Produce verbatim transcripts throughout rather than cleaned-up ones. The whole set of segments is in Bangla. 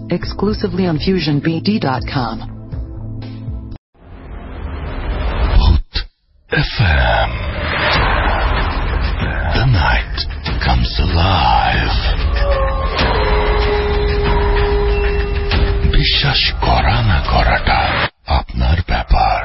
exclusively on fusion b d dot com. Hot F M. The night comes alive. বিশ্বাস করা না করাটা আপনার ব্যাপার।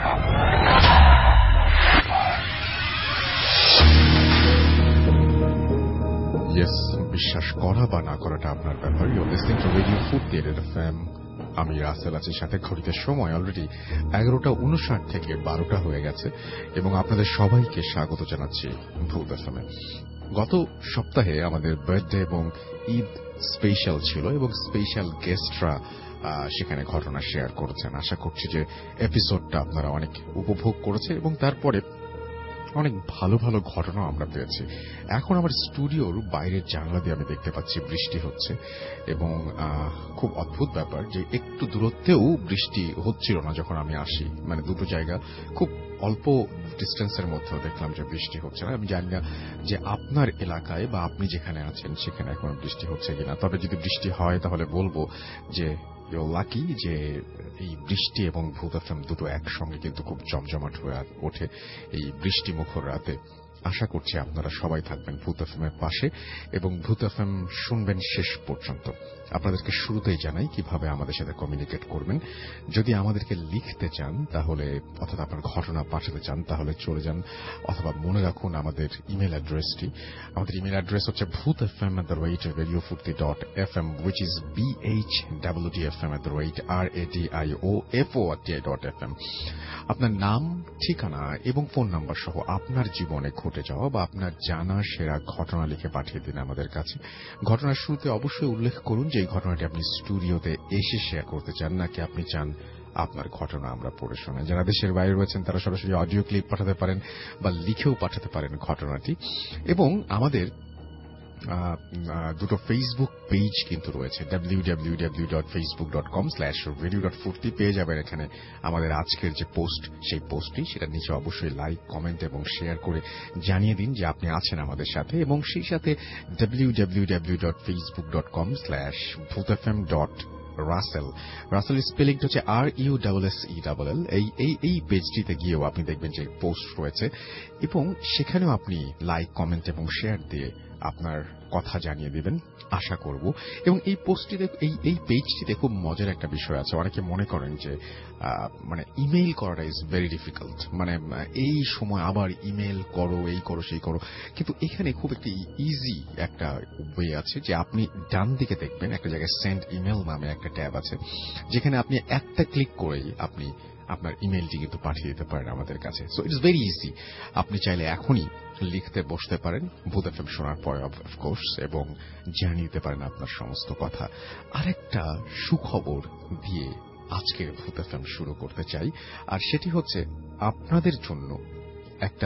Yes, বিশ্বাস করা বা না করাটা আপনার ব্যাপার। You're listening to Radio Furti F M. আমি রাসেল আছি, সাথে ঘড়িতে সময় অলরেডি এগারোটা উনষাট থেকে বারোটা হয়ে গেছে এবং আপনাদের সবাইকে স্বাগত জানাচ্ছি ভূত এফ এম এ। গত সপ্তাহে আমাদের বার্থডে এবং ঈদ স্পেশাল ছিল এবং স্পেশাল গেস্টরা সেখানে ঘটনা শেয়ার করেছেন। আশা করছি যে এপিসোডটা আপনারা অনেক উপভোগ করেছেন এবং তারপরে অনেক ভালো ভালো ঘটনা আমরা পেয়েছি। এখন আমার স্টুডিওর বাইরের জানলা দিয়ে আমি দেখতে পাচ্ছি বৃষ্টি হচ্ছে এবং খুব অদ্ভুত ব্যাপার যে একটু দূরত্বেও বৃষ্টি হচ্ছিল না যখন আমি আসি, মানে দুটো জায়গা খুব অল্প ডিস্টেন্সের মধ্যেও দেখলাম যে বৃষ্টি হচ্ছে না। আমি জানি না যে আপনার এলাকায় বা আপনি যেখানে আছেন সেখানে এখন বৃষ্টি হচ্ছে কিনা, তবে যদি বৃষ্টি হয় তাহলে বলবো যে লাকি যে এই বৃষ্টি এবং ভূত এফ এম দুটো একসঙ্গে কিন্তু খুব জমজমাট হয়ে ওঠে এই বৃষ্টি মুখর রাতে। আশা করছি আপনারা সবাই থাকবেন ভূত এফ এম এর পাশে এবং ভূত এফ এম শুনবেন শেষ পর্যন্ত। আপনাদেরকে শুরুতেই জানাই কিভাবে আমাদের সাথে কমিউনিকেট করবেন। যদি আমাদেরকে লিখতে চান তাহলে, অর্থাৎ আপনার ঘটনা পাঠাতে চান তাহলে চলে যান, অথবা মনে রাখুন আমাদের ইমেল অ্যাড্রেসটি। আমাদের ইমেল অ্যাড্রেস হচ্ছে Bhoot F M at the rate radio Foorti dot F M, which is B H W D F M at the rate R A D I O F O R T I dot F M. আপনার নাম, ঠিকানা এবং ফোন নাম্বার সহ আপনার জীবনে ঘটে যাওয়া বা আপনার জানা সেরা ঘটনা লিখে পাঠিয়ে দিন আমাদের কাছে। ঘটনার শুরুতে অবশ্যই উল্লেখ করুন যে এই ঘটনাটি আপনি স্টুডিওতে এসে শেয়ার করতে চান নাকি আপনি চান আপনার ঘটনা আমরা পড়ে শোনাই। যারা দেশের বাইরে রয়েছেন তারা সরাসরি অডিও ক্লিপ পাঠাতে পারেন বা লিখেও পাঠাতে পারেন ঘটনাটি। এবং আমাদের দুটো ফেসবুক পেজ কিন্তু রয়েছে, W W W dot Facebook dot com slash radio dot Foorti পেয়ে যাবেন এখানে আমাদের আজকের যে পোস্ট, সেই পোস্টটি সেটা নিচে অবশ্যই লাইক, কমেন্ট এবং শেয়ার করে জানিয়ে দিন যে আপনি আছেন আমাদের সাথে। এবং সেই সাথে W W W dot Facebook dot com slash Bhoot F M dot Russell, Russell স্পেলিংটা হচ্ছে R U double S E double L. এই এই এই পেজটিতে গিয়েও আপনি দেখবেন যে পোস্ট রয়েছে এবং সেখানেও আপনি লাইক, কমেন্ট এবং শেয়ার দিয়ে আপনার কথা জানিয়ে দেবেন আশা করব। এবং এই পোস্টটিতে, এই এই পেজটিতে খুব মজার একটা বিষয় আছে। অনেকে মনে করেন যে মানে ইমেইল করাটা ইজ ভেরি ডিফিকাল্ট, মানে এই সময় আবার ইমেল করো, এই করো, সেই করো, কিন্তু এখানে খুব একটি ইজি একটা ওয়ে আছে যে আপনি ডান দিকে দেখবেন একটা জায়গায় সেন্ড ইমেল নামে একটা ট্যাব আছে, যেখানে আপনি একটা ক্লিক করেই আপনি আপনার ইমেলটি কিন্তু পাঠিয়ে দিতে পারেন আমাদের কাছে। So it's very easy. আপনি চাইলে এখনই লিখতে বসতে পারেন ভূত এফ এম শোনার পরে অফকোর্স, এবং জানিয়ে দিতে পারেন আপনার সমস্ত কথা। আরেকটা সুখবর দিয়ে আজকের ভূত এফ এম শুরু করতে চাই, আর সেটি হচ্ছে আপনাদের জন্য একটা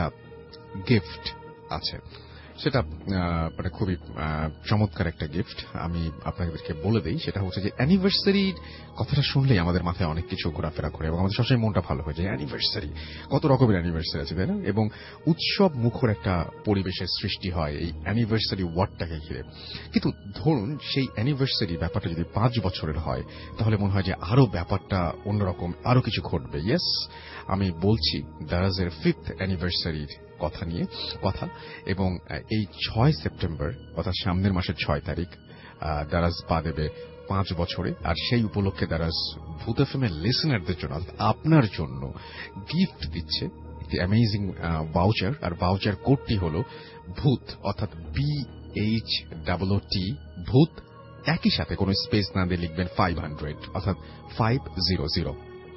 গিফট আছে। সেটা মানে খুবই চমৎকার একটা গিফট, আমি আপনাদেরকে বলে দেই। সেটা হচ্ছে যে অ্যানিভার্সারির কথাটা শুনলেই আমাদের মাথায় অনেক কিছু ঘোরাফেরা করে এবং আমাদের সবসময় মনটা ভালো হয়ে যায়। অ্যানিভার্সারি, কত রকমের অ্যানিভার্সারি আছে তাই না? এবং উৎসব মুখর একটা পরিবেশের সৃষ্টি হয় এই অ্যানিভার্সারি ওয়ার্ডটাকে ঘিরে। কিন্তু ধরুন সেই অ্যানিভার্সারি ব্যাপারটা যদি পাঁচ বছরের হয় তাহলে মনে হয় যে আরো ব্যাপারটা অন্যরকম, আরো কিছু ঘটবে। ইয়েস, আমি বলছি দারাজের ফিফথ অ্যানিভার্সারির কথা নিয়ে কথা। এবং এই ছয় সেপ্টেম্বর অর্থাৎ সামনের মাসের ছয় তারিখ দারাজ পা দেবে পাঁচ বছরে। আর সেই উপলক্ষে দারাজ ভূত এফ এম এর লিসেনারদের জন্য, আপনার জন্য গিফট দিচ্ছে একটি অ্যামেজিং ভাউচার। আর ভাউচার কোডটি হল ভূত, অর্থাৎ B H double O T, Bhoot. একই সাথে কোনো স্পেস না দিয়ে লিখবেন ফাইভ হান্ড্রেড, অর্থাৎ five zero zero,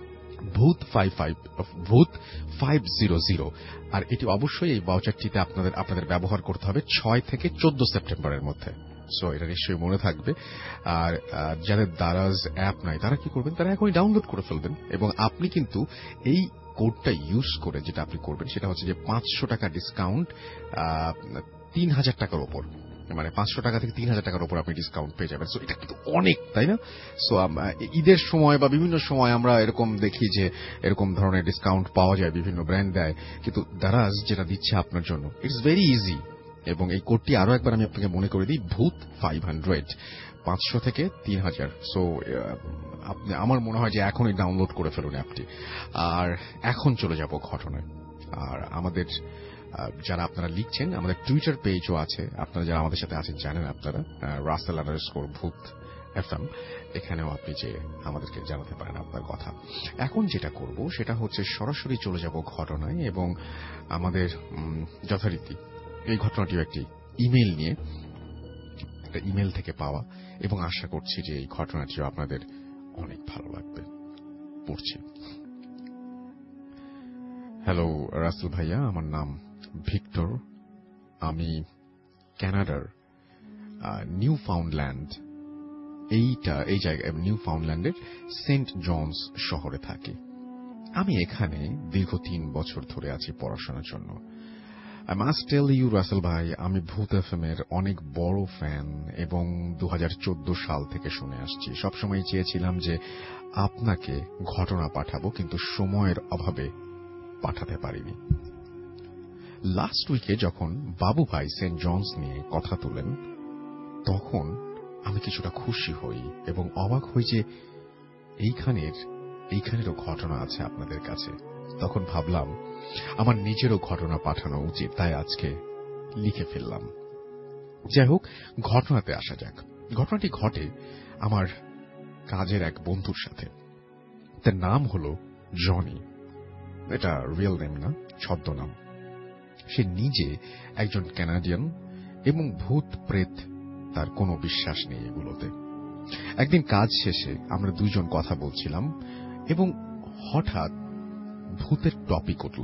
Bhoot five five, Bhoot five zero zero. আর এটি অবশ্যই এই ভাউচারটিতে আপনাদের আপনাদের ব্যবহার করতে হবে ছয় থেকে চোদ্দ সেপ্টেম্বরের মধ্যে। সো এটা নিশ্চয়ই মনে থাকবে। আর যাদের দারাজ অ্যাপ নাই তারা কি করবেন, তারা এখনই ডাউনলোড করে ফেলবেন এবং আপনি কিন্তু এই কোডটা ইউজ করে যেটা আপনি করবেন সেটা হচ্ছে যে পাঁচশো টাকা ডিসকাউন্ট তিন হাজার টাকার ওপর, মানে পাঁচশো টাকা থেকে তিন হাজার টাকার উপর আপনি ডিসকাউন্ট পেয়ে যাবেন। সো এটা কিন্তু অনেক, তাই না? সো ঈদের সময় বা বিভিন্ন সময় আমরা এরকম দেখি যে এরকম ধরনের ডিসকাউন্ট পাওয়া যায়, বিভিন্ন ব্র্যান্ড দেয়, কিন্তু দারাজ যেটা দিচ্ছে আপনার জন্য ইটস ভেরি ইজি। এবং এই কোডটি আরো একবার আমি আপনাকে মনে করে দিই, ভূত ফাইভ হান্ড্রেড, পাঁচশো থেকে তিন হাজার। সো আপনি, আমার মনে হয় যে এখনই ডাউনলোড করে ফেলুন অ্যাপটি। আর এখন চলে যাব ঘটনায়। আর আমাদের যারা আপনারা লিখছেন, আমাদের টুইটার পেজও আছে, আপনারা যারা আমাদের সাথে আছেন জানেন আপনারা, রাসেল আন্ডারস্কোর ভূত এফএম, এখানেও আপনি যে আমাদেরকে জানাতে পারেন আপনার কথা। এখন যেটা করব সেটা হচ্ছে সরাসরি চলে যাব ঘটনায়, এবং আমাদের যথারীতি এই ঘটনাটিও একটি ইমেল নিয়ে, একটা ইমেল থেকে পাওয়া, এবং আশা করছি যে এই ঘটনাটিও আপনাদের অনেক ভালো লাগবে। পড়ছি। হ্যালো রাসেল ভাইয়া, আমার নাম ভিক্টর। আমি কানাডার নিউ ফাউন্ডল্যান্ড, এইটা এই জায়গায় নিউ ফাউন্ডল্যান্ডের সেন্ট জনস শহরে থাকি। আমি এখানে দীর্ঘ তিন বছর ধরে আছি পড়াশোনার জন্য। I must tell you Russell ভাই, আমি ভূত এফএম এর অনেক বড় ফ্যান এবং দু হাজার চোদ্দ সাল থেকে শুনে আসছি। সবসময় চেয়েছিলাম যে আপনাকে ঘটনা পাঠাবো, কিন্তু সময়ের অভাবে পাঠাতে পারিনি। লাস্ট উইকে যখন বাবু ভাই সেন্ট জনস নিয়ে কথা তোলেন, তখন আমি কিছুটা খুশি হই এবং অবাক হই যে এইখানের এইখানেরও ঘটনা আছে আপনাদের কাছে। তখন ভাবলাম আমার নিজেরও ঘটনা পাঠানো উচিত, তাই আজকে লিখে ফেললাম। যাই হোক, ঘটনাতে আসা যাক। ঘটনাটি ঘটে আমার কাজের এক বন্ধুর সাথে। তার নাম হল জনি। এটা রিয়েল নেম না, ছদ্মনাম। সে নিজে একজন কানাডিয়ান এবং ভূত প্রেত তার কোনো বিশ্বাস নেই এগুলোতে। একদিন কাজ শেষে আমরা দুইজন কথা বলছিলাম এবং হঠাৎ ভূতের টপিক উঠল।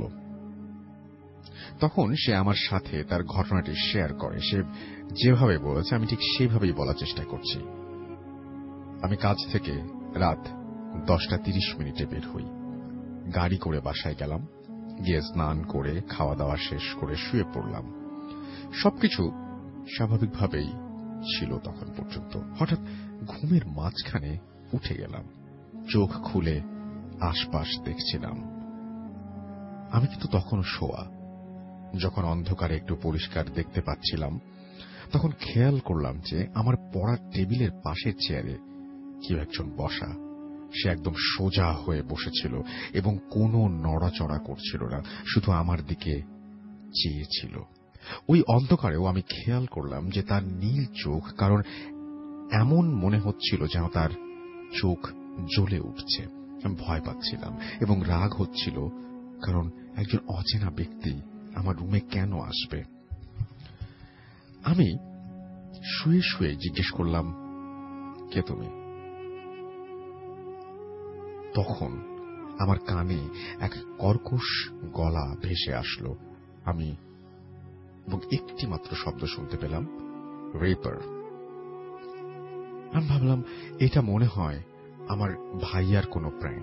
তখন সে আমার সাথে তার ঘটনাটি শেয়ার করে। সে যেভাবে বলেছে আমি ঠিক সেভাবেই বলার চেষ্টা করছি। আমি কাজ থেকে রাত দশটা তিরিশ মিনিটে বের হই। গাড়ি করে বাসায় গেলাম, গিয়ে স্নান করে খাওয়া দাওয়া শেষ করে শুয়ে পড়লাম। সবকিছু স্বাভাবিকভাবেই ছিল তখন পর্যন্ত। হঠাৎ ঘুমের মাঝখানে উঠে গেলাম, চোখ খুলে আশপাশ দেখছিলাম। আমি কিন্তু তখনও শোয়া। যখন অন্ধকারে একটু পরিষ্কার দেখতে পাচ্ছিলাম, তখন খেয়াল করলাম যে আমার পড়ার টেবিলের পাশের চেয়ারে কেউ একজন বসা। সে একদম সোজা হয়ে বসেছিল এবং কোনো নড়াচড়া করছিল না, শুধু আমার দিকে চেয়েছিল। ওই অন্ধকারেও আমি খেয়াল করলাম যে তার নীল চোখ, কারণ এমন মনে হচ্ছিল যেন তার চোখ জ্বলে উঠছে। আমি ভয় পাচ্ছিলাম এবং রাগ হচ্ছিল, কারণ একজন অচেনা ব্যক্তি আমার রুমে কেন আসবে। আমি শুয়ে শুয়ে জিজ্ঞেস করলাম, কে তুমি? তখন আমার কানে এক কর্কশ গলা ভেসে আসলো। আমি এবং একটি মাত্র শব্দ শুনতে পেলাম, রেপার। আমি ভাবলাম এটা মনে হয় আমার ভাইয়ার কোনো প্র্যাঙ্ক।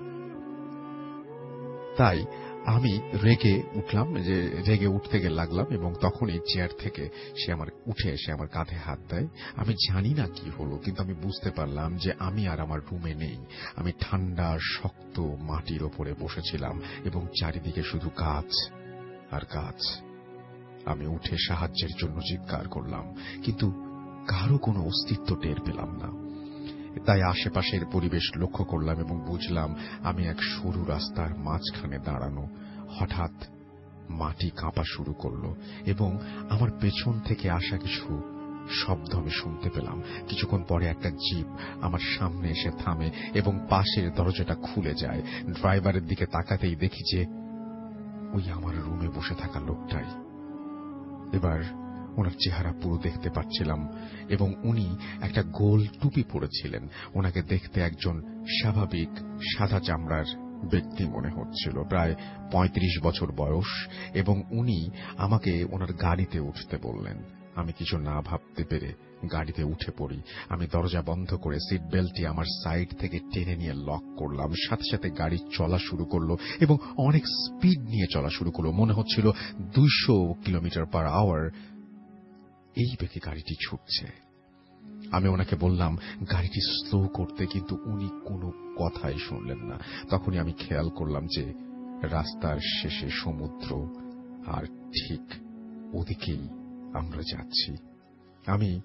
তাই আমি রেগে উঠলাম, যে রেগে উঠতে গিয়ে লাগলাম, এবং তখনই চেয়ার থেকে সে আমার উঠে এসে আমার কাঁধে হাত দেয়। আমি জানি না কি হলো, কিন্তু আমি বুঝতে পারলাম যে আমি আর আমার রুমে নেই। আমি ঠান্ডা শক্ত মাটির ওপরে বসেছিলাম এবং চারিদিকে শুধু গাছ আর গাছ। আমি উঠে সাহায্যের জন্য চিৎকার করলাম, কিন্তু কারো কোনো অস্তিত্ব টের পেলাম না। তাই আশেপাশের পরিবেশ লক্ষ্য করলাম এবং বুঝলাম আমি এক সরু রাস্তার মাঝখানে দাঁড়ানো। হঠাৎ মাটি কাঁপা শুরু করলো এবং আমার পেছন থেকে আসা কিছু শব্দ আমি শুনতে পেলাম। কিছুক্ষণ পরে একটা জিপ আমার সামনে এসে থামে এবং পাশের দরজাটা খুলে যায়। ড্রাইভারের দিকে তাকাতেই দেখি যে ওই আমার রুমে বসে থাকা লোকটাই। এবার ওনার চেহারা পুরো দেখতে পাচ্ছিলাম এবং উনি একটা গোল টুপি পরেছিলেন। ওনাকে দেখতে একজন স্বাভাবিক সাদা চামড়ার ব্যক্তি মনে হচ্ছিল, প্রায় পঁয়ত্রিশ বছর বয়স, এবং উনি আমাকে ওনার গাড়িতে উঠতে বললেন। আমি কিছু না ভাবতে পেরে গাড়িতে উঠে পড়ি। আমি দরজা বন্ধ করে সিট বেল্টটি আমার সাইড থেকে টেনে নিয়ে লক করলাম। সাথে সাথে গাড়ি চলা শুরু করলো এবং অনেক স্পিড নিয়ে চলা শুরু করলো। মনে হচ্ছিল দুইশো কিলোমিটার পার আওয়ার এই বেগে গাড়িটি ছুটছে। আমি ওনাকে বললাম গাড়িটি স্লো করতে, কিন্তু উনি কোনো কথাই শুনলেন না। তখনই আমি খেয়াল করলাম যে রাস্তার শেষে সমুদ্র, আর ঠিক ওদিকেই আমরা যাচ্ছি। আমি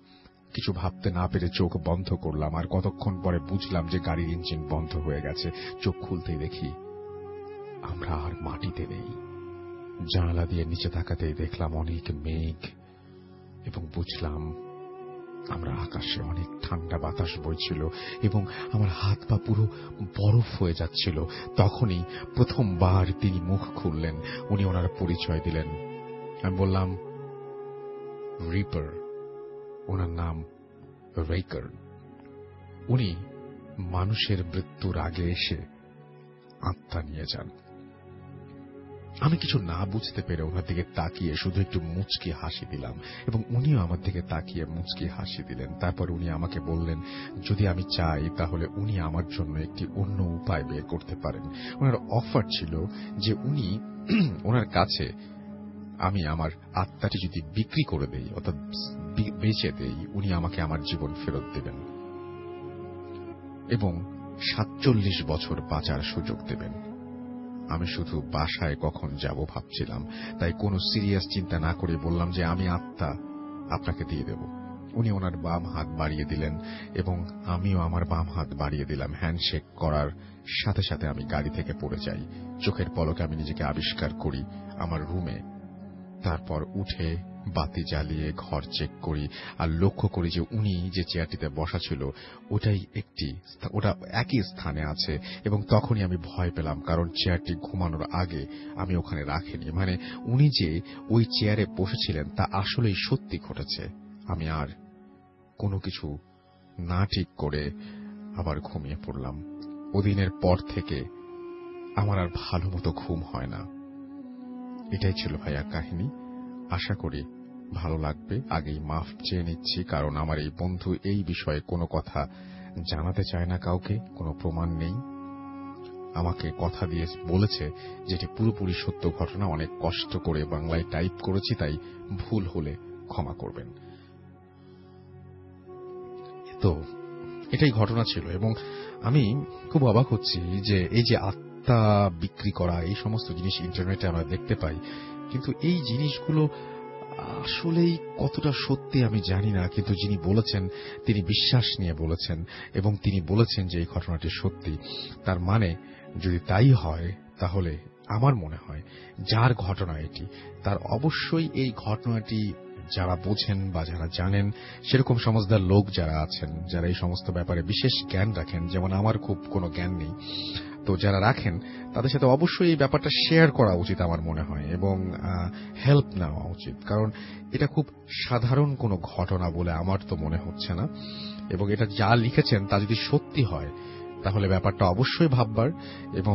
কিছু ভাবতে না পেরে চোখ বন্ধ করলাম, আর কতক্ষণ পরে বুঝলাম যে গাড়ির ইঞ্জিন বন্ধ হয়ে গেছে। চোখ খুলতেই দেখি আমরা আর মাটিতে নেই। জানালা দিয়ে নিচে তাকাতেই দেখলাম অনেক মেঘ, এবং বুঝলাম আমরা আকাশে। অনেক ঠান্ডা বাতাস বইছিল এবং আমার হাত পা পুরো বরফ হয়ে যাচ্ছিল। তখনই প্রথমবার তিনি মুখ খুললেন, উনি ওনার পরিচয় দিলেন। আমি বললাম রিপার, ওনার নাম রেকার। উনি মানুষের মৃত্যুর আগে এসে আত্মা নিয়ে যান। আমি কিছু না বুঝতে পেরে ওনার দিকে তাকিয়ে শুধু একটু মুচকি হাসি দিলাম, এবং উনিও আমার দিকে তাকিয়ে মুচকি হাসি দিলেন। তারপর উনি আমাকে বললেন যদি আমি চাই তাহলে উনি আমার জন্য একটি অন্য উপায় বের করতে পারেন। ওনার অফার ছিল যে উনি ওনার কাছে আমি আমার আত্মাটি যদি বিক্রি করে দেই, অর্থাৎ বেচে দেই, উনি আমাকে আমার জীবন ফেরত দেবেন এবং সাতচল্লিশ বছর বাঁচার সুযোগ দেবেন। আমি শুধু বাসায় কখন যাব ভাবছিলাম, তাই কোনো সিরিয়াস চিন্তা না করে বললাম যে আমি আত্মা আপনাকে দিয়ে দেব। উনি ওনার বাম হাত বাড়িয়ে দিলেন এবং আমিও আমার বাম হাত বাড়িয়ে দিলাম। হ্যান্ডশেক করার সাথে সাথে আমি গাড়ি থেকে পড়ে যাই। চোখের পলকে আমি নিজেকে আবিষ্কার করি আমার রুমে। তারপর উঠে বাতি জ্বালিয়ে ঘর চেক করি আর লক্ষ্য করি যে উনি যে চেয়ারটিতে বসা ছিল ওটাই একটি ওটা একই স্থানে আছে, এবং তখনই আমি ভয় পেলাম, কারণ চেয়ারটি ঘুমানোর আগে আমি ওখানে রাখিনি। মানে উনি যে ওই চেয়ারে বসেছিলেন তা আসলেই সত্যি ঘটেছে। আমি আর কোনো কিছু না ঠিক করে আবার ঘুমিয়ে পড়লাম। ওদিনের পর থেকে আমার আর ভালো মতো ঘুম হয় না। এটাই ছিল ভাইয়া কাহিনী। আশা করি ভালো লাগবে। আগেই মাফ চেয়ে নিচ্ছি, কারণ আমার এই বন্ধু এই বিষয়ে কোনো কথা জানাতে চায় না কাউকে, কোনো প্রমাণ নেই। আমাকে কথা দিয়ে বলেছে যেটি পুরোপুরি সত্য ঘটনা। অনেক কষ্ট করে বাংলায় টাইপ করেছি, তাই ভুল হলে ক্ষমা করবেন। তো এটাই ঘটনা ছিল, এবং আমি খুব অবাক হচ্ছি যে এই যে আত্মা বিক্রি করা, এই সমস্ত জিনিস ইন্টারনেটে আমরা দেখতে পাই, কিন্তু এই জিনিসগুলো আসলেই কতটা সত্যি আমি জানি না। কিন্তু যিনি বলেছেন তিনি বিশ্বাস নিয়ে বলেছেন, এবং তিনি বলেছেন যে এই ঘটনাটি সত্যি। তার মানে যদি তাই হয় তাহলে আমার মনে হয় যার ঘটনা এটি, তার অবশ্যই এই ঘটনাটি যারা বোঝেন বা যারা জানেন, সেরকম সমস্ত লোক যারা আছেন, যারা এই সমস্ত ব্যাপারে বিশেষ জ্ঞান রাখেন, যেমন আমার খুব কোনো জ্ঞান নেই, তো যারা রাখেন তাদের সাথে অবশ্যই এই ব্যাপারটা শেয়ার করা উচিত আমার মনে হয়, এবং হেল্প নেওয়া উচিত। কারণ এটা খুব সাধারণ কোনো ঘটনা বলে আমার তো মনে হচ্ছে না, এবং এটা যা লিখেছেন তা যদি সত্যি হয় তাহলে ব্যাপারটা অবশ্যই ভাববার, এবং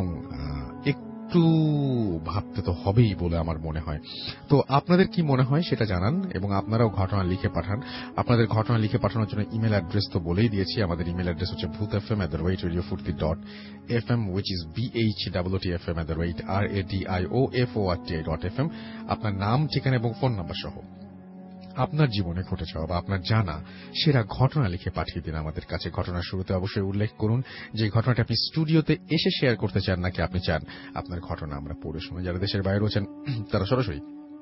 একটু ভাবতে তো হবেই বলে আমার মনে হয়। তো আপনাদের কি মনে হয় সেটা জানান, এবং আপনারাও ঘটনা লিখে পাঠান। আপনাদের ঘটনা লিখে পাঠানোর জন্য ইমেল অ্যাড্রেস তো বলেই দিয়েছি। আমাদের ইমেল অ্যাড্রেস হচ্ছে Bhoot F M at the rate radio Foorti dot F M, which is B H double T F M at the rate R A D I O F O R T I dot F M. আপনার নাম, ঠিকানা এবং ফোন নাম্বার সহ আপনার জীবনে ঘটে যাওয়া বা আপনার জানা সেরা ঘটনা লিখে পাঠিয়ে দিন আমাদের কাছে। ঘটনার শুরুতে অবশ্যই উল্লেখ করুন যে ঘটনাটি আপনি স্টুডিওতে এসে শেয়ার করতে চান, নাকি আপনি চান আপনার ঘটনা আমরা পড়ে শুনে। যারা দেশের বাইরে রয়েছেন তারা সরাসরি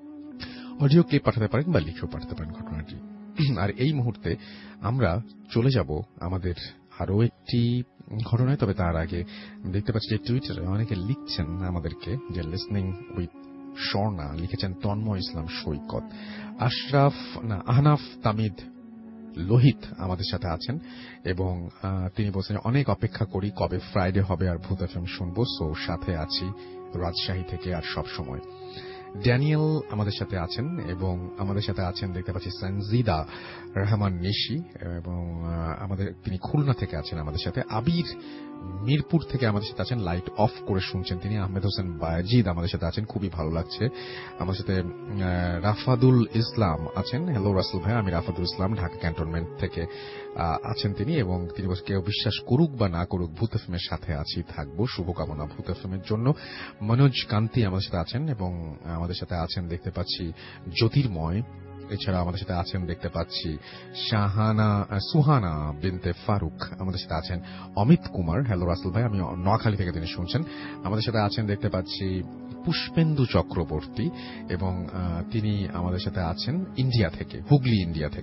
অডিও ক্লিপ পাঠাতে পারেন বা লিখেও পাঠাতে পারেন ঘটনাটি। আর এই মুহূর্তে আমরা চলে যাব আমাদের আরো একটি ঘটনায়। তবে তার আগে দেখতে পাচ্ছি যে টুইটারে অনেকে লিখছেন আমাদেরকে যে লিসনিং উইথ স্বর্ণা লিখেছেন তন্ময় ইসলাম সৈকত, আশরাফ না আহনাফ তামিদ লোহিত আমাদের সাথে আছেন, এবং তিনি বলছেন অনেক অপেক্ষা করি কবে ফ্রাইডে হবে আর ভূত এফএম শুনবো। সো সাথে আছি রাজশাহী থেকে আর সব সময়। ড্যানিয়েল আমাদের সাথে আছেন, এবং আমাদের সাথে আছেন দেখতে পাচ্ছি সঞ্জিদা রহমান নিশি, এবং আমাদের তিনি খুলনা থেকে আছেন আমাদের সাথে। আবির মিরপুর থেকে আমাদের সাথে আছেন, লাইট অফ করে শুনছেন তিনি। আহমেদ হোসেন বাজিদ আমাদের সাথে আছেন, খুবই ভালো লাগছে। আমাদের সাথে রাফাদুল ইসলাম আছেন। হ্যালো রাসেল ভাই, আমি রাফাদুল ইসলাম, ঢাকা ক্যান্টনমেন্ট থেকে আছেন তিনি, এবং তিনি বলছেন কেউ বিশ্বাস করুক বা না করুক ভূত এফএমের সাথে আছি, থাকবো। শুভকামনা ভূত এফএমের জন্য। মনোজ কান্তি আমাদের সাথে আছেন, এবং আমাদের সাথে আছেন দেখতে পাচ্ছি জ্যোতির্ময়। এছাড়া আমাদের সাথে আছেন দেখতে পাচ্ছি শাহানা সুহানা বিনতে ফারুক, আমাদের সাথে আছেন অমিত কুমার। হ্যালো রাসেল ভাই, আমি নোয়াখালী থেকে তিনি শুনছেন। আমাদের সাথে আছেন দেখতে পাচ্ছি পুষ্পেন্দু চক্রবর্তী, এবং তিনি আমাদের সাথে আছেন ইন্ডিয়া থেকে, হুগলি ইন্ডিয়া থেকে।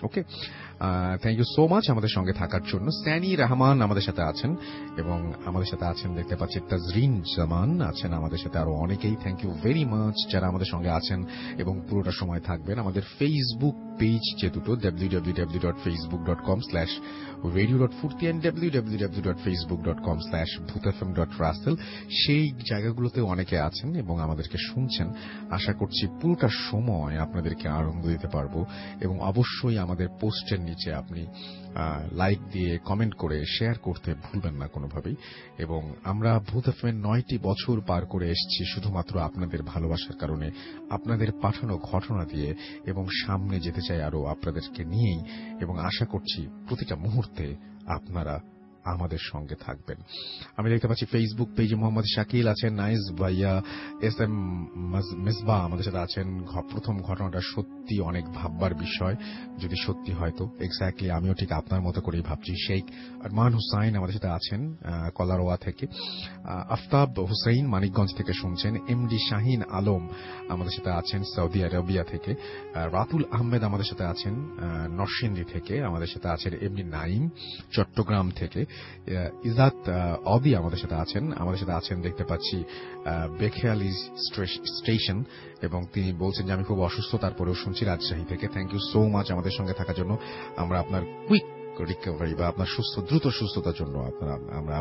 Okay, thank you so much আমাদের সঙ্গে থাকার জন্য। স্যানি রহমান আমাদের সাথে আছেন এবং আমাদের সাথে আছেন দেখতে পাচ্ছি তাজরিন জামান আছেন আমাদের সাথে, আরো অনেকেই। থ্যাংক ইউ ভেরি মাচ যারা আমাদের সঙ্গে আছেন এবং পুরোটা সময় থাকবেন। আমাদের ফেসবুক পেজ যে দুটো W W W dot Facebook dot com slash radio dot Foorti and W W W dot Facebook dot com slash Bhoot F M dot Russell, সেই জায়গাগুলোতে অনেকে আছেন এবং আমাদেরকে শুনছেন। আশা করছি পুরোটা সময় আপনাদেরকে আনন্দ দিতে পারবো এবং অবশ্যই আমাদের পোস্টের নিচে আপনি লাইক দিয়ে কমেন্ট করে শেয়ার করতে ভুলবেন না কোনোভাবেই। এবং আমরা ভূত এফ এম নয়টি বছর পার করে এসেছি শুধুমাত্র আপনাদের ভালোবাসার কারণে, আপনাদের পাঠানো ঘটনা দিয়ে, এবং সামনে যেতে চাই আরো আপনাদেরকে নিয়েই। এবং আশা করছি প্রতিটা মুহূর্তে আপনারা আমাদের সঙ্গে থাকবেন। আমি দেখতে পাচ্ছি ফেসবুক পেজে মোহাম্মদ শাকিল আছেন, নাইস ভাইয়া, এস এম মিসবা আমাদের সাথে আছেন। প্রথম ঘটনাটা সত্যি অনেক ভাববার বিষয়, যদি সত্যি হয় তো। এক্স্যাক্টলি আমিও ঠিক আপনার মতো করেই ভাবছি। শেখ আরমান হুসাইন আমাদের সাথে আছেন কলারোয়া থেকে। আফতাব হুসাইন মানিকগঞ্জ থেকে শুনছেন। এমডি শাহিন আলম আমাদের সাথে আছেন সৌদি আরবিয়া থেকে। রাতুল আহমেদ আমাদের সাথে আছেন নরসিংদী থেকে। আমাদের সাথে আছেন এমডি নাইম চট্টগ্রাম থেকে। ইজাত অদি আমাদের সাথে আছেন। আমাদের সাথে আছেন দেখতে পাচ্ছি বেখেয়ালি স্টেশন, এবং তিনি বলছেন যে আমি খুব অসুস্থ, তারপরেও শুনছি রাজশাহী থেকে। থ্যাংক ইউ সো মাচ আমাদের সঙ্গে থাকার জন্য। আমরা আপনার কুইক রিকভারি বা আপনার সুস্থ দ্রুত সুস্থতার জন্য আপনারা আমরা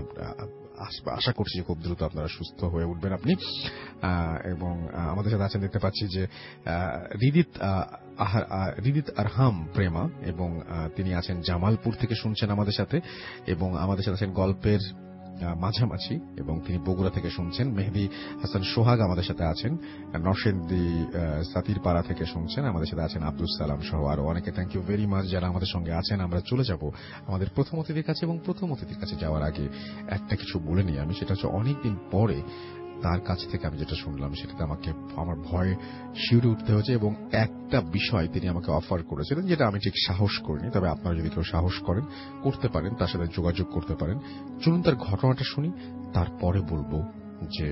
আশা করছি যে খুব দ্রুত আপনারা সুস্থ হয়ে উঠবেন আপনি। এবং আমাদের সাথে আছেন দেখতে পাচ্ছি যে রিদিত রিদিত আরহাম প্রেমা, এবং তিনি আছেন জামালপুর থেকে শুনছেন আমাদের সাথে। এবং আমাদের সাথে আছেন গল্পের মাঝামাঝি, এবং তিনি বগুড়া থেকে শুনছেন। মেহেদি হাসান সোহাগ আমাদের সাথে আছেন নরসিংদী সাতিরপাড়া থেকে শুনছেন। আমাদের সাথে আছেন আব্দুল সালাম সহ আরো অনেকে। থ্যাংক ইউ ভেরি মাচ যারা আমাদের সঙ্গে আছেন। আমরা চলে যাব আমাদের প্রথম অতিথির কাছে, এবং প্রথম অতিথির কাছে যাওয়ার আগে একটা কিছু বলে নিই আমি। সেটা হচ্ছে অনেকদিন পরে তার কাছ থেকে আমি যেটা শুনলাম সেটাতে আমাকে আমার ভয়ে শিউরে উঠতে হয়েছে, এবং একটা বিষয় তিনি আমাকে অফার করেছিলেন যেটা আমি ঠিক সাহস করিনি। তবে আপনারা যদি কেউ সাহস করেন করতে পারেন, তার সাথে যোগাযোগ করতে পারেন। চলুন তার ঘটনাটা শুনি, তারপরে বলবো যে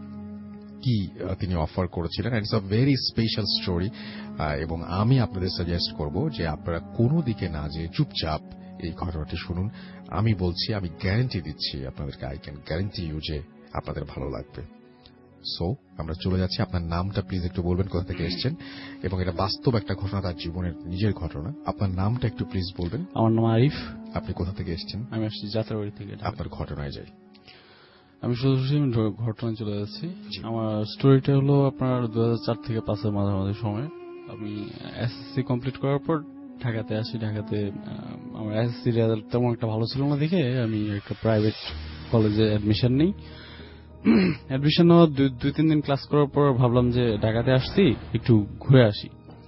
কি তিনি অফার করেছিলেন। It's a very special story, এবং আমি আপনাদের সাজেস্ট করব যে আপনারা কোনো দিকে না যেয়ে চুপচাপ এই ঘটনাটি শুনুন। আমি বলছি, আমি গ্যারান্টি দিচ্ছি আপনাদেরকে, আই ক্যান গ্যারান্টি ইউ যে আপনাদের ভালো লাগবে। সো আমরা চলে যাচ্ছি। আপনার নামটা প্লিজ একটু বলবেন, কোথা থেকে এসেছেন, এবং এটা বাস্তব একটা ঘটনা, তার জীবনের নিজের ঘটনা। আপনার নামটা একটু প্লিজ বলবেন। আমার নাম আরিফ। আপনি কোথা থেকে এসেছেন? আমি আসছি যাত্রাবাড়ি থেকে। আপনার ঘটনায় যাই। আমি শুধু ঘটনায় চলে যাচ্ছি। আমার স্টোরিটা হলো আপনার দু হাজার চার থেকে পাঁচের মাঝামাঝি সময় আমি এসএসসি কমপ্লিট করার পর ঢাকাতে আসি। ঢাকাতে আমার এসএসসি রেজাল্ট তেমন একটা ভালো ছিল না দেখে আমি একটা প্রাইভেট কলেজে অ্যাডমিশন নিই। অ্যাডমিশন নেওয়ার দুই তিন দিন ক্লাস করার পর ভাবলাম যে ঢাকাতে আসছি, একটু ঘুরে আসি।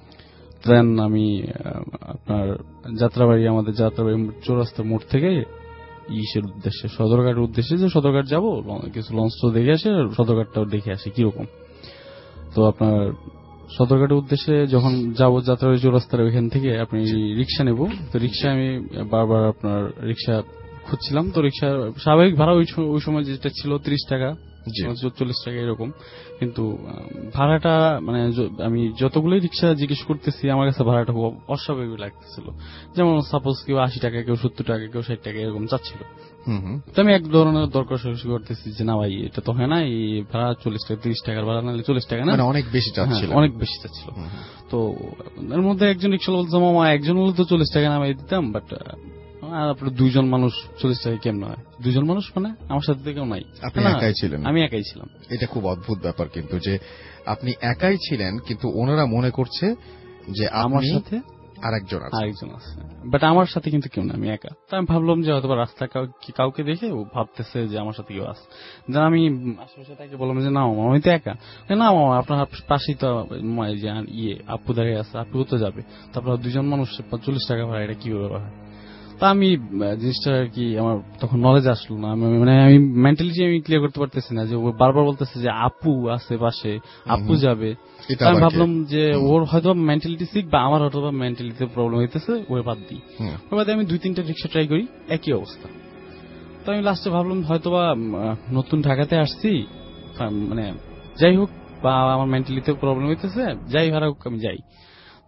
দেন আমি আপনার যাত্রাবাড়ি, আমাদের যাত্রাবাড়ি চৌরাস্তার মোড় থেকে ইসের উদ্দেশ্যে, সদরঘাটের উদ্দেশ্যে, যে সদরঘাট যাবো, কিছু লঞ্চ তো দেখে আসি, সদরঘাটটাও দেখে আসি কিরকম। তো আপনার সদরঘাটের উদ্দেশ্যে যখন যাবো যাত্রাবাড়ি চৌরাস্তার ওইখান থেকে আপনি রিক্সা নেব। তো রিক্সা আমি বারবার আপনার রিক্সা খুঁজছিলাম। তো রিক্সা স্বাভাবিক ভাড়া ওই সময় যেটা ছিল ত্রিশ টাকা চল্লিশ টাকা এরকম, কিন্তু ভাড়াটা মানে আমি যতগুলোই রিক্সা জিজ্ঞেস করতেছি আমার কাছে ভাড়াটা খুব অস্বাভাবিক লাগতেছিল। যেমন সাপোজ কেউ আশি টাকা, কেউ সত্তর টাকা, কেউ ষাট টাকা এরকম চাচ্ছিল। তো আমি এক ধরনের দরকার সরাসরি করতেছি যে না ভাই এটা তো হয় না, এই ভাড়া চল্লিশ টাকা, তিরিশ টাকার ভাড়া নাহলে চল্লিশ টাকা না, অনেক বেশি চাচ্ছিল, অনেক বেশি চাচ্ছিল। তো এর মধ্যে একজন রিক্সা বলছে মামা একজন হলে তো চল্লিশ টাকা নামাই দিতাম, বাট আপনার দুইজন মানুষ চল্লিশ টাকা কেমন হয়? দুইজন মানুষ মানে আমার সাথে কেউ নাই। আপনি একাই ছিলেন? আমি একাই ছিলাম। এটা খুব অদ্ভুত ব্যাপার কিন্তু, যে আপনি একাই ছিলেন কিন্তু ওনারা মনে করছে যে আমার সাথে আরেকজন আছে, আরেকজন আছে, বাট আমার সাথে কিন্তু কেউ না, আমি একা। তো আমি ভাবলাম যে হয়তো রাস্তা কাউকে দেখে ও ভাবতেছে যে আমার সাথে কেউ আছে। যেন আমি আশেপাশে তাকে বললাম যে না আমি তো একা। না মামা আপনার পাশেই তো ইয়ে আপু দাঁড়িয়ে আছে, আপু তো যাবে। তারপর দুজন মানুষ চল্লিশ টাকা ভাড়া, এটা কিভাবে হয়? তা আমি জিনিসটা আর কি আমার তখন নলেজ আসলো না, মানে আমি মেন্টালিটি আমি ক্লিয়ার করতে পারতেছি না, যে ও বারবার বলতেছে যে আপু আছে পাশে, আপু যাবে। আমি ভাবলাম যে ওর হয়তো মেন্টালিটি সিক বা আমার হয়তো মেন্টালিটিতে প্রবলেম হইতেছে, ওই বাদ দিই। ওই বাদে আমি দুই তিনটা রিক্সা ট্রাই করি, একই অবস্থা। তো আমি লাস্টে ভাবলাম হয়তোবা নতুন ঢাকাতে আসছি, মানে যাই হোক, বা আমার মেন্টালিতে প্রবলেম হইতেছে, যাই ভাড়া হোক আমি যাই। তো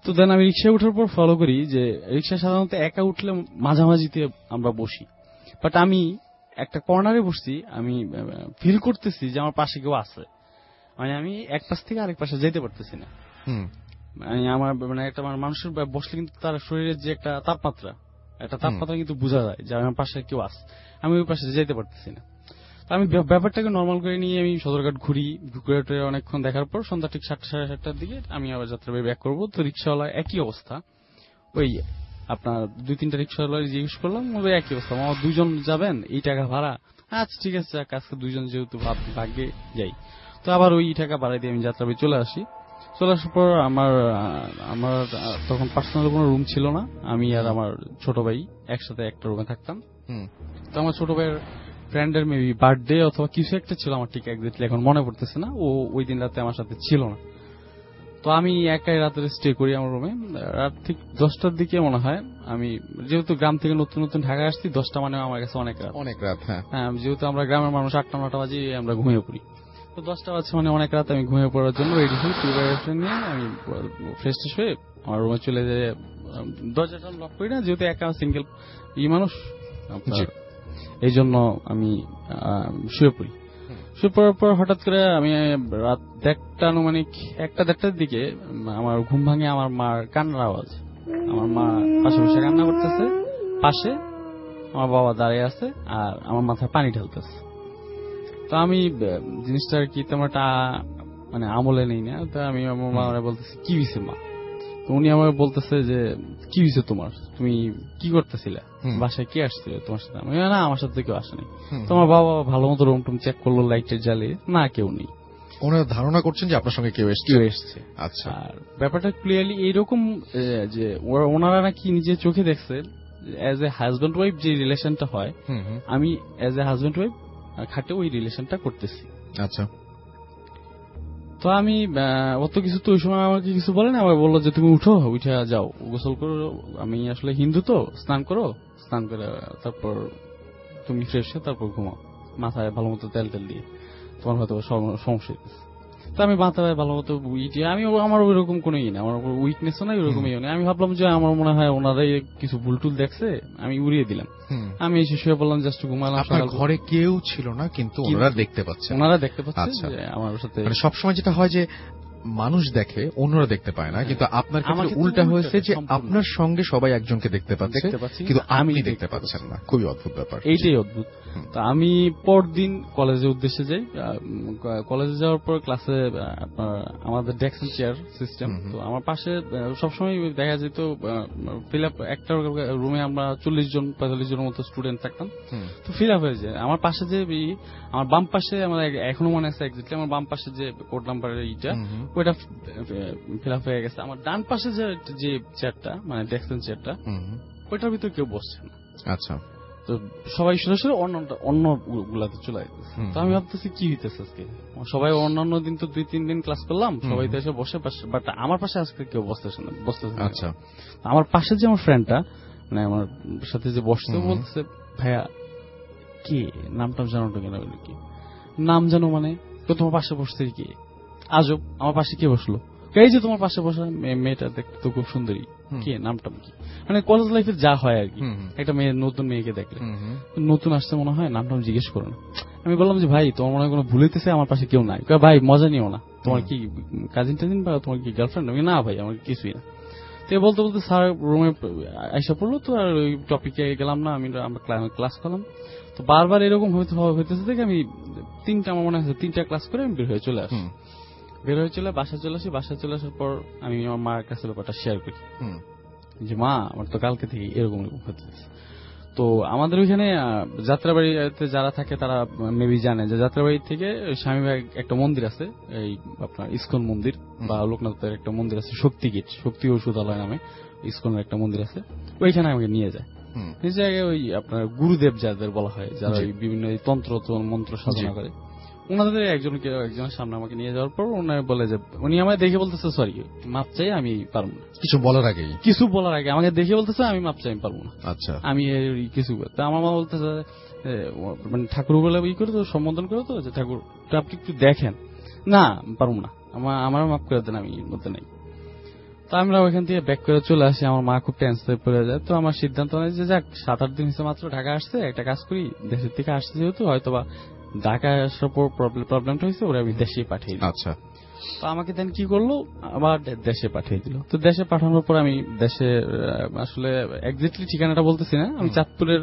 তো দেন আমি রিক্সায় ওঠার পর ফলো করি যে রিক্সা সাধারণত একা উঠলে মাঝামাঝিতে আমরা বসি, বাট আমি একটা কর্নারে বসছি, আমি ফিল করতেছি যে আমার পাশে কেউ আছে, মানে আমি এক পাশ থেকে আরেক পাশে যেতে পারতেছি না। মানে আমার মানে একটা মানুষের বসলে কিন্তু তার শরীরের যে একটা তাপমাত্রা, একটা তাপমাত্রা কিন্তু বোঝা যায় যে আমার পাশে কেউ আছে, আমি ওই পাশে যেতে পারতেছি না। আমি ব্যাপারটাকে নর্মাল করে নিয়ে আমি সদরঘাট ঘুরি, ঘুরে অনেকক্ষণ দেখার পর সন্ধ্যা ঠিক সাতটা সাড়ে সাতটার দিকে আমি আবার যাত্রাবাড়ি ব্যাক করবো। তো রিক্সাওয়ালা একই অবস্থা, ওই আপনার দুই তিনটা রিক্সাওয়ালা জিজ্ঞেস করলাম, ওই একই অবস্থা, আমার দুইজন যাবেন এই টাকা ভাড়া, আচ্ছা ঠিক আছে আজকে দুইজন যেহেতু ভাগ্যে যাই। তো আবার ওই টাকা ভাড়া দিয়ে আমি যাত্রাবাড়ি চলে আসি। চলে আসার পর আমার আমার তখন পার্সোনাল কোনো রুম ছিল না, আমি আর আমার ছোট ভাই একসাথে একটা রুমে থাকতাম। তো আমার ছোট ভাইয়ের ফ্রেন্ডের মেবি বার্থডে অথবা কিছু একটা ছিল, আমার ঠিক এক্স্যাক্টলি এখন মনে পড়তেছে না, ও ওই দিন রাতে আমার সাথে ছিল না। তো আমি একাই রাতে স্টে করি আমার রুমে। রাত ঠিক দশটার দিকে মনে হয়, আমি যেহেতু গ্রাম থেকে নতুন নতুন ঢাকা আসছি, দশটা মানে আমার কাছে অনেক রাত, অনেক রাত। হ্যাঁ, যেহেতু আমরা গ্রামের মানুষ আটটা নটা বাজে আমরা ঘুমিয়ে পড়ি। তো দশটা বাজছে মানে অনেক রাত, আমি ঘুমিয়ে পড়ার জন্য রেডি হই, প্রিপারেশন নিয়ে আমি ফ্রেশ ট্রেশ হয়ে আমার রুমে চলে যাই। দরজাটা লক করি না, যেহেতু একা সিঙ্গেল ই মানুষ, এই জন্য আমি শুয়ে পড়ি। শুয়ে পড়ার পর হঠাৎ করে আমি রাত দেড়টা আনুমানিক একটা দেড়টার দিকে আমার ঘুম ভাঙে আমার মার কান্নার আওয়াজ। আমার মা পাশে বসে কান্না করতেছে, পাশে আমার বাবা দাঁড়িয়ে আছে আর আমার মাথায় পানি ঢালতেছে। তো আমি জিনিসটা আর কি তেমন একটা মানে আমলে নেই না, তো আমি আমার মা বলতেছি কি হয়েছে মা? তো উনি আমার বলতেছে যে কি হয়েছে তোমার, তুমি কি করতেছিলে, বাসায় কে আসছিল তোমার সাথে? আমি না, আমার সাথে কেউ আসেনি। তোমার বাবা ভালো মতো রুম টুম চেক করলো, লাইটের জ্বালিয়ে, না কেউ নেই। ওনারা ধারণা করছেন যে আপনার সঙ্গে কেউ এসছে। কেউ এসছে। আচ্ছা, আর ব্যাপারটা ক্লিয়ারলি এইরকম যে ওনারা নাকি নিজে চোখে দেখছে এজ এ হাজব্যান্ড ওয়াইফ যে রিলেশনটা হয়, আমি এজ এ হাজব্যান্ড ওয়াইফ খাটে ওই রিলেশনটা করতেছি। আচ্ছা, তো আমি অত কিছু তো ওই সময় আমাকে কিছু বলে না, আমাকে বললো যে তুমি উঠো, উঠে যাও গোসল করো, আমি আসলে হিন্দু তো, স্নান করো, স্নান করে তারপর তুমি ফ্রেশ হয়ে তারপর ঘুমাও, মাথায় ভালো মতো তেল তেল দিয়ে, তোমার হয়তো সমস্যা হইতেছে। তো আমি মাথায় ভালো মতো উইটে, আমি আমার ওইরকম কোনো ইয়ে না, আমার উইকনেসও নাই, ওইরকম ইয়ে নেই। আমি ভাবলাম যে আমার মনে হয় ওনারাই কিছু ভুল টুল দেখছে, আমি উড়িয়ে দিলাম। আমি এসে শুয়ে পড়লাম, জাস্ট ঘুমালাম। আপনার ঘরে কেউ ছিল না, কিন্তু ওনারা দেখতে পাচ্ছে, ওনারা দেখতে পাচ্ছে আমার সাথে। সবসময় যেটা হয় যে মানুষ দেখে, অন্যরা দেখতে পায় না, কিন্তু আপনার ক্ষেত্রে উল্টা হয়েছে যে আপনার সঙ্গে সবাই একজনকে দেখতে পাচ্ছে, কিন্তু আমি দেখতে পাচ্ছেন না। খুবই অদ্ভুত ব্যাপার, এইটাই অদ্ভুত। তো আমি পরদিন কলেজের উদ্দেশ্যে যাই। কলেজে যাওয়ার পর ক্লাসে আমাদের ডেস্ক এন্ড চেয়ার সিস্টেম, তো আমার পাশে সবসময় দেখা যেত ফিল আপ, একটা রুমে আমরা চল্লিশ জন পঁয়তাল্লিশ জনের মতো স্টুডেন্ট থাকতাম, তো ফিল আপ হয়ে যায়। আমার পাশে যে আমার বাম পাশে, আমার এখনো মনে আছে এক্স্যাক্টলি, আমার বাম পাশে যে কোড নাম্বারের ইটা ওইটা ফিল আপ হয়ে গেছে। আমার ডান পাশে যে যে চেয়ারটা, মানে ডেস্ক এন্ড চেয়ারটা, ওইটার ভিতরে কেউ বসছে না। আচ্ছা, তো সবাই সরাসরি অন্য অন্য গুলাতে চলে যেতেছে। তো আমি ভাবতেছি কি হইতেছে আজকে, সবাই অন্যান্য দিন তো দুই তিন দিন ক্লাস করলাম, সবাই তো এসে বসে পাশে, বাট আমার পাশে আজকে কেউ বসতেছে না বসতেছে না আচ্ছা, আমার পাশে যে আমার ফ্রেন্ডটা, মানে আমার সাথে যে বসতে, বলতেছে ভাইয়া কে, নামটা জানো তো কেনা, বলি কি নাম জানো, মানে তোমার পাশে বসতে কি আজব, আমার পাশে কে বসলো, এই যে তোমার পাশে বসা মেয়েটা দেখতে তো খুব সুন্দরী, কে, নামটা কি, মানে কলেজ লাইফে যা হয় আর কি, একটা মেয়ে নতুন মেয়েকে দেখলে, নতুন আসছে মনে হয়, নামটা জিজ্ঞেস করো না। আমি বললাম যে ভাই তোমার মনে হয় কোনো ভুল হইতেছে, আমার পাশে কেউ নাই। ভাই মজা নিও না, তোমার কি কাজিন টাজিন বা তোমার কি গার্লফ্রেন্ড? না ভাই, আমার কিছুই না। তো বলতে বলতে স্যার রুমে আইসা পড়লো, তো আর ওই টপিকে গেলাম না, আমি আমরা ক্লাস করলাম। তো বারবার এরকম হইতেছে দেখে আমি তিনটা, আমার মনে আছে তিনটা ক্লাস করে আমি বের হয়ে চলে আসি। বের হয়ে চলে বাসায় চলে আসি। বাসায় চলে আসার পর আমি আমার মার কাছে ব্যাপারটা শেয়ার করি যে মা, আমার তো কালকে থেকে এরকম এরকম হতেছে। তো আমাদের ওইখানে যাত্রাবাড়িতে যারা থাকে তারা মেবি জানে যে যাত্রাবাড়ি থেকে স্বামীবাগ একটা মন্দির আছে, এই আপনার ইসকন মন্দির বা লোকনাথের একটা মন্দির আছে, শক্তি গেট, শক্তি ঔষধালয় নামে ইসকনের একটা মন্দির আছে, ওইখানে আমাকে নিয়ে যায়। এই জায়গায় ওই আপনার গুরুদেব যাদের বলা হয়, যারা বিভিন্ন তন্ত্র মন্ত্র সাধনা করে, ওনাদের একজনকে একজনের সামনে আমাকে নিয়ে যাওয়ার পর ওনার বলে যে, উনি আমায় দেখে বলতেছে সরি মাপ চাই, আমি পারবো না। কিছু বলার আগে কিছু বলার আগে আমাকে দেখে বলতেছে আমি মাপ চাই, আমি পারবো না। আচ্ছা, আমি কিছু তা আমার মা বলতেছে মানে ঠাকুর বলে ই করে তো সম্বোধন করে তো, যে ঠাকুর আপনি একটু দেখেন, না পারবো না, আমার আমার মাপ করে দেন, আমি মধ্যে নাই। তো আমরা ওইখান থেকে ব্যাক করে চলে আসি। আমার মা খুব টেনশনে পড়ে যায়। তো আমার সিদ্ধান্ত নেয় যে যাক সাত আট দিন হিসেবে মাত্র ঢাকা আসছে, একটা কাজ করি, দেশের থেকে আসছে যেহেতু হয়তোবা ঢাকায় আসার পর প্রবলেমটা হয়েছে, ওরা আমি দেশে পাঠিয়ে দিই। আচ্ছা। তো আমাকে দেন কি করলো, আবার দেশে পাঠিয়ে দিল। তো দেশে পাঠানোর পর আমি দেশে আসলে এক্স্যাক্টলি ঠিকানাটা বলতেছি না, আমি চাঁদপুরের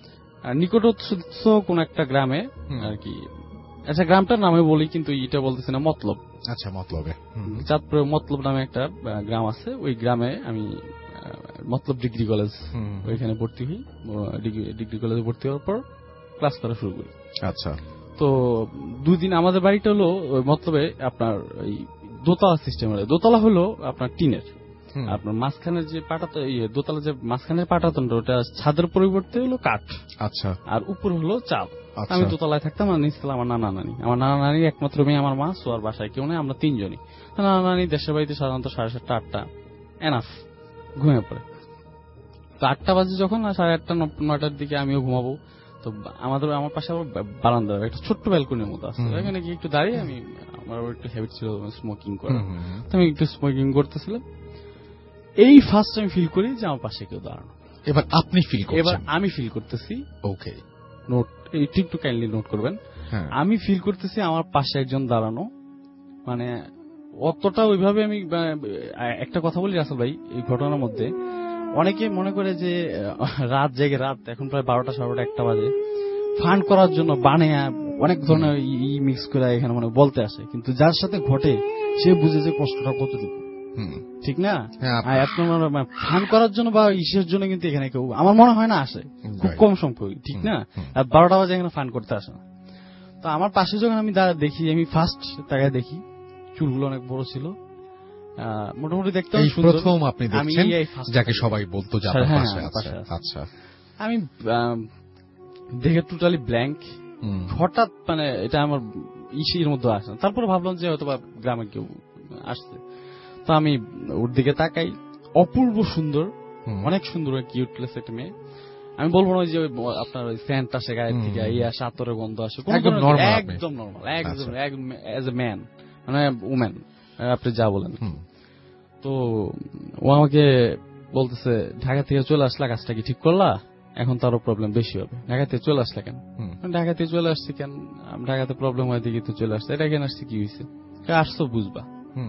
নিকটস্থ কোন একটা গ্রামে আর কি, আচ্ছা গ্রামটার নামে বলি কিন্তু এটা বলতেছি না, মতলব। আচ্ছা, মতলবে চাঁদপুরের মতলব নামে একটা গ্রাম আছে, ওই গ্রামে আমি মতলব ডিগ্রি কলেজ ওইখানে ভর্তি হই। ডিগ্রি কলেজে ভর্তি হওয়ার পর ক্লাস করা শুরু করি। আচ্ছা। তো দুদিন আমাদের বাড়িটা হলো ওই মতলবে আপনার এই দোতলা সিস্টেমের। দোতলা হলো আপনার টিনের, আপনার মাঝখানের যে পাটাতো দোতলা যে মাঝখানের পাটাতনটা ওটা ছাদের পরিবর্তে হলো কাঠ। আচ্ছা। আর উপর হলো চাল। আমি দোতলায় থাকতাম, আর নিচ তলায় আমার নানা নানি। আমার নানা নানি একমাত্র মেয়ে, আমার মা, সোয়ার বাসায় কেউ নেই, আমরা তিনজনই। নানা নানি দেশের বাড়িতে সাধারণত সাড়ে সাতটা আটটা এনাফ ঘুমিয়ে পড়ে। তো আটটা বাজে যখন, সাড়ে আটটা নয়টার দিকে আমিও ঘুমাবো। তো আমাদের আমার পাশে আবার বারান্দা, একটা ছোট্ট ব্যালকনির মতো আছে, এখানে গিয়ে একটু দাঁড়িয়ে আমি, আমার একটু হ্যাবিট ছিল স্মোকিং করা, তো আমি একটু স্মোকিং করতেছিলাম। এই ফার্স্ট আমি ফিল করি যে আমার পাশে কেউ দাঁড়ানো। এবার আপনি ফিল করছেন? এবার আমি ফিল করতেছি। ওকে, নোট একটু একটু কাইন্ডলি নোট করবেন। আমি ফিল করতেছি আমার পাশে একজন দাঁড়ানো। মানে অতটা ওইভাবে আমি, একটা কথা বলি রাসেল ভাই, এই ঘটনার মধ্যে অনেকে মনে করে যে রাত জেগে, রাত এখন প্রায় বারোটা সাড়ে একটা বাজে, ফান করার জন্য বানিয়ে অনেক ধরনের ই মিক্স করে এখানে মানে বলতে আসে, কিন্তু যার সাথে ঘটে সে বুঝে যে কষ্টটা কতটুকু, ঠিক না? আপনার ফান করার জন্য বা ইসের জন্য কিন্তু এখানে কেউ আমার মনে হয় না আসে, খুব কম সংখ্যক, ঠিক না? আর বারোটা বাজে এখানে ফান করতে আসে না। তো আমার পাশে যখন আমি দেখি, আমি ফার্স্ট তাকে দেখি, চুলগুলো অনেক বড় ছিল, মোটামুটি দেখতে প্রথম আপনি দেখছেন যাকে সবাই বলতো যার পাশে আছে। আচ্ছা। আমি দেখে টোটালি ব্ল্যাঙ্ক, হঠাৎ মানে এটা আমার ইসির মধ্যে আসে না। তারপরে ভাবলাম যে হয়তো বা গ্রামে কেউ আসছে। তো আমি ওর দিকে তাকাই, অপূর্ব সুন্দর, অনেক সুন্দর, কিউটলেস একটা মেয়ে। আমি বলবো না যে আপনার ওই সেন্ট আসে গায়ের থেকে, ইয়ে আসে, আতরের গন্ধ আসে, একদম নর্মাল, একদম এজ এ ম্যান, মানে উম্যান, আপনি যা বলেন। তো ও আমাকে বলতেছে, ঢাকা থেকে চলে আসলা, কাজটা কি ঠিক করলা? এখন তো আরো প্রবলেম বেশি হবে। ঢাকা থেকে চলে আসলা কেন? ঢাকা থেকে চলে আসছি কেন, ঢাকাতে প্রবলেম হয় দিকে তো চলে আসছে। এটা কেন আসছে, কি হয়েছে? আসছো বুঝবা।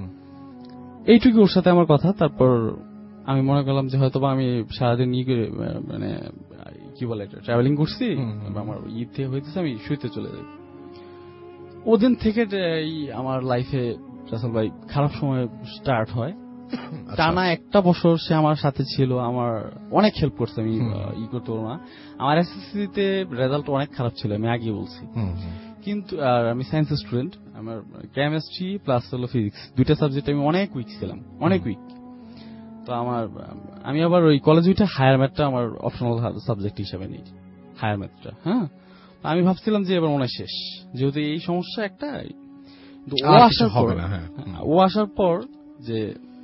এইটুকু ওর সাথে আমার কথা। তারপর আমি মনে করলাম যে হয়তো আমি সারাদিন ই করে মানে কি বলে এটা ট্রাভেলিং করছি, আমার ইতে হইতেছে, আমি শুইতে চলে যাই। ওদিন থেকে আমার লাইফে রাসেল ভাই খারাপ সময় স্টার্ট হয়। টানা একটা বছর সে আমার সাথে ছিল, আমার অনেক হেল্প করছে। আমি ই করতে পারবো না, আমার এসএসসি তে রেজাল্ট অনেক খারাপ ছিল, আমি আগে বলছি। কিন্তু আর আমি সায়েন্স স্টুডেন্ট, আমার কেমিস্ট্রি প্লাস হলো ফিজিক্স, দুইটা সাবজেক্ট আমি অনেক উইক ছিলাম, অনেক উইক। তো আমার আমি আবার ওই কলেজ উইটা হায়ার ম্যাথটা আমার অপশনাল সাবজেক্ট হিসেবে নিই, হায়ার ম্যাথটা। হ্যাঁ, আমি ভাবছিলাম যে এবার মনে শেষ, যেহেতু এই সমস্যা একটা। ও আসার পর ও আসার পর যে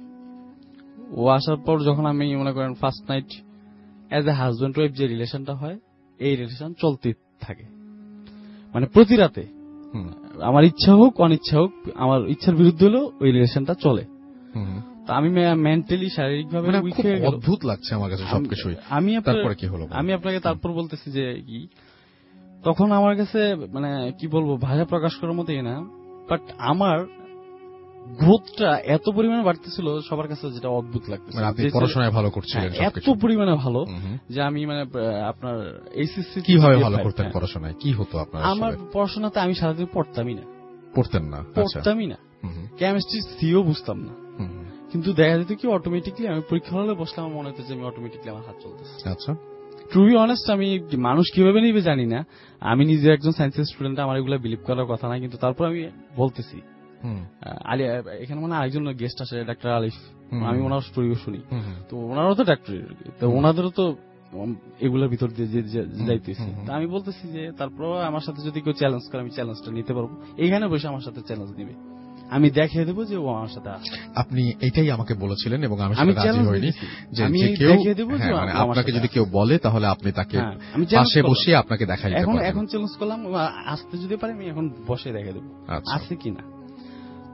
ও আসার পর যখন আমি মনে করেন first night as a husband wife যে রিলেশনটা হয়, এই রিলেশন চলতে থাকে, মানে প্রতি রাতে আমার ইচ্ছা হোক অনিচ্ছা হোক, আমার ইচ্ছার বিরুদ্ধে হলেও ওই রিলেশনটা চলে। আমি মেন্টালি শারীরিক ভাবে অদ্ভুত লাগছে আমার কাছে সবকিছুই। আমি তারপরে কি হলো, আমি আপনাকে তারপর বলতেছি যে কি, তখন আমার কাছে মানে কি বলবো, ভাষা প্রকাশ করার মতোই না, বাট আমার গ্রোথটা এত পরিমাণে বাড়তেছিল সবার কাছে, যেটা অদ্ভুত লাগতেছিল। আপনি পড়াশোনায় ভালো করছিলেন, এত পরিমাণে ভালো যে আমি মানে আপনার এইচএসসি কিভাবে ভালো করতেন পড়াশোনায়, কি হতো আপনার? আমার পড়াশোনাতে আমি সারাদিন পড়তামই না, পড়তেন না, পড়তামই না, কেমিস্ট্রি সিও বুঝতাম না, কিন্তু দেখা যেত কি অটোমেটিকলি আমি পরীক্ষা হলে বসলাম, আমার মনে হতো যে আমি অটোমেটিকলি আমার হাত চলতেছে। আচ্ছা, টু বি অনেস্ট, আমি মানুষ কিভাবে নিবে জানি না, আমি নিজে একজন সায়েন্সের স্টুডেন্ট, আমার এগুলো বিলিভ করার কথা না, কিন্তু তারপর আমি বলতেছি। আলিয়া এখানে মানে আরেকজন গেস্ট আসে, ডাক্তার আলিফ, আমি ওনার স্টোরিও শুনি, তো ওনারও তো ডাক্তার, তো ওনাদেরও তো এগুলোর ভিতর দিয়ে যাইতেছি। আমি বলতেছি যে তারপর আমার সাথে যদি কেউ চ্যালেঞ্জ করে, আমি চ্যালেঞ্জটা নিতে পারবো, এইখানে বসে আমার সাথে চ্যালেঞ্জ নিবে, আমি দেখিয়ে দেবো যে ও আমার সাথে আসে। আপনি এটাই আমাকে বলেছিলেন এবং আমি সেটা রাজি হইনি, যে কেউ মানে আপনাকে যদি কেউ বলে তাহলে আপনি তাকে পাশে বসিয়ে আপনাকে দেখাই দিতে পারবেন। এখন চ্যালেঞ্জ করলাম, আসতে যদি পারে আমি এখন বসে দেখে দেবো আছে কিনা।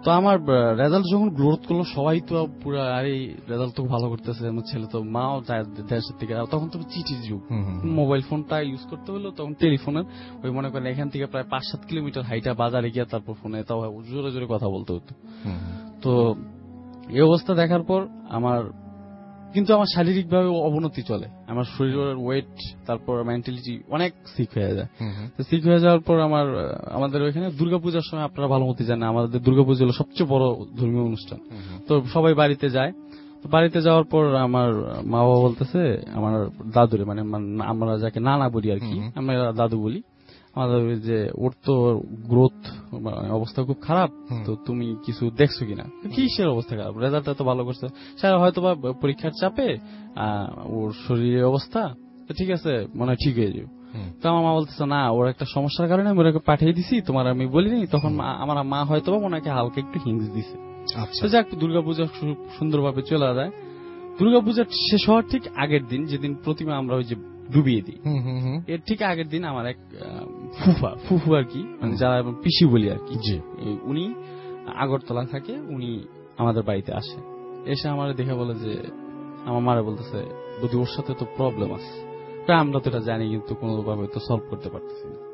তো আমার রেজাল্ট যখন গ্রোথ করলো সবাই তো পুরো আরে রেজাল্ট তো ভালো করতেছে, আমার ছেলে তো মাও যায় দেশের থেকে। তখন তো চিঠির যুগ, মোবাইল ফোনটা ইউজ করতে হলো তখন টেলিফোনের ওই মনে করেন এখান থেকে প্রায় পাঁচ সাত কিলোমিটার হাইটা বাজারে গিয়ে তারপর ফোনে তাও জোরে জোরে কথা বলতে হতো। তো এই অবস্থা দেখার পর আমার কিন্তু আমার শারীরিক ভাবে অবনতি চলে, আমার শরীরের ওয়েট তারপর মেন্টালিটি অনেক সিক হয়ে যায়। তো সিক হয়ে যাওয়ার পর আমার আমাদের ওইখানে দুর্গাপূজার সময় আপনারা ভালো মতো জানেন আমাদের দুর্গাপূজা হলো সবচেয়ে বড় ধর্মীয় অনুষ্ঠান। তো সবাই বাড়িতে যায়, তো বাড়িতে যাওয়ার পর আমার মা বাবা বলতেছে আমার দাদুরে, মানে আমরা যাকে নানা বলি আর কি, আমরা দাদু বলি, আমাদের যে ওর তো গ্রোথ অবস্থা খুব খারাপ, তো তুমি কিছু দেখছো কিনা? কিসের অবস্থা খারাপ? রেজাল্ট তো ভালো করছে, স্যার হয়তো বা পরীক্ষার চাপে ওর শরীরের অবস্থা তো ঠিক আছে মনে হয় ঠিক হয়ে যাবে। তো আমার মা বলতেছে না, ওর একটা সমস্যার কারণে আমি ওকে পাঠিয়ে দিছি, তোমার আমি বলিনি। তখন আমার মা হয়তো বা ওনাকে হালকা একটু হিংস দিছে। তো যাক দুর্গাপূজা সুন্দরভাবে চলে যায়। দুর্গাপূজা শেষ হওয়ার ঠিক আগের দিন, যেদিন প্রতিমা আমরা ওই যে ডুবিয়ে দিই, এর ঠিক আগের দিন আমার এক ফুফা ফুফু আর কি, মানে যারা পিসি বলি আর কি, উনি আগরতলা থাকে, উনি আমাদের বাড়িতে আসে। এসে আমার দেখে বলে যে আমার মারা বলতেছে যদি ওর সাথে তো প্রবলেম আছে, আমরা তো এটা জানি কিন্তু কোনোভাবে তো সলভ করতে পারতেছি না।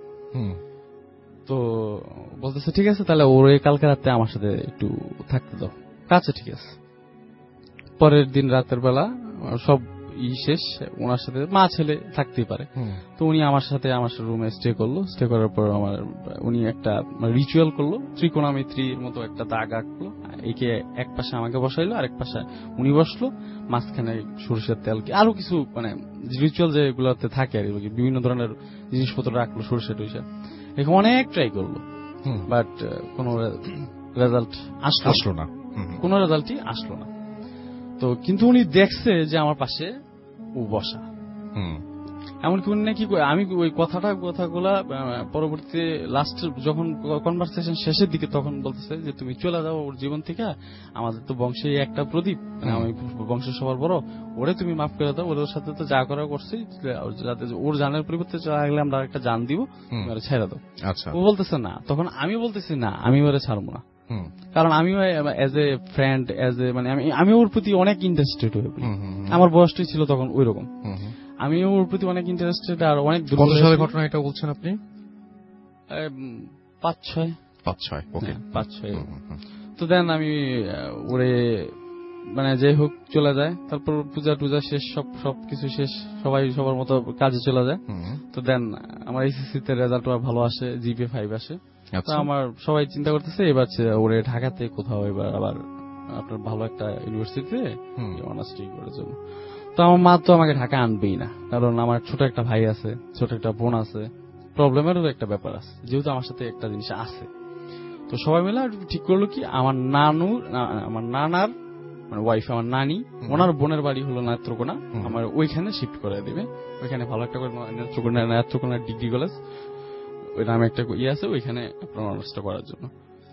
তো বলতেছে ঠিক আছে তাহলে ওর কালকে রাতে আমার সাথে একটু থাকতে দাও। আচ্ছা ঠিক আছে। পরের দিন রাতের বেলা সব ই শেষ, ওনার সাথে মা ছেলে থাকতেই পারে, তো উনি আমার সাথে আমার রুমে স্টে করলো। স্টে করার পর আমার উনি একটা রিচুয়াল করলো, ত্রিকোণামিত্রির মতো একটা দাগ আঁকলো, একে এক পাশে আমাকে বসাইলো, আরেক পাশে উনি বসলো, মাঝখানে সরিষার তেল আরো কিছু মানে রিচুয়াল যেগুলোতে থাকে আর কি, বিভিন্ন ধরনের জিনিসপত্র রাখলো, সরিষা টরিষা, এখানে অনেক ট্রাই করলো, বাট কোন রেজাল্ট আসলো না, কোন রেজাল্টই আসলো না। তো কিন্তু উনি দেখছে যে আমার পাশে ও বসা, এমনকি উনি নাকি আমি ওই কথাটা কথাগুলা পরবর্তীতে লাস্ট যখন কনভারসেশন শেষের দিকে তখন বলতেছে যে তুমি চলে যাও ওর জীবন থেকে, আমাদের তো বংশে একটা প্রদীপ, আমি বংশের সবার বড়, ওরে তুমি মাফ করে দাও, ওর সাথে তো যা করা করছি, যাতে ওর জানের পরিবর্তে লাগলে আমরা একটা জান দিব, তুমি ছেড়ে দাও। ও বলতেছে না, তখন আমি বলতেছি না আমি ওরে ছাড়বো না, কারণ আমি as a friend as a মানে আমি আমি ওর প্রতি অনেক ইন্টারেস্টেড হয়ে পড়ি, আমার বয়সটাই ছিল তখন ওই রকম, আমি ওর প্রতি অনেক ইন্টারেস্টেড। আর অনেক কত সালের ঘটনা এটা বলছেন আপনি? পাঁচ ছয় পাঁচ ছয় ওকে পাঁচ ছয় তো দেন আমি ওরে মানে যাই হোক চলে যায়, তারপর পূজা টুজা শেষ, সব সবকিছু শেষ, সবাই সবার মতো কাজে চলে যায়। তো দেন আমার এইচএসসি তে রেজাল্ট ভালো আসে, জিপিএ ফাইভ আসে। তো আমার সবাই চিন্তা করতেছে এবার ওরে ঢাকাতে কোথাও এবার আবার আপনার ভালো একটা ইউনিভার্সিটিতে অনার্স ডিগ্রি করার জন্য। তো আমার মা তো আমাকে ঢাকা আনবেই না, কারণ আমার ছোট একটা ভাই আছে, ছোট একটা বোন আছে, প্রবলেমেরও একটা ব্যাপার আছে, যেহেতু আমার সাথে একটা জিনিস আছে। তো সবাই মিলে ঠিক করলো কি আমার নানু আমার নানার মানে ওয়াইফ আমার নানি, ওনার বোনের বাড়ি হলো নেত্রকোনা, আমার ওইখানে শিফট করে দেবে, ওইখানে ভালো একটা নেত্রকোনা নেত্রকোনা ডিগ্রি কলেজ ওই নামে একটা ইয়ে আছে, ওইখানে আপনার অনার্সটা করার জন্য।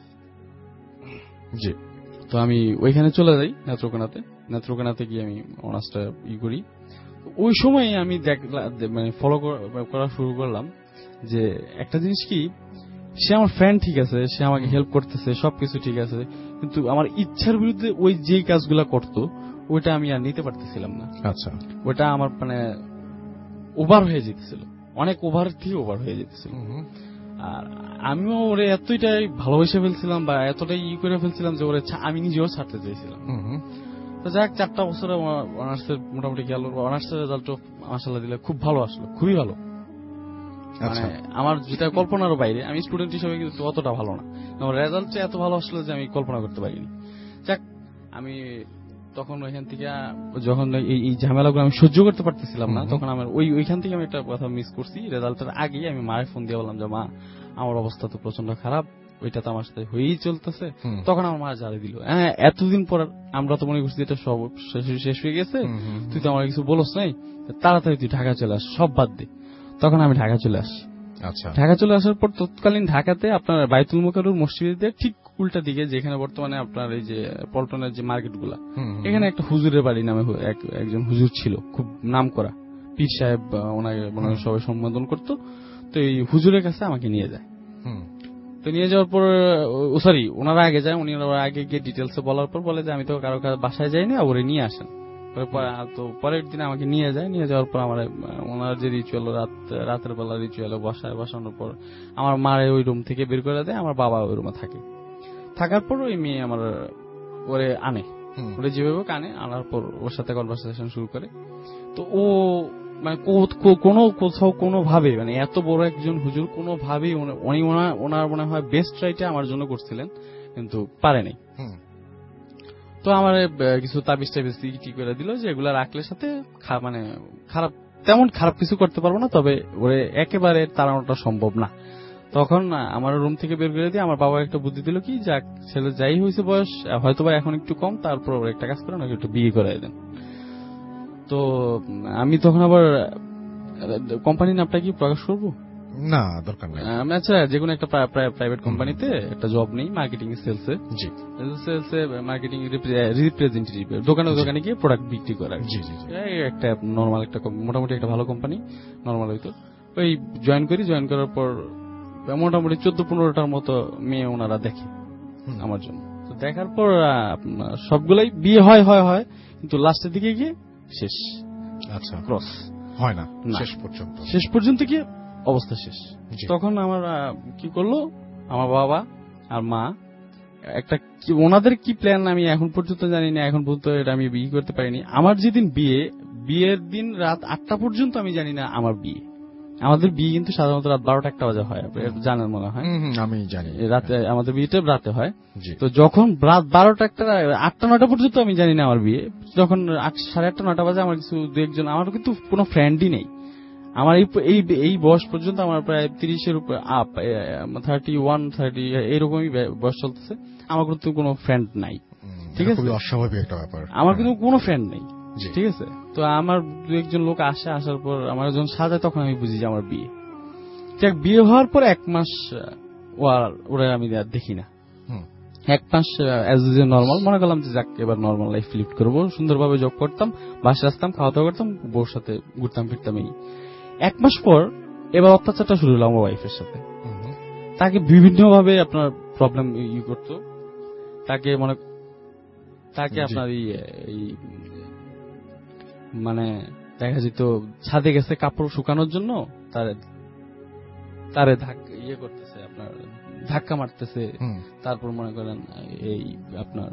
জি, তো আমি ওইখানে চলে যাই নেত্রকোনাতে, নেত্রকোনাতে গিয়ে আমি অনার্সটা ই করি। ওই সময় আমি মানে ফলো করা শুরু করলাম যে একটা জিনিস কি, সে আমার ফ্রেন্ড ঠিক আছে, সে আমাকে হেল্প করতেছে, সবকিছু ঠিক আছে, কিন্তু আমার ইচ্ছার বিরুদ্ধে ওই যেই কাজগুলা করতো ওইটা আমি আর নিতে পারতেছিলাম না। আচ্ছা, ওইটা আমার মানে ওভার হয়ে যেতেছিল, অনেক ওভার থেকে ওভার হয়ে যেতেছিল। আর আমিও ওরে এতটাই ভালোবেসে ফেলছিলাম বা এতটাই ই করে ফেলছিলাম যে ওরে আমি নিজেও ছাড়তে চাইছিলাম। তো যাক চারটা বছরে অনার্সের মোটামুটি গেল, অনার্সের রেজাল্টও মাশাআল্লাহ দিলে খুব ভালো আসলো, খুবই ভালো, মানে আমার যেটা কল্পনারও বাইরে। আমি স্টুডেন্ট হিসেবে কিন্তু অতটা ভালো না, আমার রেজাল্টটা এত ভালো আসলো যে আমি কল্পনা করতে পারিনি। যাক আমি তখন ওইখান থেকে যখন এই ঝামেলাগুলো আমি সহ্য করতে পারতেছিলাম না, তখন আমার ওই ওইখান থেকে আমি একটা কথা মিস করছি। রেজাল্টের আগেই আমি মায়ের ফোন দিয়ে বললাম যে মা আমার অবস্থা তো প্রচন্ড খারাপ, ওইটা তো আমার সাথে হয়েই চলতেছে। তখন আমার মা জানিয়ে দিল, হ্যাঁ এতদিন পর আমরা তো মনে করছি এটা সব শেষ হয়ে গেছে, তুই তো আমার কিছু বলস নাই, তাড়াতাড়ি তুই ঢাকা চলে আস, সব বাদ দে। তখন আমি ঢাকা চলে আসি। আচ্ছা, ঢাকা চলে আসার পর তৎকালীন ঢাকাতে আপনার বাইতুল মুকাররম মসজিদের ঠিক উল্টা দিকে, যেখানে বর্তমানে আপনার এই যে পল্টনের যে মার্কেট গুলা, এখানে একটা হুজুরের বাড়ি নামে একজন হুজুর ছিল, খুব নাম করা পীর সাহেব, ওনাকে সবাই সম্বোধন করতো। তো এই হুজুরের কাছে আমাকে নিয়ে যায়। তো তো নিয়ে যাওয়ার পর সরি ওনারা আগে যায়, উনি আগে গিয়ে ডিটেলসে বলার পর বলে যে আমি তো কারো কাছে বাসায় যাইনি, ওরে নিয়ে আসেন। তো পরের দিন আমাকে নিয়ে যায়, নিয়ে যাওয়ার পর আমার ওনার যে রিচুয়াল রাত রাতের বেলা রিচুয়াল বসায়, বসানোর পর আমার মারে ওই রুম থেকে বের করে দেয়, আমার বাবা ওই রুমে থাকে। থাকার পর ওই মেয়ে আমার ওরে আনে, ওরে যেভাবে আনে, আনার পর ওর সাথে কনভারসেশন শুরু করে। তো ও মানে কোনো কোথাও কোনো ভাবে মানে এত বড় একজন হুজুর কোনো ভাবেই উনি ওনার মনে হয় বেস্ট ট্রাইটা আমার জন্য করছিলেন, কিন্তু পারেনি। তো আমার কিছু তাবিজ টাবিজ কি করে দিল যে এগুলা রাখলে সাথে মানে খারাপ তেমন খারাপ কিছু করতে পারবো না, তবে ওরে একেবারে তাড়ানোটা সম্ভব না। তখন আমার রুম থেকে বের করে দিয়ে আমার বাবা একটা বুদ্ধি দিল কি, যাক ছেলে যাই হয়েছে বয়স হয়তো বা এখন একটু কম, তারপর ওর একটা কাজ করেন, একটু বিয়ে করাই দেন। তো আমি তখন আবার কোম্পানির নামটা কি প্রকাশ করবো? না, দরকার নেই। আমি আচ্ছা যে কোনো একটা প্রাইভেট কোম্পানিতে একটা জব নেই, মার্কেটিং সেলসে। জি, সেলসে মার্কেটিং রিপ্রেজেন্টেটিভ, দোকানে দোকানে গিয়ে প্রোডাক্ট বিক্রি করা। জি জি, একটা নর্মাল একটা মোটামুটি একটা ভালো কোম্পানি, নর্মাল হইতো। ওই জয়েন করি, জয়েন করার পর মোটামুটি চোদ্দ পনেরোটার মতো মেয়ে ওনারা দেখে আমার জন্য। তো দেখার পর সবগুলাই বিয়ে হয় হয় হয় কিন্তু লাস্টের দিকে গিয়ে শেষ। আচ্ছা, ক্রস হয় না শেষ পর্যন্ত, শেষ পর্যন্ত গিয়ে অবস্থা শেষ। তখন আমার কি করলো আমার বাবা আর মা, একটা ওনাদের কি প্ল্যান আমি এখন পর্যন্ত জানি না, এখন পর্যন্ত এটা আমি বিয়ে করতে পারিনি। আমার যেদিন বিয়ে, বিয়ের দিন রাত আটটা পর্যন্ত আমি জানি না আমার বিয়ে। আমাদের বিয়ে কিন্তু সাধারণত রাত বারোটা একটা বাজে হয়, জানার মনে হয়। আমি জানি রাতে আমাদের বিয়েটা রাতে হয়। তো যখন রাত বারোটা একটা আটটা নটা পর্যন্ত আমি জানি না আমার বিয়ে, যখন সাড়ে আটটা নটা বাজে আমার কিছু দু একজন, আমার কিন্তু কোনো ফ্রেন্ডই নেই। আমার এই এই বয়স পর্যন্ত আমার প্রায় তিরিশের উপরে আপ, থার্টি ওয়ান থার্টি এইরকমই বয়স চলতেছে, আমার কিন্তু কোনো ফ্রেন্ড নাই। ঠিক আছে, খুবই অস্বাভাবিক একটা ব্যাপার। আমার কিন্তু কোনো ফ্রেন্ড নেই। ঠিক আছে, তো আমার দু একজন লোক আসে, আসার পর আমার যখন সাজায় তখন আমি বুঝি যে আমার বিয়ে। ঠিক বিয়ে হওয়ার পর এক মাস ওরা আমি দেখি না, এক মাস অ্যাজ ইউজুয়াল নর্মাল মনে করলাম যে যাক এবার নর্মাল লাইফ লিড করবো, সুন্দরভাবে জব করতাম, বাসায় আসতাম, খাওয়া দাওয়া করতাম, বউর সাথে ঘুরতাম ফিরতাম। এই এক মাস পর এবার অত্যাচারটা শুরু হলো আমার ওয়াইফের সাথে। তাকে বিভিন্ন ভাবে আপনার প্রবলেম ই করতো, তাকে মনে তাকে আপনার এই মানে দেখা যেত ছাদে গেছে কাপড় শুকানোর জন্য, তারে তারে ইয়ে করতেছে আপনার ধাক্কা মারতেছে, তারপর মনে করেন এই আপনার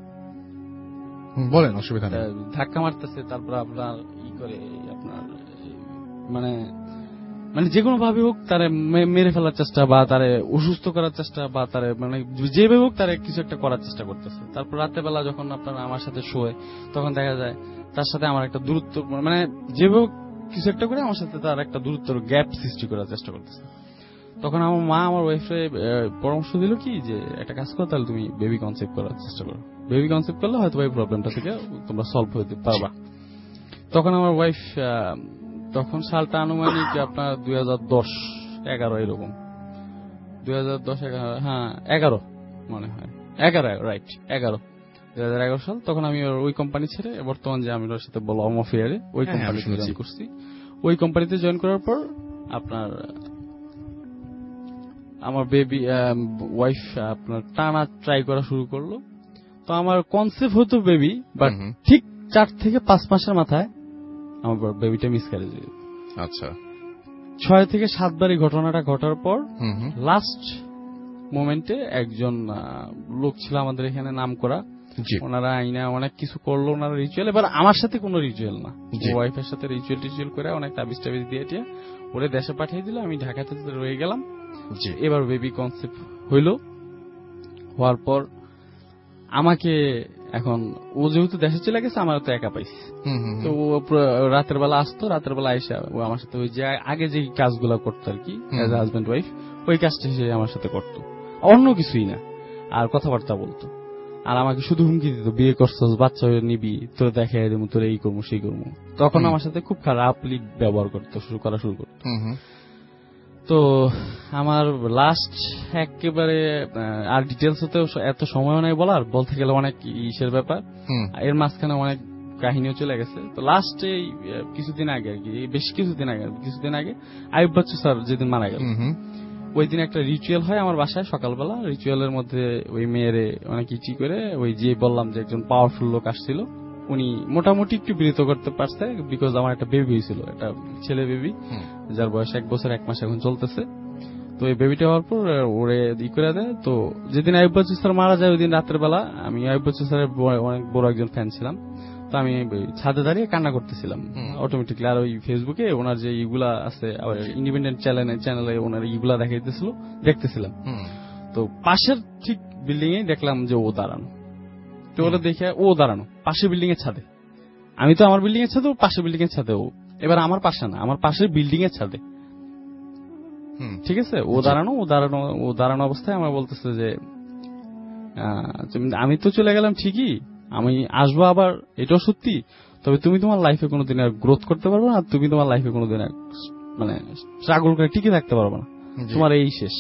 বলেন অসুবিধা নেই, ধাক্কা মারতেছে, তারপর আপনার ই করে আপনার মানে মানে যে কোনো ভাবে হোক তারে মেরে ফেলার চেষ্টা বা তারে অসুস্থ করার চেষ্টা বা তারে মানে যেভাবে হোক তারে কিছু একটা করার চেষ্টা করতেছে। তারপর রাতের বেলা যখন আপনার আমার সাথে শোয় তখন দেখা যায় তার সাথে আমার একটা দূরত্ব, মানে যেভাবে কিছু একটা করে আমার সাথে তার একটা দূরত্বর গ্যাপ সৃষ্টি করার চেষ্টা করতেছে। তখন আমার মা আমার ওয়াইফে পরামর্শ দিল কি যে একটা কাজ করো, তাহলে তুমি বেবি কনসেপ্ট করার চেষ্টা করো, বেবি কনসেপ্ট করলে হয়তো এই প্রবলেমটা থেকে তোমরা সলভ হতে পারবা। তখন আমার ওয়াইফ, তখন সালটা আনুমানিক আপনার দুই হাজার দশ এগারো এরকম, দুই হাজার দশ এগারো হ্যাঁ এগারো মনে হয় এগারো রাইট এগারো দুই হাজার এগারো সাল। তখন আমি ওই কোম্পানি ছেড়ে বর্তমান যে আমি ওর সাথে বললাম অফিয়ারে ওই কোম্পানিতে জয়েন করছি। ওই কোম্পানিতে জয়েন করার পর আপনার আমার বেবি ওয়াইফ আপনার টানা ট্রাই করা শুরু করলো। তো আমার কনসেপ্ট হতো বেবি, বাট ঠিক চার থেকে পাঁচ মাসের মাথায় আমার বেবিটা মিসক্যারেজ হয়ে যেত। আচ্ছা, ছয় থেকে সাতবার এই ঘটনাটা ঘটার পর লাস্ট মোমেন্টে একজন লোক ছিল আমাদের এখানে নাম করা, ওনারা আইনা অনেক কিছু করলো, ওনারা রিচুয়াল, এবার আমার সাথে কোনো রিচুয়াল না, ওয়াইফের সাথে রিচুয়াল টিচুয়াল করে অনেক তাবিজ টাবিজ দিয়ে টিয়া ওরে দেশে পাঠিয়ে দিল, আমি ঢাকাতে রয়ে গেলাম। এবার বেবি কনসেপ্ট হইল, হওয়ার পর আমাকে এখন ও যেহেতু দেশে চলে গেছে আমার তো একা পাইছি, তো রাতের বেলা আসতো, রাতের বেলা আইসা ও আমার সাথে ওই যে আগে যে কাজগুলো করতো আর কি এজ এ হাজবেন্ড ওয়াইফ, ওই কাজটা সে আমার সাথে করতো, অন্য কিছুই না, আর কথাবার্তা বলতো, আর আমাকে শুধু হুমকি দিত বিয়ে করছস, বাচ্চা হয়ে নিবি, তোর দেখে দেবো, তোর এই করবো সেই করবো। তখন আমার সাথে খুব খারাপলি ব্যবহার করতো, শুরু করা শুরু করতো। তো আমার লাস্ট একেবারে আর ডিটেলস হতে এত সময় নাই বলার, বলতে গেলে অনেক ইসের ব্যাপার, এর মাঝখানে অনেক কাহিনীও চলে গেছে। তো লাস্টে কিছুদিন আগে আর কি, বেশ কিছুদিন আগে কিছুদিন আগে আইয়ুব বাচ্চু স্যার যেদিন মারা গেল, ওই দিন একটা রিচুয়াল হয় আমার বাসায় সকালবেলা। রিচুয়ালের মধ্যে ওই মেয়েরে অনেক ইটি করে ওই যে বললাম যে একজন পাওয়ারফুল লোক আসছিল, উনি মোটামুটি একটু বিরত করতে পারছে, বিকজ আমার একটা বেবি হয়েছিল, একটা ছেলে বেবি, যার বয়স এক বছর এক মাস এখন চলতেছে। তো এই বেবিটা হওয়ার পর ওরে ই করে দেয়। তো যেদিন আইয়ুব বাচ্চু স্যার মারা যায় ওই দিন রাতের বেলা আমি আইয়ুব বাচ্চু স্যারের অনেক বড় একজন ফ্যান ছিলাম। তো আমি ছাদে দাঁড়িয়ে কান্না করতেছিলাম অটোমেটিকলি। আর ওই ফেসবুকে ওনার যে ইগুলা আছে, ইন্ডিপেন্ডেন্ট চ্যানেলে চ্যানেলে ওনার ইগুলা দেখাইতেছিল, দেখতেছিলাম। তো পাশের ঠিক বিল্ডিং এ দেখলাম যে ও দাঁড়ানো। তো ওরা দেখে ও দাঁড়ানো পাশের বিল্ডিং এর ছাদে। আমি তো আমার বিল্ডিং এর ছাদে, ও পাশের বিল্ডিং এর ছাদে। ও এবার আমার পাশে না, আমার পাশের বিল্ডিং এর ছাদে। ঠিক আছে, ও দাঁড়ানো ও দাঁড়ানো ও দাঁড়ানো অবস্থায় আমার বলতেছে যে আমি তো চলে গেলাম ঠিকই, আমি আসবো আবার, এটাও সত্যি, তবে তুমি তোমার লাইফে কোনোদিন আর গ্রোথ করতে পারবে না, তুমি তোমার লাইফে কোনোদিন মানে স্ট্রাগল করে টিকে থাকতে পারবে না, তোমার এই শেষ।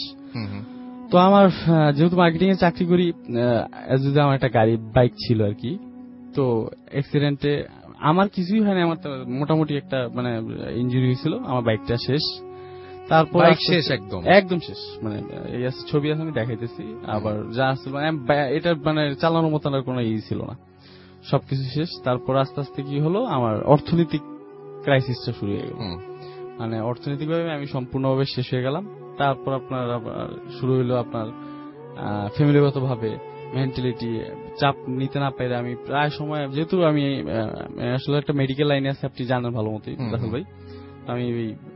তো আমার যেহেতু মার্কেটিং এ চাকরি করি, যদি আমার একটা গাড়ি বাইক ছিল আর কি, তো অ্যাক্সিডেন্টে আমার কিছুই হয়নি, আমার মোটামুটি একটা মানে ইনজুরি হয়েছিল, আমার বাইকটা শেষ। তারপর শেষ একদম একদম শেষ, মানে ছবি আছে আমি দেখাইতেছি। আবার যা আসছিল এটা মানে চালানোর মতন আর কোনো ই ছিল না, সবকিছু শেষ। তারপর আস্তে আস্তে কি হলো, আমার অর্থনৈতিক ক্রাইসিসটা শুরু হয়ে গেল, মানে অর্থনৈতিকভাবে আমি সম্পূর্ণভাবে শেষ হয়ে গেলাম। তারপর আপনার শুরু হইলো আপনার ফ্যামিলিগত ভাবে মেন্টালিটি চাপ নিতে না পেরে আমি প্রায় সময়, যেহেতু আমি আসলে একটা মেডিকেল লাইনে আছে, আপনি জানেন ভালো মতোই রাসেল ভাই, আমি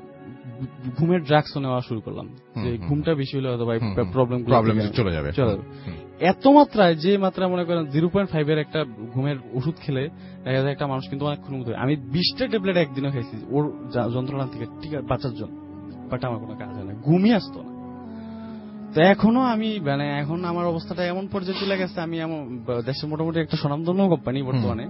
ঘুমের ড্রাগস নেওয়া শুরু করলাম। যে ঘুমটা বেশি হলে হয়তো ভাই প্রবলেম প্রবলেম চলে যাবে চলে যাবে এত মাত্রায়, যে মাত্রা মনে করেন জিরো পয়েন্ট ফাইভ এর একটা ঘুমের ওষুধ খেলে দেখা যায় একটা মানুষ কিন্তু অনেকক্ষণ মতো। আমি বিশটা ট্যাবলেট একদিনও খাইছি ওর যন্ত্রণা থেকে টিকা বাঁচার জন্য, বাট আমার কোনো কাজ হয় না, ঘুমই আসতো না। তো এখনো আমি মানে এখন আমার অবস্থাটা এমন পর্যায়ে চলে গেছে, আমি এমন দেশের মোটামুটি একটা স্বনামধন্য কোম্পানি বর্তমানে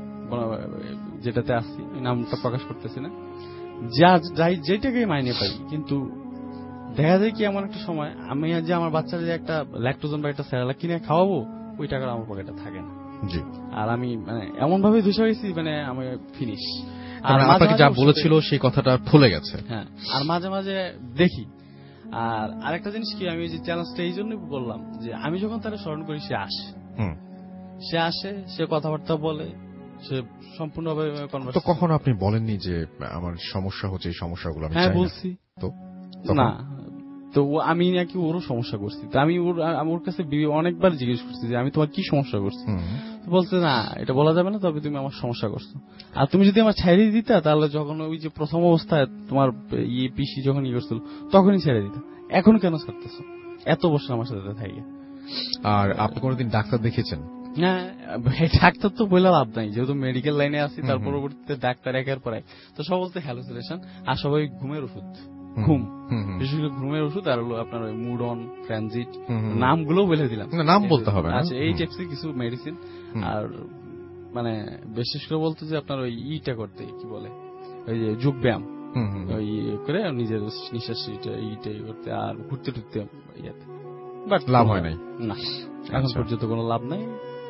যেটাতে আসছি, নামটা প্রকাশ করতেছি না, যা যাই যেটাকে মাইনে পাই, কিন্তু দেখা যায় কি এমন একটা সময় আমি যে আমার বাচ্চার যে একটা ল্যাকটোজেন বা একটা স্যারেলাক কিনে খাওয়াবো, ওই টাকাটা আমার পকেটে থাকে না। আর আমি মানে এমন ভাবে ধসে গেছি, মানে আমি ফিনিশ। আর আপনাকে যা বলেছিল সেই কথাটা ভুলে গেছে। হ্যাঁ, আর মাঝে মাঝে দেখি। আর আরেকটা জিনিস কি, আমি যে চ্যালেঞ্জটা এই জন্যই বললাম যে আমি যখন তারা স্মরণ করি, সে আসে সে আসে সে কথাবার্তা বলে, সে সম্পূর্ণভাবে। তো কখনো আপনি বলেননি যে আমার সমস্যা হচ্ছে, এই সমস্যাগুলো আমি চাই না? হ্যাঁ বলছি তো, না তো আমি নাকি ওরও সমস্যা করছি। তো আমি ওর ওর কাছে অনেকবার জিজ্ঞেস করছি যে আমি তোমার কি সমস্যা করছি, বলছে না এটা বলা যাবে না, তবে তুমি আমার সমস্যা করছো। আর তুমি যদি আমার ছেড়ে দিতা, তাহলে যখন ওই যে প্রথম অবস্থায় তোমার ইয়ে পিসি যখন ইয়ে করছিল তখনই ছেড়ে দিতা, এখন কেন ছাড়তেছো, এত বছর আমার সাথে থাকে। আর আপনি কোনোদিন ডাক্তার দেখেছেন? হ্যাঁ, ডাক্তার তো বলে লাভ নাই, যেহেতু মেডিকেল লাইনে আছি। তার পরবর্তীতে ডাক্তার একের পর এক, তো সব বলতে হ্যালুসিনেশন, আর সবাই ঘুমের ওষুধ, ঘুম বিশেষ করে ঘুমের ওষুধ, আর হলো আপনার ওই মুডন, ট্রানজিট, নামগুলো বলে দিলাম, নাম বলতে হবে। আচ্ছা, এই টাইপসের কিছু মেডিসিন। আর মানে বিশেষ করে বলতে যে আপনার ওই ইটা করতে কি বলে, ওই যে যোগ ব্যায়াম, ওই করে নিজের নিঃশ্বাস ইটাই করতে, আর ঘুরতে টুরতে ইয়াতে, বাট লাভ হয় নাই না, এখন পর্যন্ত কোনো লাভ নাই,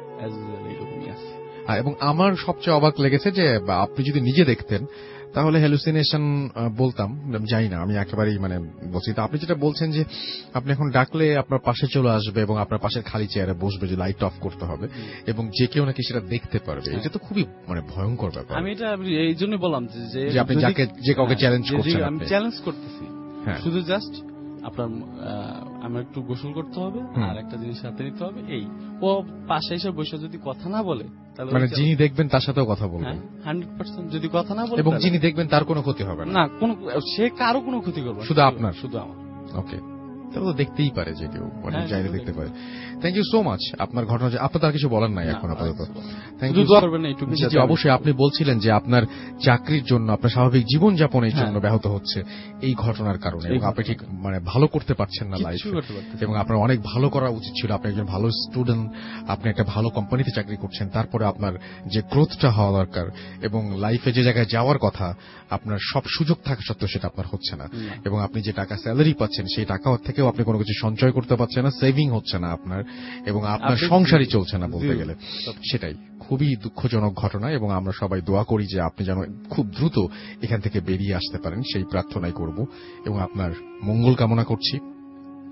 এইরকমই আছে। এবং আমার সবচেয়ে অবাক লেগেছে যে আপনি যদি নিজে দেখতেন তাহলে হ্যালুসিনেশন বলতাম, জানি না, আমি একেবারেই মানে বলছি। তো আপনি যেটা বলছেন যে আপনি এখন ডাকলে আপনার পাশে চলে আসবে এবং আপনার পাশের খালি চেয়ারে বসবে, যে লাইট অফ করতে হবে এবং যে কেউ নাকি সেটা দেখতে পারবে, এটা তো খুবই মানে ভয়ঙ্কর ব্যাপার। আমি এটা এই জন্য বললাম যে আপনি যাকে যে কাউকে চ্যালেঞ্জ করছেন, আমি চ্যালেঞ্জ করতেছি শুধু জাস্ট আপনার আমার একটু গোসল করতে হবে আর একটা জিনিস হাতে নিতে হবে, এই ও পাশে এসে বসে যদি কথা না বলে, তাহলে মানে যিনি দেখবেন তার সাথেও কথা বলবেন হান্ড্রেড পার্সেন্ট, যদি কথা না বলে, এবং যিনি দেখবেন তার কোনো ক্ষতি হবে না, না কোনো, সে কারো কোনো ক্ষতি করবে, শুধু আপনার, শুধু আমার। ওকে, তাহলে তো দেখতেই পারে যে কেউ, মানে চাইলে দেখতে পারে। Thank you so much. আপনার ঘটনা, আপনার তার কিছু বলার নাই এখন আপাতত। Thank you. অবশ্যই আপনি বলছিলেন যে আপনার চাকরির জন্য, আপনার স্বাভাবিক জীবনযাপনের জন্য ব্যাহত হচ্ছে এই ঘটনার কারণে, এবং আপনি ঠিক মানে ভালো করতে পারছেন না লাইফে, এবং আপনার অনেক ভালো করা উচিত ছিল। আপনি একজন ভালো স্টুডেন্ট, আপনি একটা ভালো কোম্পানিতে চাকরি করছেন, তারপরে আপনার যে গ্রোথটা হওয়া দরকার এবং লাইফে যে জায়গায় যাওয়ার কথা, আপনার সব সুযোগ থাকা সত্ত্বেও সেটা আপনার হচ্ছে না, এবং আপনি যে টাকা স্যালারি পাচ্ছেন সেই টাকা থেকেও আপনি কোনো কিছু সঞ্চয় করতে পারছেন না, সেভিং হচ্ছে না আপনার, এবং আপনার সংসারই চলছে না বলতে গেলে। সেটাই খুবই দুঃখজনক ঘটনা, এবং আমরা সবাই দোয়া করি যে আপনি যেন খুব দ্রুত এখান থেকে বেরিয়ে আসতে পারেন, সেই প্রার্থনাই করব এবং আপনার মঙ্গল কামনা করছি।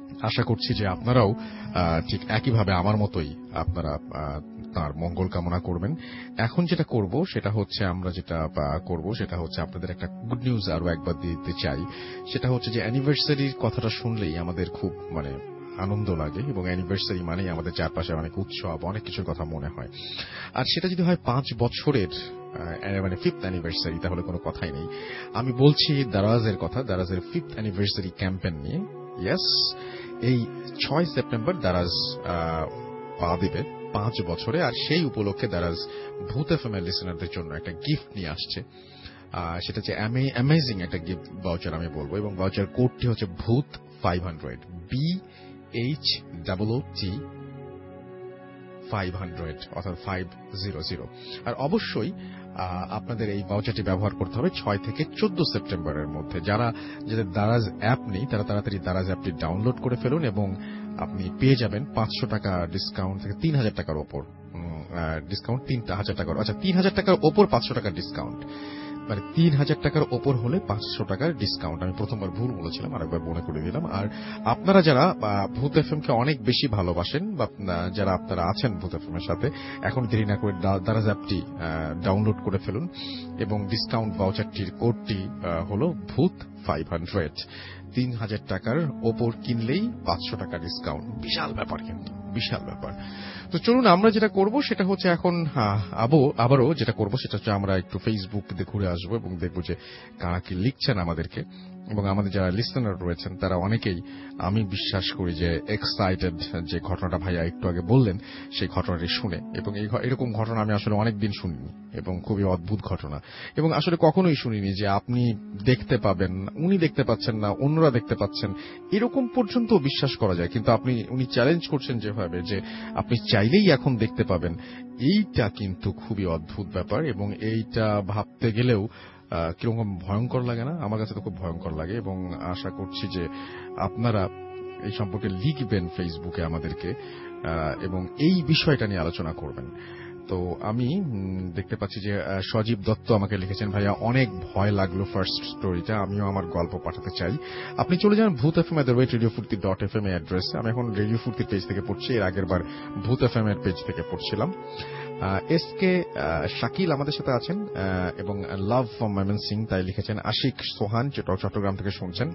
আশা করছি যে আপনারাও ঠিক একইভাবে আমার মতোই আপনারা তার মঙ্গল কামনা করবেন। এখন যেটা করব সেটা হচ্ছে আমরা যেটা করব সেটা হচ্ছে আপনাদের একটা গুড নিউজ আরো একবার দিতে চাই। সেটা হচ্ছে যে অ্যানিভার্সারির কথাটা শুনলেই আমাদের খুব মানে আনন্দ লাগে এবং অ্যানিভার্সারি মানেই আমাদের চারপাশে অনেক উৎসব, অনেক কিছুর কথা মনে হয়। আর সেটা যদি হয় পাঁচ বছরের মানে ফিফথ অ্যানিভার্সারি, তাহলে কোনো কথাই নেই। আমি বলছি দারাজের কথা, দারাজের ফিফথ অ্যানিভার্সারি ক্যাম্পেইন নিয়ে। ইয়েস, এই ছয় সেপ্টেম্বর দারাজ পা দিবে পাঁচ বছরে, আর সেই উপলক্ষে দারাজ ভূত এফএম এর লিসেনারদের জন্য একটা গিফট নিয়ে আসছে। সেটা হচ্ছে অ্যামেজিং একটা গিফট ভাউচার আমি বলবো, এবং ভাউচার কোডটি হচ্ছে Bhoot five hundred, B H double O T five hundred অর্থাৎ ফাইভ জিরো জিরো। আর অবশ্যই আপনাদের এই ভাউচারটি ব্যবহার করতে হবে ছয় থেকে চোদ্দ সেপ্টেম্বরের মধ্যে। যারা যাদের দারাজ অ্যাপ নেই তারা তাড়াতাড়ি দারাজ অ্যাপটি ডাউনলোড করে ফেলুন এবং আপনি পেয়ে যাবেন পাঁচশো টাকা ডিসকাউন্ট থেকে তিন হাজার টাকার ওপর ডিসকাউন্ট, তিন হাজার টাকার আচ্ছা তিন হাজার টাকার ওপর পাঁচশো টাকার ডিসকাউন্ট, মানে তিন হাজার টাকার ওপর হলে পাঁচশো টাকার ডিসকাউন্ট। আমি প্রথমবার ভুল বলেছিলাম, আরেকবার মনে করে দিলাম। আর আপনারা যারা ভূত এফএম কে অনেক বেশি ভালোবাসেন বা যারা আপনারা আছেন ভূত এফএম এর সাথে, এখন দেরি না করে দারাজ অ্যাপটি ডাউনলোড করে ফেলুন এবং ডিসকাউন্ট ভাউচারটির কোডটি হলো ভূত ফাইভ হান্ড্রেড। তিন হাজার টাকার ওপর কিনলেই পাঁচশো টাকা ডিসকাউন্ট, বিশাল ব্যাপার, কিন্তু বিশাল ব্যাপার। তো চলুন আমরা যেটা করব সেটা হচ্ছে এখন আবারও যেটা করব সেটা হচ্ছে আমরা একটু ফেসবুক দিয়ে ঘুরে আসবো এবং দেখবো যে কারা কি লিখছেন আমাদেরকে, এবং আমাদের যারা লিসেনার রয়েছেন তারা অনেকেই আমি বিশ্বাস করি যে এক্সাইটেড যে ঘটনাটা ভাইয়া একটু আগে বললেন সেই ঘটনাটি শুনে, এবং এই এরকম ঘটনা আমি আসলে অনেকদিন শুনিনি এবং খুবই অদ্ভুত ঘটনা, এবং আসলে কখনোই শুনিনি যে আপনি দেখতে পাবেন, উনি দেখতে পাচ্ছেন না অন্যরা দেখতে পাচ্ছেন, এরকম পর্যন্ত বিশ্বাস করা যায়। কিন্তু আপনি উনি চ্যালেঞ্জ করছেন যেভাবে যে আপনি চাইলেই এখন দেখতে পাবেন, এইটা কিন্তু খুবই অদ্ভুত ব্যাপার, এবং এইটা ভাবতে গেলেও কিরকম ভয়ঙ্কর লাগে না? আমার কাছে তো খুব ভয়ঙ্কর লাগে, এবং আশা করছি যে আপনারা এই সম্পর্কে লিখবেন ফেসবুকে আমাদেরকে এবং এই বিষয়টা নিয়ে আলোচনা করবেন। তো আমি দেখতে পাচ্ছি যে সজীব দত্ত আমাকে লিখেছেন, ভাইয়া অনেক ভয় লাগলো ফার্স্ট স্টোরিটা, আমিও আমার গল্প পাঠাতে চাই। আপনি চলে যান ভূত এফএম এর rate radio Foorti dot F M এর অ্যাড্রেসে। আমি এখন রেডিও ফুর্তির পেজ থেকে পড়ছি, এর আগের বার ভূত এফএম এর পেজ থেকে পড়ছিলাম। এস কে শাকিল আমাদের সাথে আছেন এবং লাভ ফ্রম ময়মনসিংহ তাই লিখেছেন। আশিক সোহান চট্টগ্রাম থেকে শুনছেন।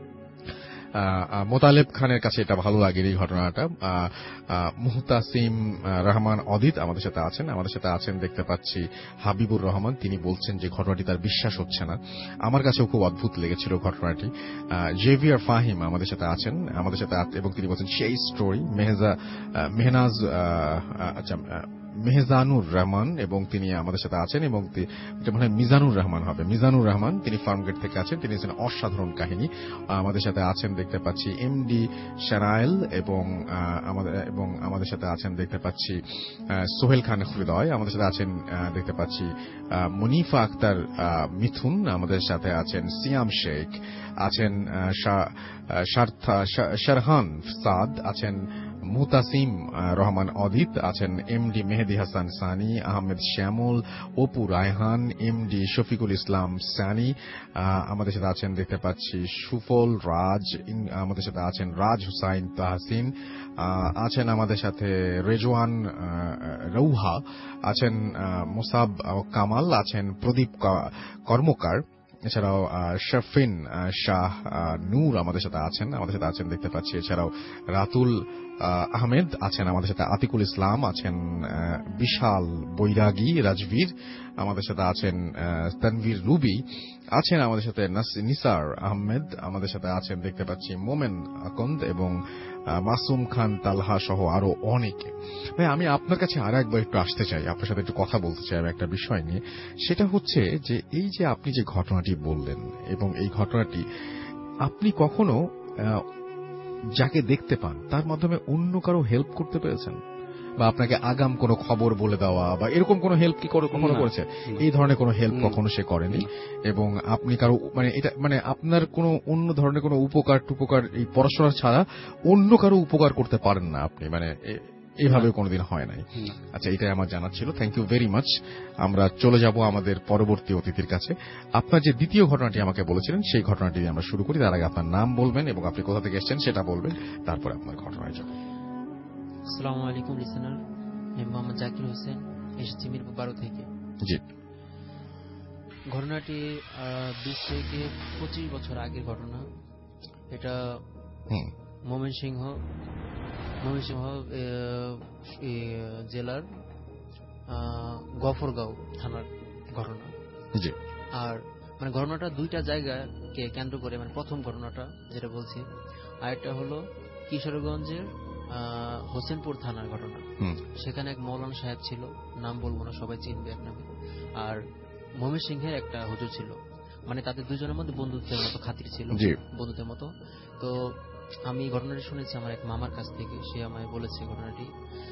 মোতালেব খানের কাছে এটা ভালো লাগে এই ঘটনাটা। মুহতাসিম রহমান অদিত আমাদের সাথে আছেন আমাদের সাথে আছেন দেখতে পাচ্ছি হাবিবুর রহমান, তিনি বলছেন যে ঘটনাটি তার বিশ্বাস হচ্ছে না, আমার কাছেও খুব অদ্ভুত লেগেছিল ঘটনাটি। জেভিয়ার ফাহিম আমাদের সাথে আছেন আমাদের সাথে এবং তিনি বলছেন সেই স্টোরি। মেহজা মেহনাজ আচ্ছা মেহজানুর রহমান এবং তিনি আমাদের সাথে আছেন, এবং মনে হয় মিজানুর রহমান হবে, মিজানুর রহমান তিনি ফার্মগেট থেকে আছেন, তিনি আছেন অসাধারণ কাহিনী আমাদের সাথে আছেন দেখতে পাচ্ছি। এমডি শারাইল এবং আমাদের এবং আমাদের সাথে আছেন দেখতে পাচ্ছি সোহেল খান হৃদয়, আমাদের সাথে আছেন দেখতে পাচ্ছি মুনিফা আক্তার মিথুন, আমাদের সাথে আছেন সিয়াম শেখ, আছেন শারহান সাদ, আছেন মুতাসিম রহমান অদিত, আছেন এমডি মেহেদি হাসান সানি, আহমেদ শ্যামল, অপু রায়হান, এমডি শফিকুল ইসলাম সানি, আমাদের সাথে আছেন দেখতে পাচ্ছি সুফল রাজ, আমাদের সাথে আছেন রাজ হুসাইন তাহসিন, আছেন আমাদের সাথে রেজওয়ান রৌহা, আছেন মুসাব কামাল, আছেন প্রদীপ কর্মকার, এছাড়াও শফিন শাহ নূর আমাদের সাথে আছেন আমাদের সাথে আছেন দেখতে পাচ্ছি। এছাড়াও রাতুল আহমেদ আছেন আমাদের সাথে, আতিকুল ইসলাম আছেন, বিশাল বৈরাগী রাজবীর আমাদের সাথে আছেন, তানভীর রুবি আছেন আমাদের সাথে, নিসার আহমেদ আমাদের সাথে আছেন দেখতে পাচ্ছি, মোমেন আকন্দ এবং মাসুম খান তালহা সহ আরো অনেকে। ভাই আমি আপনার কাছে আর একবার একটু আসতে চাই, আপনার সাথে একটু কথা বলতে চাই একটা বিষয় নিয়ে। সেটা হচ্ছে যে এই যে আপনি যে ঘটনাটি বললেন এবং এই ঘটনাটি আপনি কখনো যাকে দেখতে পান তার মাধ্যমে অন্য কারো হেল্প করতে পেরেছেন, বা আপনাকে আগাম কোনো খবর বলে দেওয়া বা এরকম কোনো হেল্প কি কখনো করেছে? এই ধরনের কোনো হেল্প কখনো সে করেনি, এবং আপনি কারো মানে এটা মানে আপনার কোনো অন্য ধরনের কোনো উপকার টুপকার এই পড়াশোনা ছাড়া অন্য কারো উপকার করতে পারেন না আপনি, মানে এভাবে কোনোদিন হয় নাই। আচ্ছা, এটাই আমার জানার ছিল। Thank you very much. আমরা চলে যাব আমাদের পরবর্তী অতিথির কাছে। আপনার যে দ্বিতীয় ঘটনাটি আমাকে বলেছিলেন সেই ঘটনাটি আমরা শুরু করি। তার আগে আপনার নাম বলবেন এবং আপনি কোথা থেকে এসেছেন সেটা বলবেন, তারপর আপনার ঘটনায় যাব। আসসালামু আলাইকুম লিসেনার, আমি মোহাম্মদ জাকির হোসেন, এসেছি মিরপুর বারো থেকে। জি। ঘটনাটি বিশ থেকে পঁচিশ বছর আগের ঘটনা। এটা ময়মনসিংহ ময়মনসিংহ জেলার গফরগাঁও থানার ঘটনা। জি। আর মানে ঘটনাটা দুইটা জায়গাকে কেন্দ্র করে, মানে প্রথম ঘটনাটা যেটা বলছি, আর একটা হলো কিশোরগঞ্জের হোসেনপুর থানার ঘটনা। সেখানে এক মৌলানা সাহেব ছিল, নাম বলবো না, সবাই চিনবে এক নামে। আর ময়মনসিংহের একটা হুজুর ছিল, মানে তাদের দুজনের মধ্যে বন্ধুত্বের মতো খাতির ছিল, বন্ধুত্বের মতো। তো আমি ঘটনাটি শুনেছি আমার এক মামার কাছ থেকে, সে আমায় বলেছে ঘটনাটি।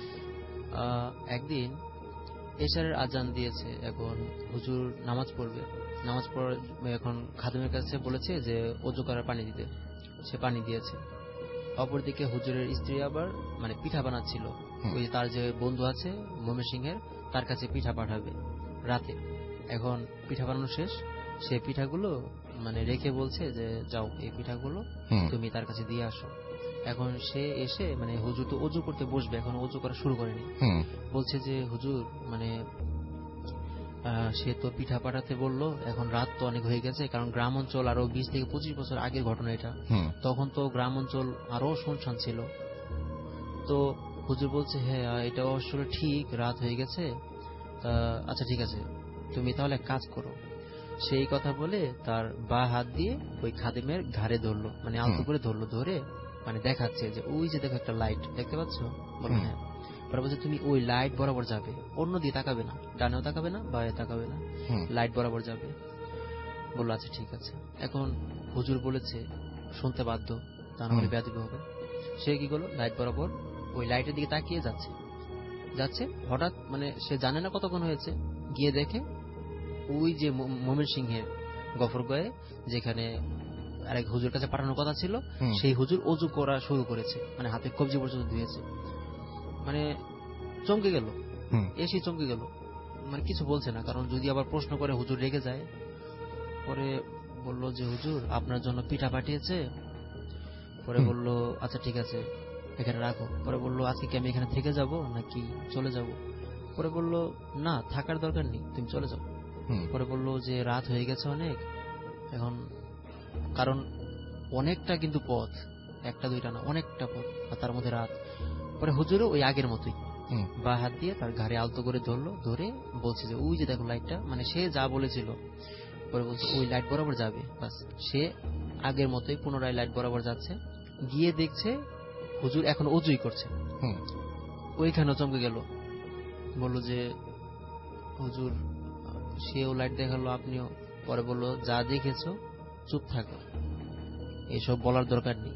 একদিন এশারের আজান দিয়েছে, এখন হুজুর নামাজ পড়বে, নামাজ পড়ার এখন খাদেমের কাছে বলেছে যে ওযু করার পানি দিতে, সে পানি দিয়েছে। অপরদিকে হুজুরের স্ত্রী আবার মানে পিঠা বানাচ্ছিল, ওই তার যে বন্ধু আছে ময়মনসিংহের, তার কাছে পিঠা পাঠাবে রাতে। এখন পিঠা বানানো শেষ, সে পিঠাগুলো মানে রেখে বলছে যে যাও এই পিঠাগুলো তুমি তার কাছে দিয়ে আসো। এখন সে এসে মানে হুজুর তো ওযু করতে বসবে, এখন ওযু করা শুরু করেনি, বলছে যে হুজুর মানে সে তো পিঠা পাঠাতে বললো, এখন রাত তো অনেক হয়ে গেছে, কারণ গ্রাম অঞ্চল আরো বিশ থেকে পঁচিশ বছর আগের ঘটনা এটা, তখন তো গ্রাম অঞ্চল আরো শুনশান ছিল। তো হুজুর বলছে হ্যাঁ এটা আসলে ঠিক, রাত হয়ে গেছে, আচ্ছা ঠিক আছে তুমি তাহলে এক কাজ করো। সেই কথা বলে তার বা হাত দিয়ে ওই খাদেমের ঘাড়ে ধরলো, মানে আলতো করে ধরলো, ধরে মানে দেখাচ্ছে যে ওই যে দেখো একটা লাইট দেখতে পাচ্ছ, বলো হ্যাঁ। পরে বলছে তুমি ওই লাইট বরাবর যাবে, অন্য দিয়ে তাকাবে না, ডানেও তাকাবে না বাঁয়ে তাকাবে না, লাইট বরাবর যাবে। বললো আচ্ছা ঠিক আছে। এখন হুজুর বলেছে শুনতে বাধ্য, তা নাহলে বেয়াদবি হবে। সে কি করলো, লাইট বরাবর ওই লাইটের দিকে তাকিয়ে যাচ্ছে যাচ্ছে হঠাৎ মানে সে জানে না কতক্ষণ হয়েছে, গিয়ে দেখে ওই যে ময়মনসিংহের গফরগাঁয়ে যেখানে আরেক হুজুর কাছে পাঠানোর কথা ছিল, সেই হুজুর ওযু করা শুরু করেছে, মানে হাতে কবজি পর্যন্ত ধুয়েছে। মানে চমকে গেল, এসে চমকে গেল, মানে কিছু বলছে না, কারণ যদি আবার প্রশ্ন করে হুজুর রেগে যায়। পরে বলল যে হুজুর আপনার জন্য পিঠা পাঠিয়েছে। পরে বলল আচ্ছা ঠিক আছে এখানে রাখো। পরে বলল আজকে কি আমি এখানে থেকে যাব নাকি চলে যাব? পরে বলল না থাকার দরকার নেই, তুমি চলে যাও। পরে বলল যে রাত হয়ে গেছে অনেক, এখন কারণ অনেকটা কিন্তু পথ, একটা দুইটা না অনেকটা পথ, আর তার মধ্যে রাত। পরে হুজুরও ওই আগের মতোই বা হাত দিয়ে তার ঘাড়ে আলতো করে ধরলো, ধরে বলছে যে ওই যে দেখো লাইটটা, মানে সে যা বলেছিল। পরে বলছে ওই লাইট বরাবর যাবে, বাস সে আগের মতোই পুনরায় লাইট বরাবর যাচ্ছে, গিয়ে দেখছে হুজুর এখন ওযুই করছে। ওইখানেও চমকে গেল, বলল যে হুজুর, সেও লাইট দেখালো আপনিও। পরে বলল যা দেখেছো চুপ থাকো, এসব বলার দরকার নেই।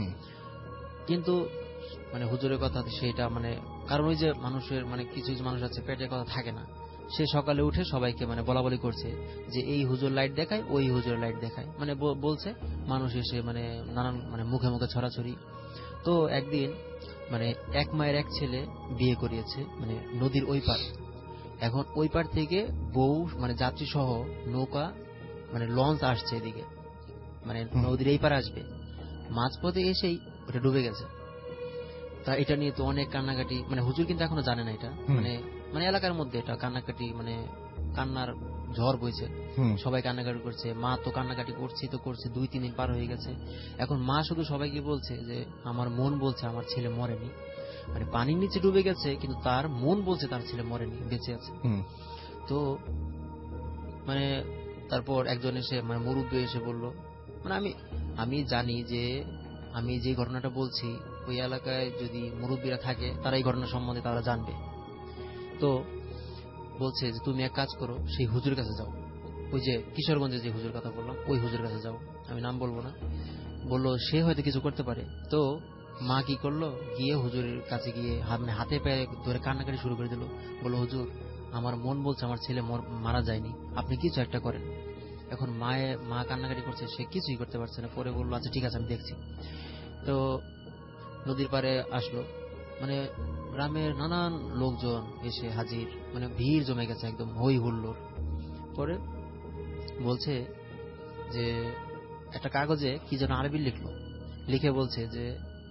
কিন্তু মানে হুজুরের কথা সেটা মানে, কারণ ওই যে মানুষের মানে কিছু কিছু মানুষ আছে পেটের কথা থাকে না, সে সকালে উঠে সবাইকে মানে বলা বলি করছে যে এই হুজুর লাইট দেখায়, ওই হুজুর লাইট দেখায়, মানে বলছে মানুষ এসে মানে নানান মানে মুখে মুখে ছড়াছড়ি। তো একদিন মানে এক মায়ের এক ছেলে বিয়ে করিয়েছে মানে নদীর ওই পার। এখন ওই পার থেকে বউ মানে যাত্রী সহ নৌকা মানে লঞ্চ আসছে এদিকে, মানে নদীর এই পার আসবে, মাঝপথে এসেই ওটা ডুবে গেছে। তা এটা নিয়ে তো অনেক কান্নাকাটি, মানে হুজুর কিন্তু এখনো জানে না এটা, মানে মানে এলাকার মধ্যে এটা কান্নাকাটি মানে কান্নার ঝড় বইছে, সবাই কান্নাকাটি করছে, মা তো কান্নাকাটি করছি তো করছে, দুই তিন দিন পার হয়ে গেছে। এখন মা শুধু সবাইকে বলছে যে আমার মন বলছে আমার ছেলে মরেনি, মানে পানির নিচে ডুবে গেছে কিন্তু তার মন বলছে তার ছেলে মরেনি, বেঁচে আছে। তো মানে তারপর একজন এসে মানে মুরুব্বি এসে বলল, মানে আমি আমি জানি যে আমি যে ঘটনাটা বলছি ওই এলাকায় যদি মুরব্বীরা থাকে তারা এই ঘটনা সম্বন্ধে তারা জানবে। তো বলছে যে তুমি এক কাজ করো, সেই হুজুরের কাছে যাও, ওই যে কিশোরগঞ্জে যে হুজুর কথা বললাম ওই হুজুরের কাছে যাও, আমি নাম বলবো না। বললো সে হয়তো কিছু করতে পারে। তো মা কি করলো, গিয়ে হুজুরের কাছে গিয়ে মানে হাতে পায়ে ধরে কান্নাকাটি শুরু করে দিল। বললো হুজুর আমার মন বলছে আমার ছেলে মারা যায়নি, আপনি কিছু একটা করেন। এখন মায়ে মা কান্নাকাটি করছে, সে কিছুই করতে পারছে না। পরে বললো আচ্ছা ঠিক আছে আমি দেখছি। তো নদীর পাড়ে আসলো, মানে গ্রামের নানান লোকজন এসে হাজির, মানে ভিড় জমে গেছে একদম হই হুল্লোড়। পরে বলছে যে একটা কাগজে কি যেন আরবি লিখলো, লিখে বলছে যে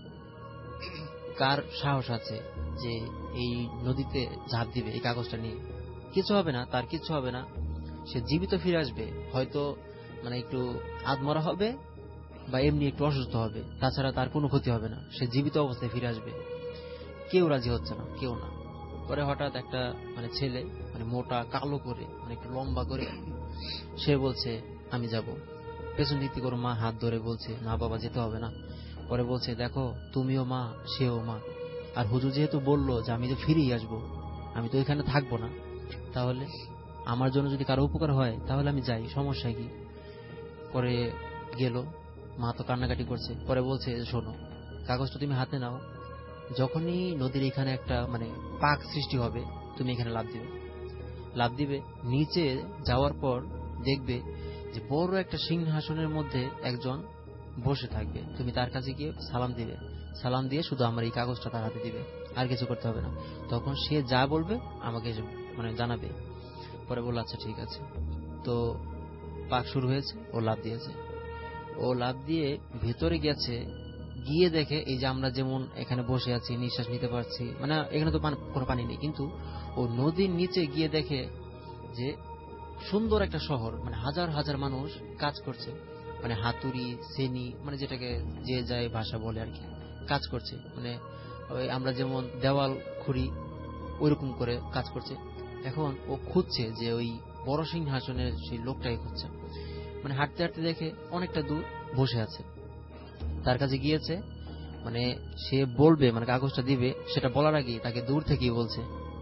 কার সাহস আছে যে এই নদীতে ঝাঁপ দিবে এই কাগজটা নিয়ে, কিছু হবে না, তার কিছু হবে না, সে জীবিত ফিরে আসবে, হয়তো মানে একটু আধমরা হবে বা এমনি একটু অসুস্থ হবে, তাছাড়া তার কোনো ক্ষতি হবে না, সে জীবিত অবস্থায় ফিরে আসবে। কেউ রাজি হচ্ছে না, কেউ না। পরে হঠাৎ একটা মানে ছেলে, মানে মোটা কালো করে, মানে একটু লম্বা করে, সে বলছে আমি যাব। পেছন দিক থেকে ওর মা হাত ধরে বলছে না বাবা যেতে হবে না। পরে বলছে দেখো তুমিও মা সেও মা, আর হুজুর যেহেতু বললো যে আমি তো ফিরেই আসবো, আমি তো এখানে থাকবো না, তাহলে আমার জন্য যদি কারো উপকার হয় তাহলে আমি যাই, সমস্যা কি। পরে গেল, মা তো কান্নাকাটি করছে। পরে বলছে শোনো, কাগজটা তুমি হাতে নাও, যখনই নদীর এখানে একটা মানে পাক সৃষ্টি হবে তুমি এখানে লাফ দিবে, লাফ দিবে নিচে যাওয়ার পর দেখবে যে বড় একটা সিংহাসনের মধ্যে একজন বসে থাকবে, তুমি তার কাছে গিয়ে সালাম দিবে, সালাম দিয়ে শুধু আমার এই কাগজটা তার হাতে দিবে, আর কিছু করতে হবে না। তখন সে যা বলবে আমাকে মানে জানাবে। পরে বলল আচ্ছা ঠিক আছে। তো পাক শুরু হয়েছে, ও লাফ দিয়েছে, ও লাফ দিয়ে ভেতরে গেছে, গিয়ে দেখে এই যে আমরা যেমন এখানে বসে আছি নিঃশ্বাস নিতে পারছি, মানে এখানে তো কোনো পানি নেই, কিন্তু ও নদীর নিচে গিয়ে দেখে যে সুন্দর একটা শহর, মানে হাজার হাজার মানুষ কাজ করছে, মানে হাতুড়ি সেনি মানে যেটাকে যে যায় ভাষা বলে আর কি, কাজ করছে, মানে ওই আমরা যেমন দেওয়াল খুঁড়ি ওইরকম করে কাজ করছে। এখন ও খুঁজছে যে ওই বড় সিংহাসনের সেই লোকটাকে খুঁজছে, মানে হাঁটতে হাঁটতে দেখে অনেকটা দূর বসে আছে, তার কাছে গিয়েছে, মানে সে বলবে মানে কাগজটা দিবে, সেটা বলার আগে তাকে দূর থেকেই বলছে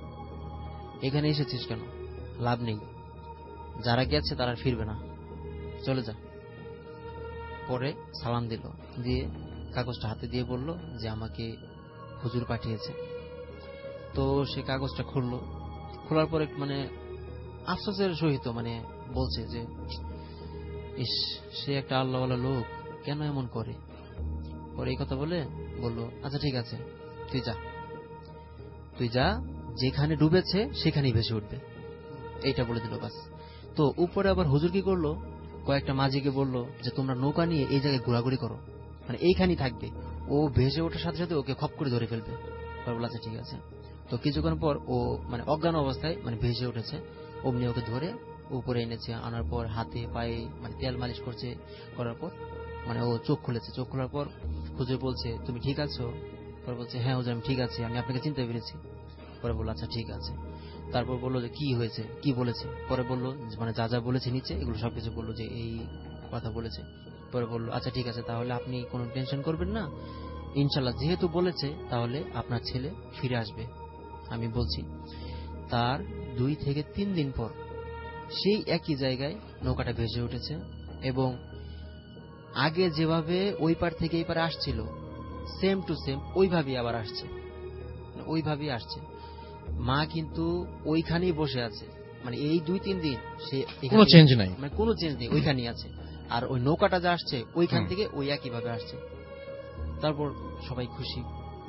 এখানে এসেছিস কেন, লাভ নেই, যারা গেছে তারা ফিরবে না, চলে যা। পরে সালাম দিল, দিয়ে কাগজটা হাতে দিয়ে বলল যে আমাকে হুজুর পাঠিয়েছে। তো সে কাগজটা খুললো, খোলার পরে মানে আফসোসের সহিত মানে বলছে যে ইস সে একটা আল্লাহওয়ালা লোক, কেন এমন করে। পরে এই কথা বলে বলল আচ্ছা ঠিক আছে তুই যা, তুই যা, যেখানে ডুবেছে সেখানেই ভেসে উঠবে, এইটা বলে দিল বাস। তো উপরে আবার হুজুর কি করলো, কয়েকটা মাঝিকে বললো যে তোমরা নৌকা নিয়ে এই জায়গায় ঘোরাঘুরি করো, মানে এইখানেই থাকবে, ও ভেসে ওঠার সাথে সাথে ওকে খপ করে ধরে ফেলবে। বলল আচ্ছা ঠিক আছে। তো কিছুক্ষণ পর ও মানে অজ্ঞান অবস্থায় মানে ভেসে উঠেছে, অমনি ওকে ধরে উপরে এনেছে, আনার পর হাতে পায়ে মানে তেল মালিশ করছে, করার পর মানে ও চোখ খুলেছে, চোখ খোলার পর হুজুর বলছে তুমি ঠিক আছো। পরে বলছে হ্যাঁ হুজুর আমি ঠিক আছি, আমি আপনাকে চিনতে পেরেছি। পরে বললো আচ্ছা ঠিক আছে। তারপর বললো যে কি হয়েছে, কি বলেছে। পরে বললো মানে যা যা বলেছে নিচে এগুলো সবকিছু বললো যে এই কথা বলেছে। পরে বললো আচ্ছা ঠিক আছে, তাহলে আপনি কোনো টেনশন করবেন না, ইনশাল্লাহ যেহেতু বলেছে তাহলে আপনার ছেলে ফিরে আসবে, আমি বলছি। তার দুই থেকে তিন দিন পর সেই একই জায়গায় নৌকাটা ভেসে উঠেছে, এবং আগে যেভাবে ওই পার থেকে এই পারে আসছিল সেম টু সেম ওইভাবেই আবার আসছে, ওইভাবেই আসছে। মা কিন্তু ওইখানেই বসে আছে, মানে এই দুই তিন দিন সে কোনো চেঞ্জ নাই, মানে কোনো চেঞ্জ নেই, ওইখানেই আছে। আর ওই নৌকাটা যা আসছে ওইখান থেকে ওই একই ভাবে আসছে। তারপর সবাই খুশি।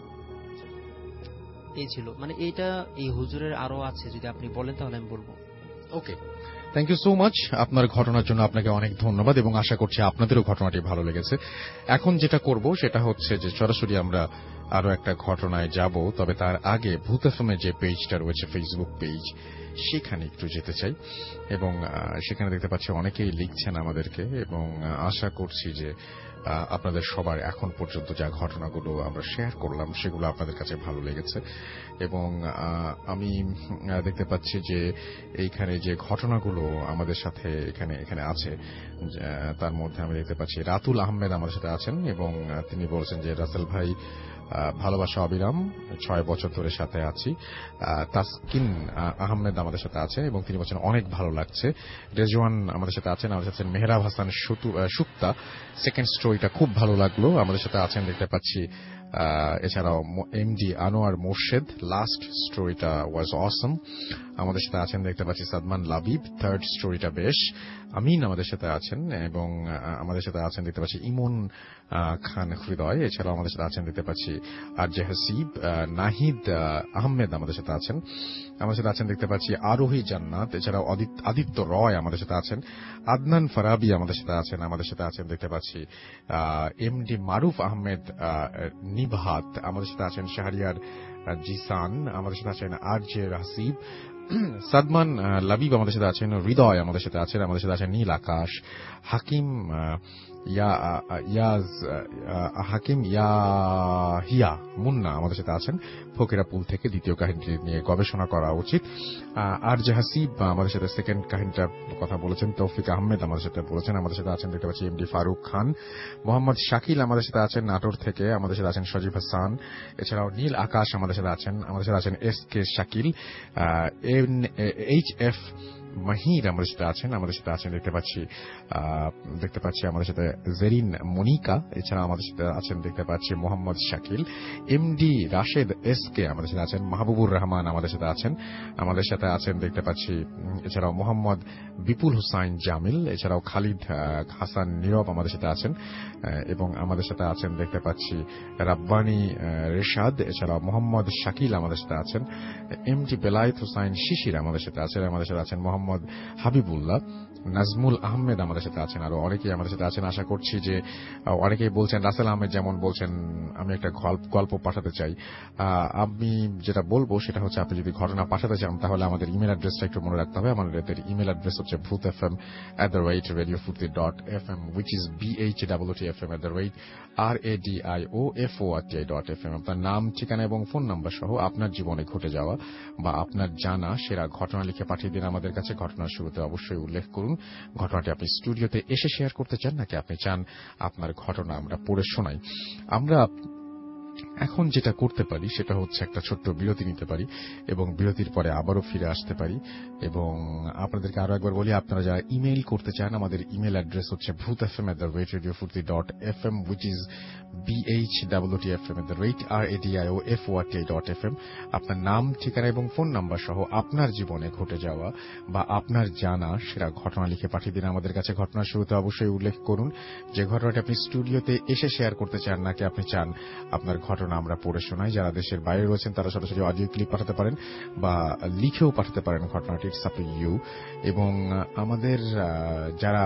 এই ছিল মানে এইটা, এই হুজুরের আরো আছে, যদি আপনি বলেন তাহলে আমি বলবো। Okay, thank you so much. আপনার ঘটনার জন্য আপনাকে অনেক ধন্যবাদ, এবং আশা করছি আপনাদেরও ঘটনাটি ভালো লেগেছে। এখন যেটা করব সেটা হচ্ছে যে সরাসরি আমরা আরো একটা ঘটনায় যাব, তবে তার আগে ভূত এফএমের যে পেজটা রয়েছে ফেসবুক পেজ, সেখানে একটু যেতে চাই। এবং সেখানে দেখতে পাচ্ছি অনেকেই লিখছেন আমাদেরকে, এবং আশা করছি যে আপনাদের সবার এখন পর্যন্ত যা ঘটনাগুলো আমরা শেয়ার করলাম সেগুলো আপনাদের কাছে ভালো লেগেছে। এবং আমি দেখতে পাচ্ছি যে এইখানে যে ঘটনাগুলো আমাদের সাথে এখানে এখানে আছে, তার মধ্যে আমি দেখতে পাচ্ছি রাতুল আহমেদ আমাদের সাথে আছেন, এবং তিনি বলছেন যে রাসেল ভাই ভালোবাসা অবিরাম, ছয় বছর ধরে সাথে আছি। তাসকিন আহমেদ আমাদের সাথে আছেন, এবং তিনি বলছেন অনেক ভালো লাগছে। রেজওয়ান আমাদের সাথে আছেন, আমাদের সাথে মেহরাব হাসান সুক্তা, সেকেন্ড স্টোরিটা খুব ভালো লাগলো, আমাদের সাথে আছেন দেখতে পাচ্ছি। এছাড়াও এমডি আনোয়ার মোর্শেদ, লাস্ট স্টোরিটা ওয়াজ অসম, আমাদের সাথে আছেন দেখতে পাচ্ছি। সাদমান লাবিব, থার্ড স্টোরিটা বেশ। আমিন আমাদের সাথে আছেন এবং আমাদের সাথে আছেন দেখতে পাচ্ছি ইমন খান হৃদয়, এছাড়াও আমাদের সাথে আছেন দেখতে পাচ্ছি আর জে হাসিব, নাহিদ আহমেদ আমাদের সাথে আছেন, আমাদের সাথে আছেন দেখতে পাচ্ছি আরোহী জান্নাত, এছাড়াও আদিত্য রয় আমাদের সাথে আছেন, আদনান ফারাবি আমাদের সাথে আছেন, আমাদের সাথে আছেন দেখতে পাচ্ছি এম ডি মারুফ আহমেদ নিভাত, আমাদের সাথে আছেন শাহরিয়ার জিসান, আমাদের সাথে আছেন আর জে হাসিব, সাদমান লাবিব আমাদের সাথে আছেন, হৃদয় আমাদের সাথে আছেন, আমাদের সাথে আছেন নীল আকাশ, হাকিম ইয়াজ হাকিম ইয়াহিয়া মুন্না আমাদের সাথে আছেন ফকিরাপুল থেকে। দ্বিতীয় কাহিনীটি নিয়ে গবেষণা করা উচিত। আর জে হাসিব আমাদের সাথে সেকেন্ড কাহিনীটার কথা বলেছেন। তৌফিক আহমেদ আমাদের সাথে বলেছেন। আমাদের সাথে আছেন দেখতে পাচ্ছি এম ডি ফারুক খান, মোহাম্মদ শাকিল আমাদের সাথে আছেন নাটোর থেকে, আমাদের সাথে আছেন সজীব হাসান, এছাড়াও নীল আকাশ আমাদের সাথে আছেন, আমাদের সাথে আছেন S K Shakil, H F Mahir আমাদের সাথে আছেন, আমাদের সাথে আছেন দেখতে পাচ্ছি দেখতে পাচ্ছি আমাদের সাথে জেরিন মনিকা, এছাড়া আমাদের সাথে আছেন দেখতে পাচ্ছি Mohammad Shakil, MD Rashed S K আমাদের সাথে আছেন, মাহবুবুর রহমান আমাদের সাথে আছেন, আমাদের সাথে আছেন দেখতে পাচ্ছি এছাড়াও মোহাম্মদ বিপুল হুসাইন জামিল, এছাড়াও খালিদ হাসান নীরব আমাদের সাথে আছেন এবং আমাদের সাথে আছেন দেখতে পাচ্ছি রাব্বানি রেশাদ, এছাড়াও মোহাম্মদ শাকিল আমাদের সাথে আছেন, এমডি বেলায়েত হুসাইন শিশির আমাদের সাথে আছেন, আমাদের সাথে আছেন মোহাম্মদ হাবিবুল্লাহ, নাজমুল আহমেদ আমাদের সাথে আছেন, আরো অনেকেই আমাদের সাথে আছেন। আশা করছি যে অনেকেই বলছেন, রাসেল আহমেদ যেমন বলছেন আমি একটা গল্প পাঠাতে চাই। আমি যেটা বলবো সেটা হচ্ছে আপনি যদি ঘটনা পাঠাতে চান তাহলে আমাদের ইমেল অ্যাড্রেসটা একটু মনে রাখতে হবে। আমাদের ইমেল অ্যাড্রেস হচ্ছে Bhoot F M at the rate radio Foorti dot F M which is B H W T F M at the rate R A D I O F O R T I dot F M. আপনার নাম, ঠিকানা এবং ফোন নাম্বার সহ আপনার জীবনে ঘটে যাওয়া বা আপনার জানা সেরা ঘটনা লিখে পাঠিয়ে দিন আমাদের কাছে। ঘটনার শুরুতে অবশ্যই উল্লেখ করুন ঘটনাটি আপনি স্টুডিওতে এসে শেয়ার করতে চান নাকি আপনি চান আপনার ঘটনা আমরা পড়ে শোনাই। আমরা এখন যেটা করতে পারি সেটা হচ্ছে একটা ছোট্ট বিরতি নিতে পারি এবং বিরতির পরে আবারও ফিরে আসতে পারি। এবং আপনাদেরকে আরো একবার বলি, আপনারা যারা ইমেইল করতে চান আমাদের ইমেল অ্যাড্রেস হচ্ছে Bhoot F M at the rate radio Foorti dot F M which is B H W T F M at the rate R A D I O F O R T I dot F M. আপনার নাম, ঠিকানা এবং ফোন নাম্বার সহ আপনার জীবনে ঘটে যাওয়া বা আপনার জানা সেরা ঘটনা লিখে পাঠিয়ে দিন আমাদের কাছে। ঘটনার শুরুতে অবশ্যই উল্লেখ করুন যে ঘটনাটি আপনি স্টুডিওতে এসে শেয়ার করতে চান নাকি আপনি চান আপনার ঘটনা আমরা পড়ে শোনাই। যারা দেশের বাইরে রয়েছেন তারা সরাসরি অডিও ক্লিপ পাঠাতে পারেন বা লিখেও পাঠাতে পারেন ঘটনাটি, ইটস আপ টু ইউ। এবং আমাদের যারা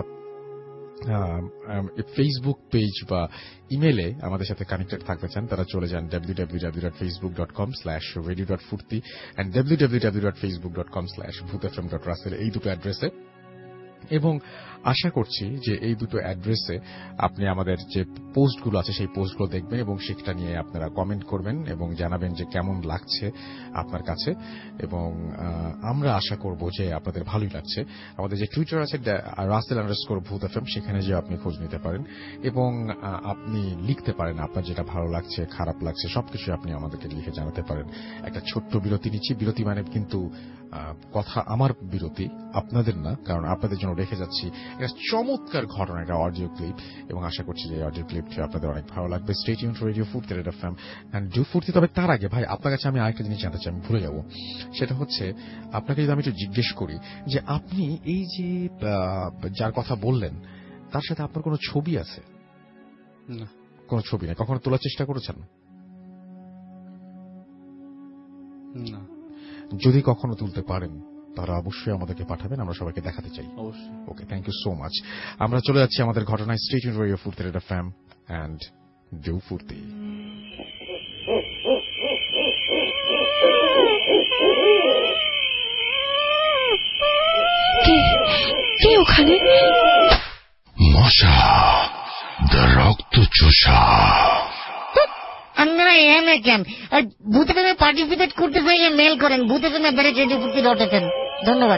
ফেসবুক পেজ বা ইমেলে আমাদের সাথে কানেক্টেড থাকতে চান তারা চলে যান W W W dot Facebook dot com slash radio dot Foorti and W W W dot Facebook dot com slash Bhoot F M dot Russell, এই দুটো অ্যাড্রেসে। এবং আশা করছি যে এই দুটো অ্যাড্রেসে আপনি আমাদের যে পোস্টগুলো আছে সেই পোস্টগুলো দেখবেন এবং সেটা নিয়ে আপনারা কমেন্ট করবেন এবং জানাবেন যে কেমন লাগছে আপনার কাছে। এবং আমরা আশা করব যে আপনাদের ভালোই লাগছে। আমাদের যে টুইটার আছে রাসেল আন্ডারস্কোর ভূত এফএম, সেখানে যে আপনি খোঁজ নিতে পারেন এবং আপনি লিখতে পারেন আপনার যেটা ভালো লাগছে, খারাপ লাগছে, সবকিছু আপনি আমাদেরকে লিখে জানাতে পারেন। একটা ছোট্ট বিরতি নিচ্ছি। বিরতি মানে কিন্তু কথা আমার বিরতি, আপনাদের না, কারণ আপনাদের জন্য রেখে যাচ্ছি একটা চমৎকার ঘটনা, একটা অডিও ক্লিপ এবং আশা করছি যে অডিও ক্লিপটি আপনাদের অনেক ভালো লাগবে। Stay tuned to radio Foorti red FM and do Foorti. তবে তার আগে ভাই আপনার কাছে আমি আরেকটা জিনিস জানতে চাই, আমি ভুলে যাব। সেটা হচ্ছে আপনাকে যদি আমি একটু জিজ্ঞেস করি যে আপনি এই যে যার কথা বললেন তার সাথে আপনার কোনো ছবি আছে? না, কোনো ছবি নেই। কখনো তোলার চেষ্টা করেছেন? না। যদি কখনো তুলতে পারেন তারা অবশ্যই আমাদেরকে পাঠাবেন, আমরা সবাইকে দেখাতে চাই। অবশ্যই। Okay, thank you so much. আমরা চলে যাচ্ছি আমাদের ঘটনায়। Stay tuned to radio Foorti red FM and do Foorti. কে ওখানে? মশা, দ্য রক্ত চোষা। আপনারা এমএ কেন ভূত এফএমে পার্টিসিপেট করতে চাইলে মেল করেন Bhoot FM at the rate radio Foorti dot FM. ধন্যবাদ।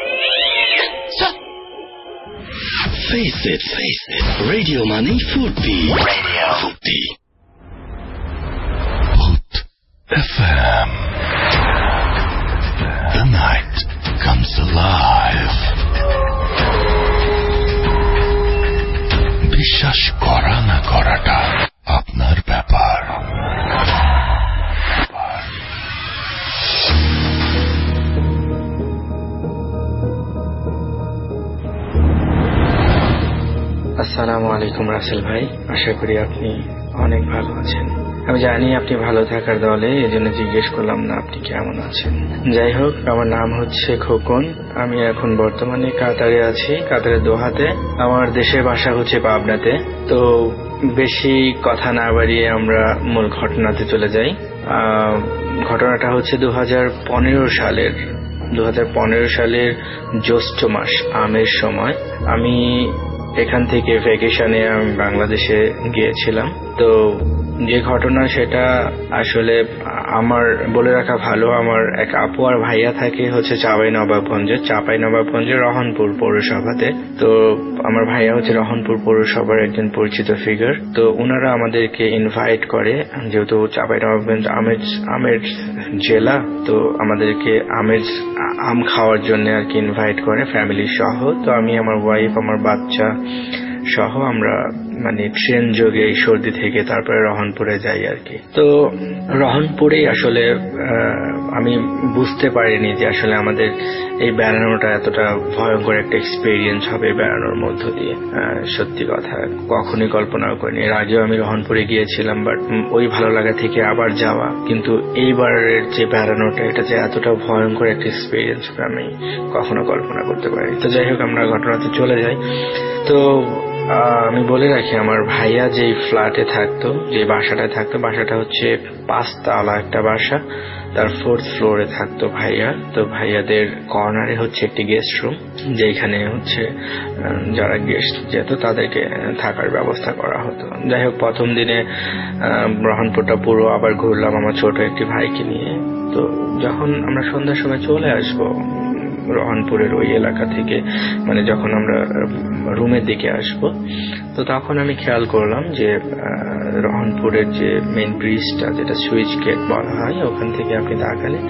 Face it, face it. Radio Money Furti. Radio Furti. Bhoot F M. The night comes alive. বিশ্বাস করা না করাটা আপনার ব্যাপার। আসসালামু আলাইকুম রাসেল ভাই, আশা করি আপনি অনেক ভালো আছেন। আমি জানি আপনি ভালো থাকার দলে, এই জন্য জিজ্ঞেস করলাম না আপনি কেমন আছেন। যাই হোক, আমার নাম হচ্ছে খোকন। আমি এখন বর্তমানে কাতারে আছি, কাতারের দোহাতে। আমার দেশের বাসা হচ্ছে পাবনাতে। তো বেশি কথা না বাড়িয়ে আমরা মূল ঘটনাতে চলে যাই। ঘটনাটা হচ্ছে দু হাজার পনেরো সালের দু হাজার পনেরো সালের জ্যৈষ্ঠ মাস, আমের সময়। আমি এখান থেকে ভ্যাকেশনে আমি বাংলাদেশে গিয়েছিলাম। তো যে ঘটনা সেটা আসলে আমার বলে রাখা ভালো, আমার এক আপু আর ভাইয়া থাকে হচ্ছে চাঁপাই নবাবগঞ্জে চাঁপাই নবাবগঞ্জের রহনপুর পৌরসভাতে। তো আমার ভাইয়া হচ্ছে রহনপুর পৌরসভার একজন পরিচিত ফিগার। তো ওনারা আমাদেরকে ইনভাইট করে, যেহেতু চাঁপাই নবাবগঞ্জ আমের আমের জেলা, তো আমাদেরকে আমের আম খাওয়ার জন্য আর কি ইনভাইট করে ফ্যামিলি সহ। তো আমি, আমার ওয়াইফ, আমার বাচ্চা সহ আমরা মানে ট্রেন যোগে সর্দি থেকে তারপরে রহনপুরে যাই আর কি। তো রহনপুরেই আসলে আমি বুঝতে পারিনি যে আসলে আমাদের এই বেড়ানোটা এতটা ভয়ঙ্কর একটা এক্সপেরিয়েন্স হবে বেড়ানোর মধ্য দিয়ে। সত্যি কথা, কখনোই কল্পনাও করিনি। এর আগেও আমি রহনপুরে গিয়েছিলাম, বাট ওই ভালো লাগা থেকে আবার যাওয়া, কিন্তু এইবারের যে বেড়ানোটা, এটা যে এতটা ভয়ঙ্কর একটা এক্সপেরিয়েন্স হবে আমি কখনো কল্পনা করতে পারি। তো যাই হোক, আমরা ঘটনাতে চলে যাই। তো আমি বলে রাখি, আমার ভাইয়া যে ফ্ল্যাটে থাকতো, যে বাসাটায় থাকতো, বাসাটা হচ্ছে পাঁচতলা একটা বাসা, তার ফোর্থ ফ্লোরে থাকতো ভাইয়া। তো ভাইয়াদের কর্নারে হচ্ছে একটি গেস্ট রুম, যেখানে হচ্ছে যারা গেস্ট যেত তাদেরকে থাকার ব্যবস্থা করা হতো। যাই হোক, প্রথম দিনে রহনপুরটা পুরো আবার ঘুরলাম আমার ছোট একটি ভাইকে নিয়ে। তো যখন আমরা সন্ধ্যার সময় চলে আসবো রহনপুরের ওই এলাকা থেকে, মানে যখন আমরা রুমের দিকে আসব, তো তখন আমি খেয়াল করলাম যে রহনপুরের যে মেইন ব্রিজটা, যেটা সুইচ গেট বলা হয়, ওখান থেকে আপনি তাকালে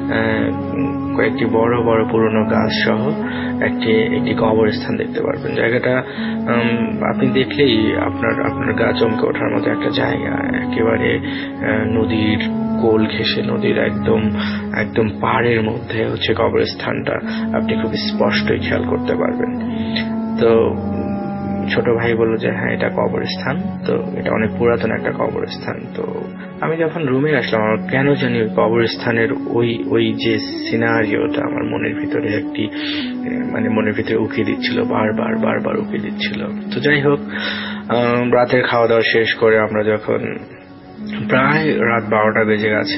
কয়েকটি বড় বড় পুরনো গাছ সহ একটি একটি কবরস্থান দেখতে পারবেন। জায়গাটা আপনি দেখলেই আপনার আপনার গা চমকে ওঠার মতো একটা জায়গা। একেবারে নদীর কোল ঘেঁষে, নদীর একদম একদম পাড়ের মধ্যে হচ্ছে কবরস্থানটা, আপনি খুব স্পষ্টই খেয়াল করতে পারবেন। তো ছোট ভাই বলল যে হ্যাঁ, এটা কবরস্থান, তো এটা অনেক পুরাতন একটা কবরস্থান। তো আমি যখন রুমে আসলাম, আমার কেন জানি কবরস্থানের ওই ওই যে সিনারিওটা আমার মনের ভিতরে একটি মানে মনের ভিতরে উকি দিচ্ছিল, বারবার বারবার উকি দিচ্ছিল। তো যাই হোক, রাতের খাওয়া দাওয়া শেষ করে আমরা যখন প্রায় রাত বারোটা বেজে গেছে,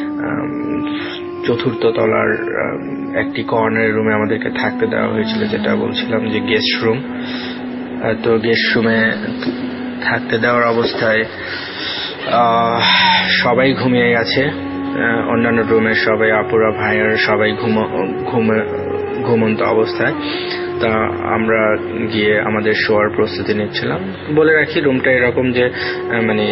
চতুর্থ তলার একটি কর্নার রুমে আমাদেরকে থাকতে দেওয়া হয়েছিল, যেটা বলছিলাম যে গেস্ট রুম। তো গেস্ট রুমে থাকতে দেওয়ার অবস্থায় সবাই ঘুমিয়ে গেছে, অন্যান্য রুমের সবাই, আপুরা ভাইয়ার সবাই ঘুম ঘুমে ঘুমন্ত অবস্থায়। তা আমরা গিয়ে আমাদের শোয়ার প্রস্তুতি নিচ্ছিলাম। বলে রাখি, রুমটা এরকম যে মানে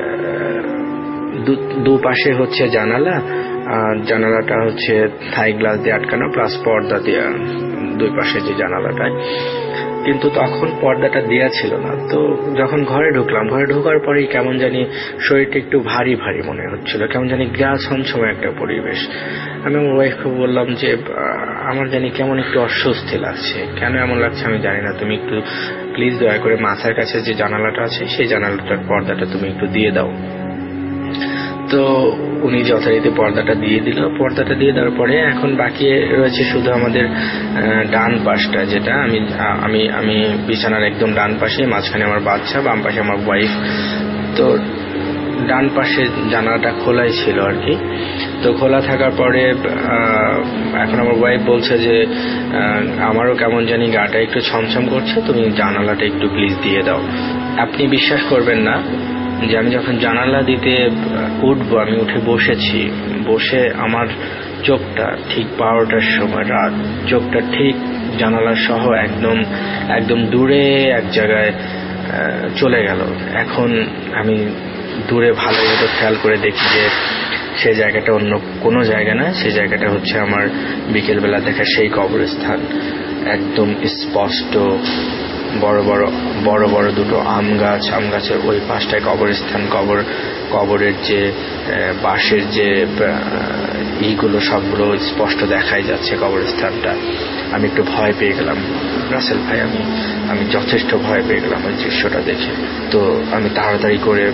দুপাশে হচ্ছে জানালা, আর জানালাটা হচ্ছে থাই গ্লাস দিয়ে আটকানো, প্লাস পর্দা দেওয়া দুই পাশে যে জানালাটায়। কিন্তু তখন পর্দাটা দেওয়া ছিল না। তো যখন ঘরে ঢুকলাম, ঘরে ঢোকার পরেই কেমন জানি শরীরটা একটু ভারী ভারী মনে হচ্ছিল, কেমন জানি গা ছমছমে একটা পরিবেশ। আমি আমার ওয়াইফকে বললাম যে আমার জানি কেমন একটু অস্বস্তি লাগছে, কেন এমন লাগছে আমি জানি না, তুমি একটু প্লিজ দয়া করে মাথার কাছে যে জানালাটা আছে সেই জানালাটার পর্দাটা তুমি একটু দিয়ে দাও। তো উনি যথারীতি পর্দাটা দিয়ে দিল। পর্দাটা দিয়ে দেওয়ার পরে এখন বাকি রয়েছে শুধু আমাদের ডান পাশটা, যেটা আমি আমি আমি বিছানার একদম ডান পাশে, মাঝখানে আমার বাচ্চা, বাম পাশে আমার ওয়াইফ। তো ডান পাশে জানালাটা খোলাই ছিল আর কি। তো খোলা থাকার পরে এখন আমার ওয়াইফ বলছে যে আমারও কেমন জানি গাটা একটু ছমছম করছে, তুমি জানালাটা একটু প্লিজ দিয়ে দাও। আপনি বিশ্বাস করবেন না যে আমি যখন জানালা দিতে উঠবো, আমি উঠে বসেছি, বসে আমার চোখটা ঠিক বারোটার সময় রাত, চোখটা ঠিক জানালা সহ একদম একদম দূরে এক জায়গায় চলে গেল। এখন আমি দূরে ভালো মতো খেয়াল করে দেখি যে সে জায়গাটা অন্য কোনো জায়গা না, সে জায়গাটা হচ্ছে আমার বিকেলবেলা দেখা সেই কবরস্থান। একদম স্পষ্ট বড় বড় বড় বড় দুটো আম গাছ, আম গাছের ওই পাশটায় কবরস্থান, কবর কবরের যে বাঁশের যে এইগুলো সবগুলো স্পষ্ট দেখাই যাচ্ছে কবরস্থানটা। আমি একটু ভয় পেয়ে গেলাম রাসেল ভাই, আমি আমি যথেষ্ট ভয় পেয়ে গেলাম ওই দৃশ্যটা দেখে। তো আমি তাড়াতাড়ি করে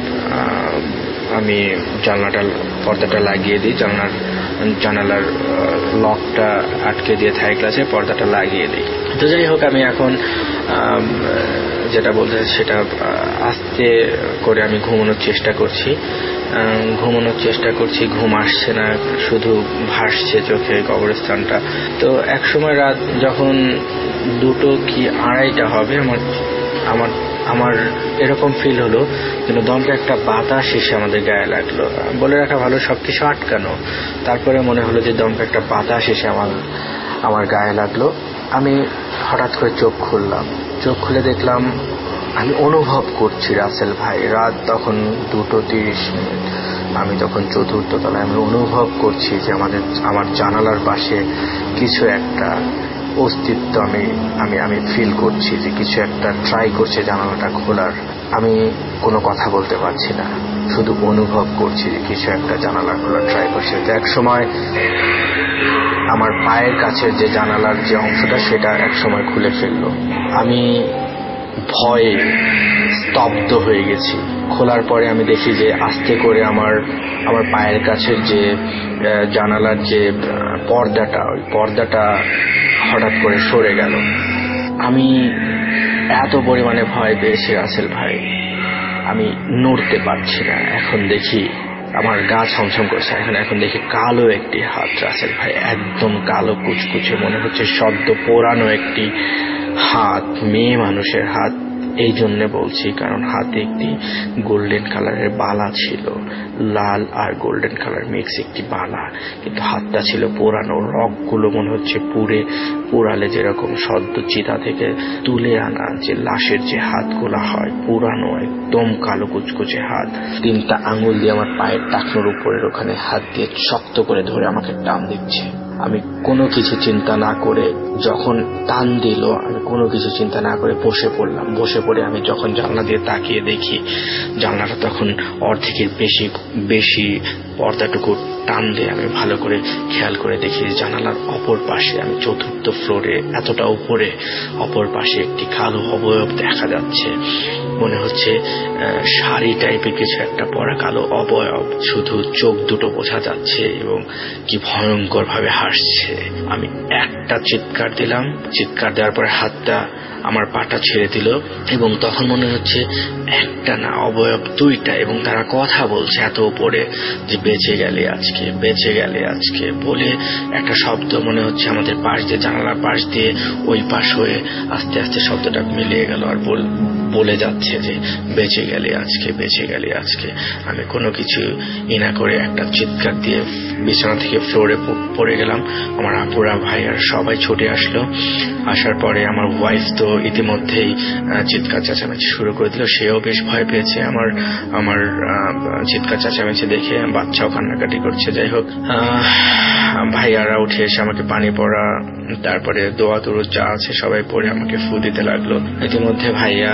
আমি জানলাটা পর্দাটা লাগিয়ে দিই, জানলার জানালার লকটা আটকে দিয়ে থাই গ্লাসে পর্দাটা লাগিয়ে দিই। তো যাই হোক, আমি এখন যেটা বলতে সেটা আস্তে করে আমি ঘুমানোর চেষ্টা করছি ঘুমানোর চেষ্টা করছি ঘুম আসছে না, শুধু ভাসছে চোখে কবরস্থানটা। তো এক সময় রাত যখন দুটো কি আড়াইটা হবে, আমার আমার আমার এরকম ফিল হলো যেন দমকা একটা বাতাস এসে আমাদের গায়ে লাগলো। বলে রাখা ভালো সবকিছু আটকানো, তারপরে মনে হলো যে দমকা একটা বাতাস এসে আমার আমার গায়ে লাগলো। আমি হঠাৎ করে চোখ খুললাম, চোখ খুলে দেখলাম আমি অনুভব করছি রাসেল ভাই, রাত তখন দুটো তিরিশ মিনিট, আমি তখন চতুর্থ তলায়, আমি অনুভব করছি যে আমাদের আমার জানালার পাশে কিছু একটা অস্তিত্ব আমি আমি আমি ফিল করছি যে কিছু একটা ট্রাই করছে জানালাটা খোলার। আমি কোনো কথা বলতে পারছি না, শুধু অনুভব করছি যে কিছু একটা জানালা খোলার ট্রাই করছে। তো এক সময় আমার পায়ের কাছের যে জানালার যে অংশটা সেটা এক সময় খুলে ফেললো। আমি ভয়ে স্তব্ধ হয়ে গেছি। খোলার পরে আমি দেখি যে আস্তে করে আমার আমার পায়ের কাছের যে জানালার যে পর্দাটা, ওই পর্দাটা হঠাৎ করে সরে গেল। আমি এত পরিমাণে ভয় পেয়েছি রাসেল ভাই, আমি নড়তে পারছি না। এখন দেখি আমার গা ছমছম করছে, এখন এখন দেখি কালো একটি হাত রাসেল ভাই, একদম কালো কুচকুচে, মনে হচ্ছে সদ্য পোড়ানো একটি হাত, মেয়ে মানুষের হাত। এই জন্য বলছি কারণ হাতে একটি গোল্ডেন কালারের বালা ছিল, লাল আর গোল্ডেন কালার মিক্স একটি বালা, কিন্তু হাতটা ছিল পোড়ানো। রগগুলো মনে হচ্ছে পুড়ে পোড়ালে যেরকম সদ্য চিতা থেকে তুলে আনা যে লাশের যে হাতগুলো হয়, পুরানো একদম কালো কুচকুচে হাত। তিনটা আঙুল দিয়ে আমার পায়ের টাকনোর উপরের ওখানে হাত দিয়ে শক্ত করে ধরে আমাকে টান দিচ্ছে। আমি কোনো কিছু চিন্তা না করে, যখন টান দিল আমি কোনো কিছু চিন্তা না করে বসে পড়লাম। বসে পড়ে আমি যখন জানলা দিয়ে তাকিয়ে দেখি জানলাটা তখন অর্ধেকের বেশি বেশি পর্দাটুকু টান দিয়ে আমি ভালো করে খেয়াল করে দেখি জানালার অপর পাশে, আমি চতুর্থ ফ্লোরে এতটা উপরে, অপর পাশে একটি কালো অবয়ব দেখা যাচ্ছে। মনে হচ্ছে শাড়ি টাইপের কিছু একটা পরা কালো অবয়ব, শুধু চোখ দুটো বোঝা যাচ্ছে এবং কি ভয়ঙ্কর ভাবে হাসছে। আমি একটা চিৎকার দিলাম, চিৎকার দেওয়ার পরে হাতটা আমার পাটা ছেড়ে দিল এবং তখন মনে হচ্ছে একটা না অবয়ব দুইটা, এবং তারা কথা বলছে এত উপরে যে বেঁচে গেলে আজকে, বেঁচে গেলে আজকে বলে একটা শব্দ মনে হচ্ছে আমাদের পাশ দিয়ে, জানালার পাশ দিয়ে ওই পাশ হয়ে আস্তে আস্তে শব্দটা মিলিয়ে গেল আর বলে যাচ্ছে যে বেঁচে গেলে আজকে, বেঁচে গেলে আজকে। আমি কোনো কিছু ইনা করে একটা চিৎকার দিয়ে বিছানা থেকে ফ্লোরে পড়ে গেলাম। আমার আপুরা ভাই আর সবাই ছুটে আসলো। আসার পরে আমার ওয়াইফ তো ইতিমধ্যেই চিৎকার চেঁচামেচি শুরু করে দিল, সেও বেশ ভয় পেয়েছে আমার আমার চিৎকার চেঁচামেচি দেখে, বাচ্চাও কান্নাকাটি করছে। যাই হোক, ভাইয়ারা উঠে এসে আমাকে পানি পড়া, তারপরে দোয়া দরুদ যা আছে সবাই পড়ে আমাকে ফু দিতে লাগলো। ইতিমধ্যে ভাইয়া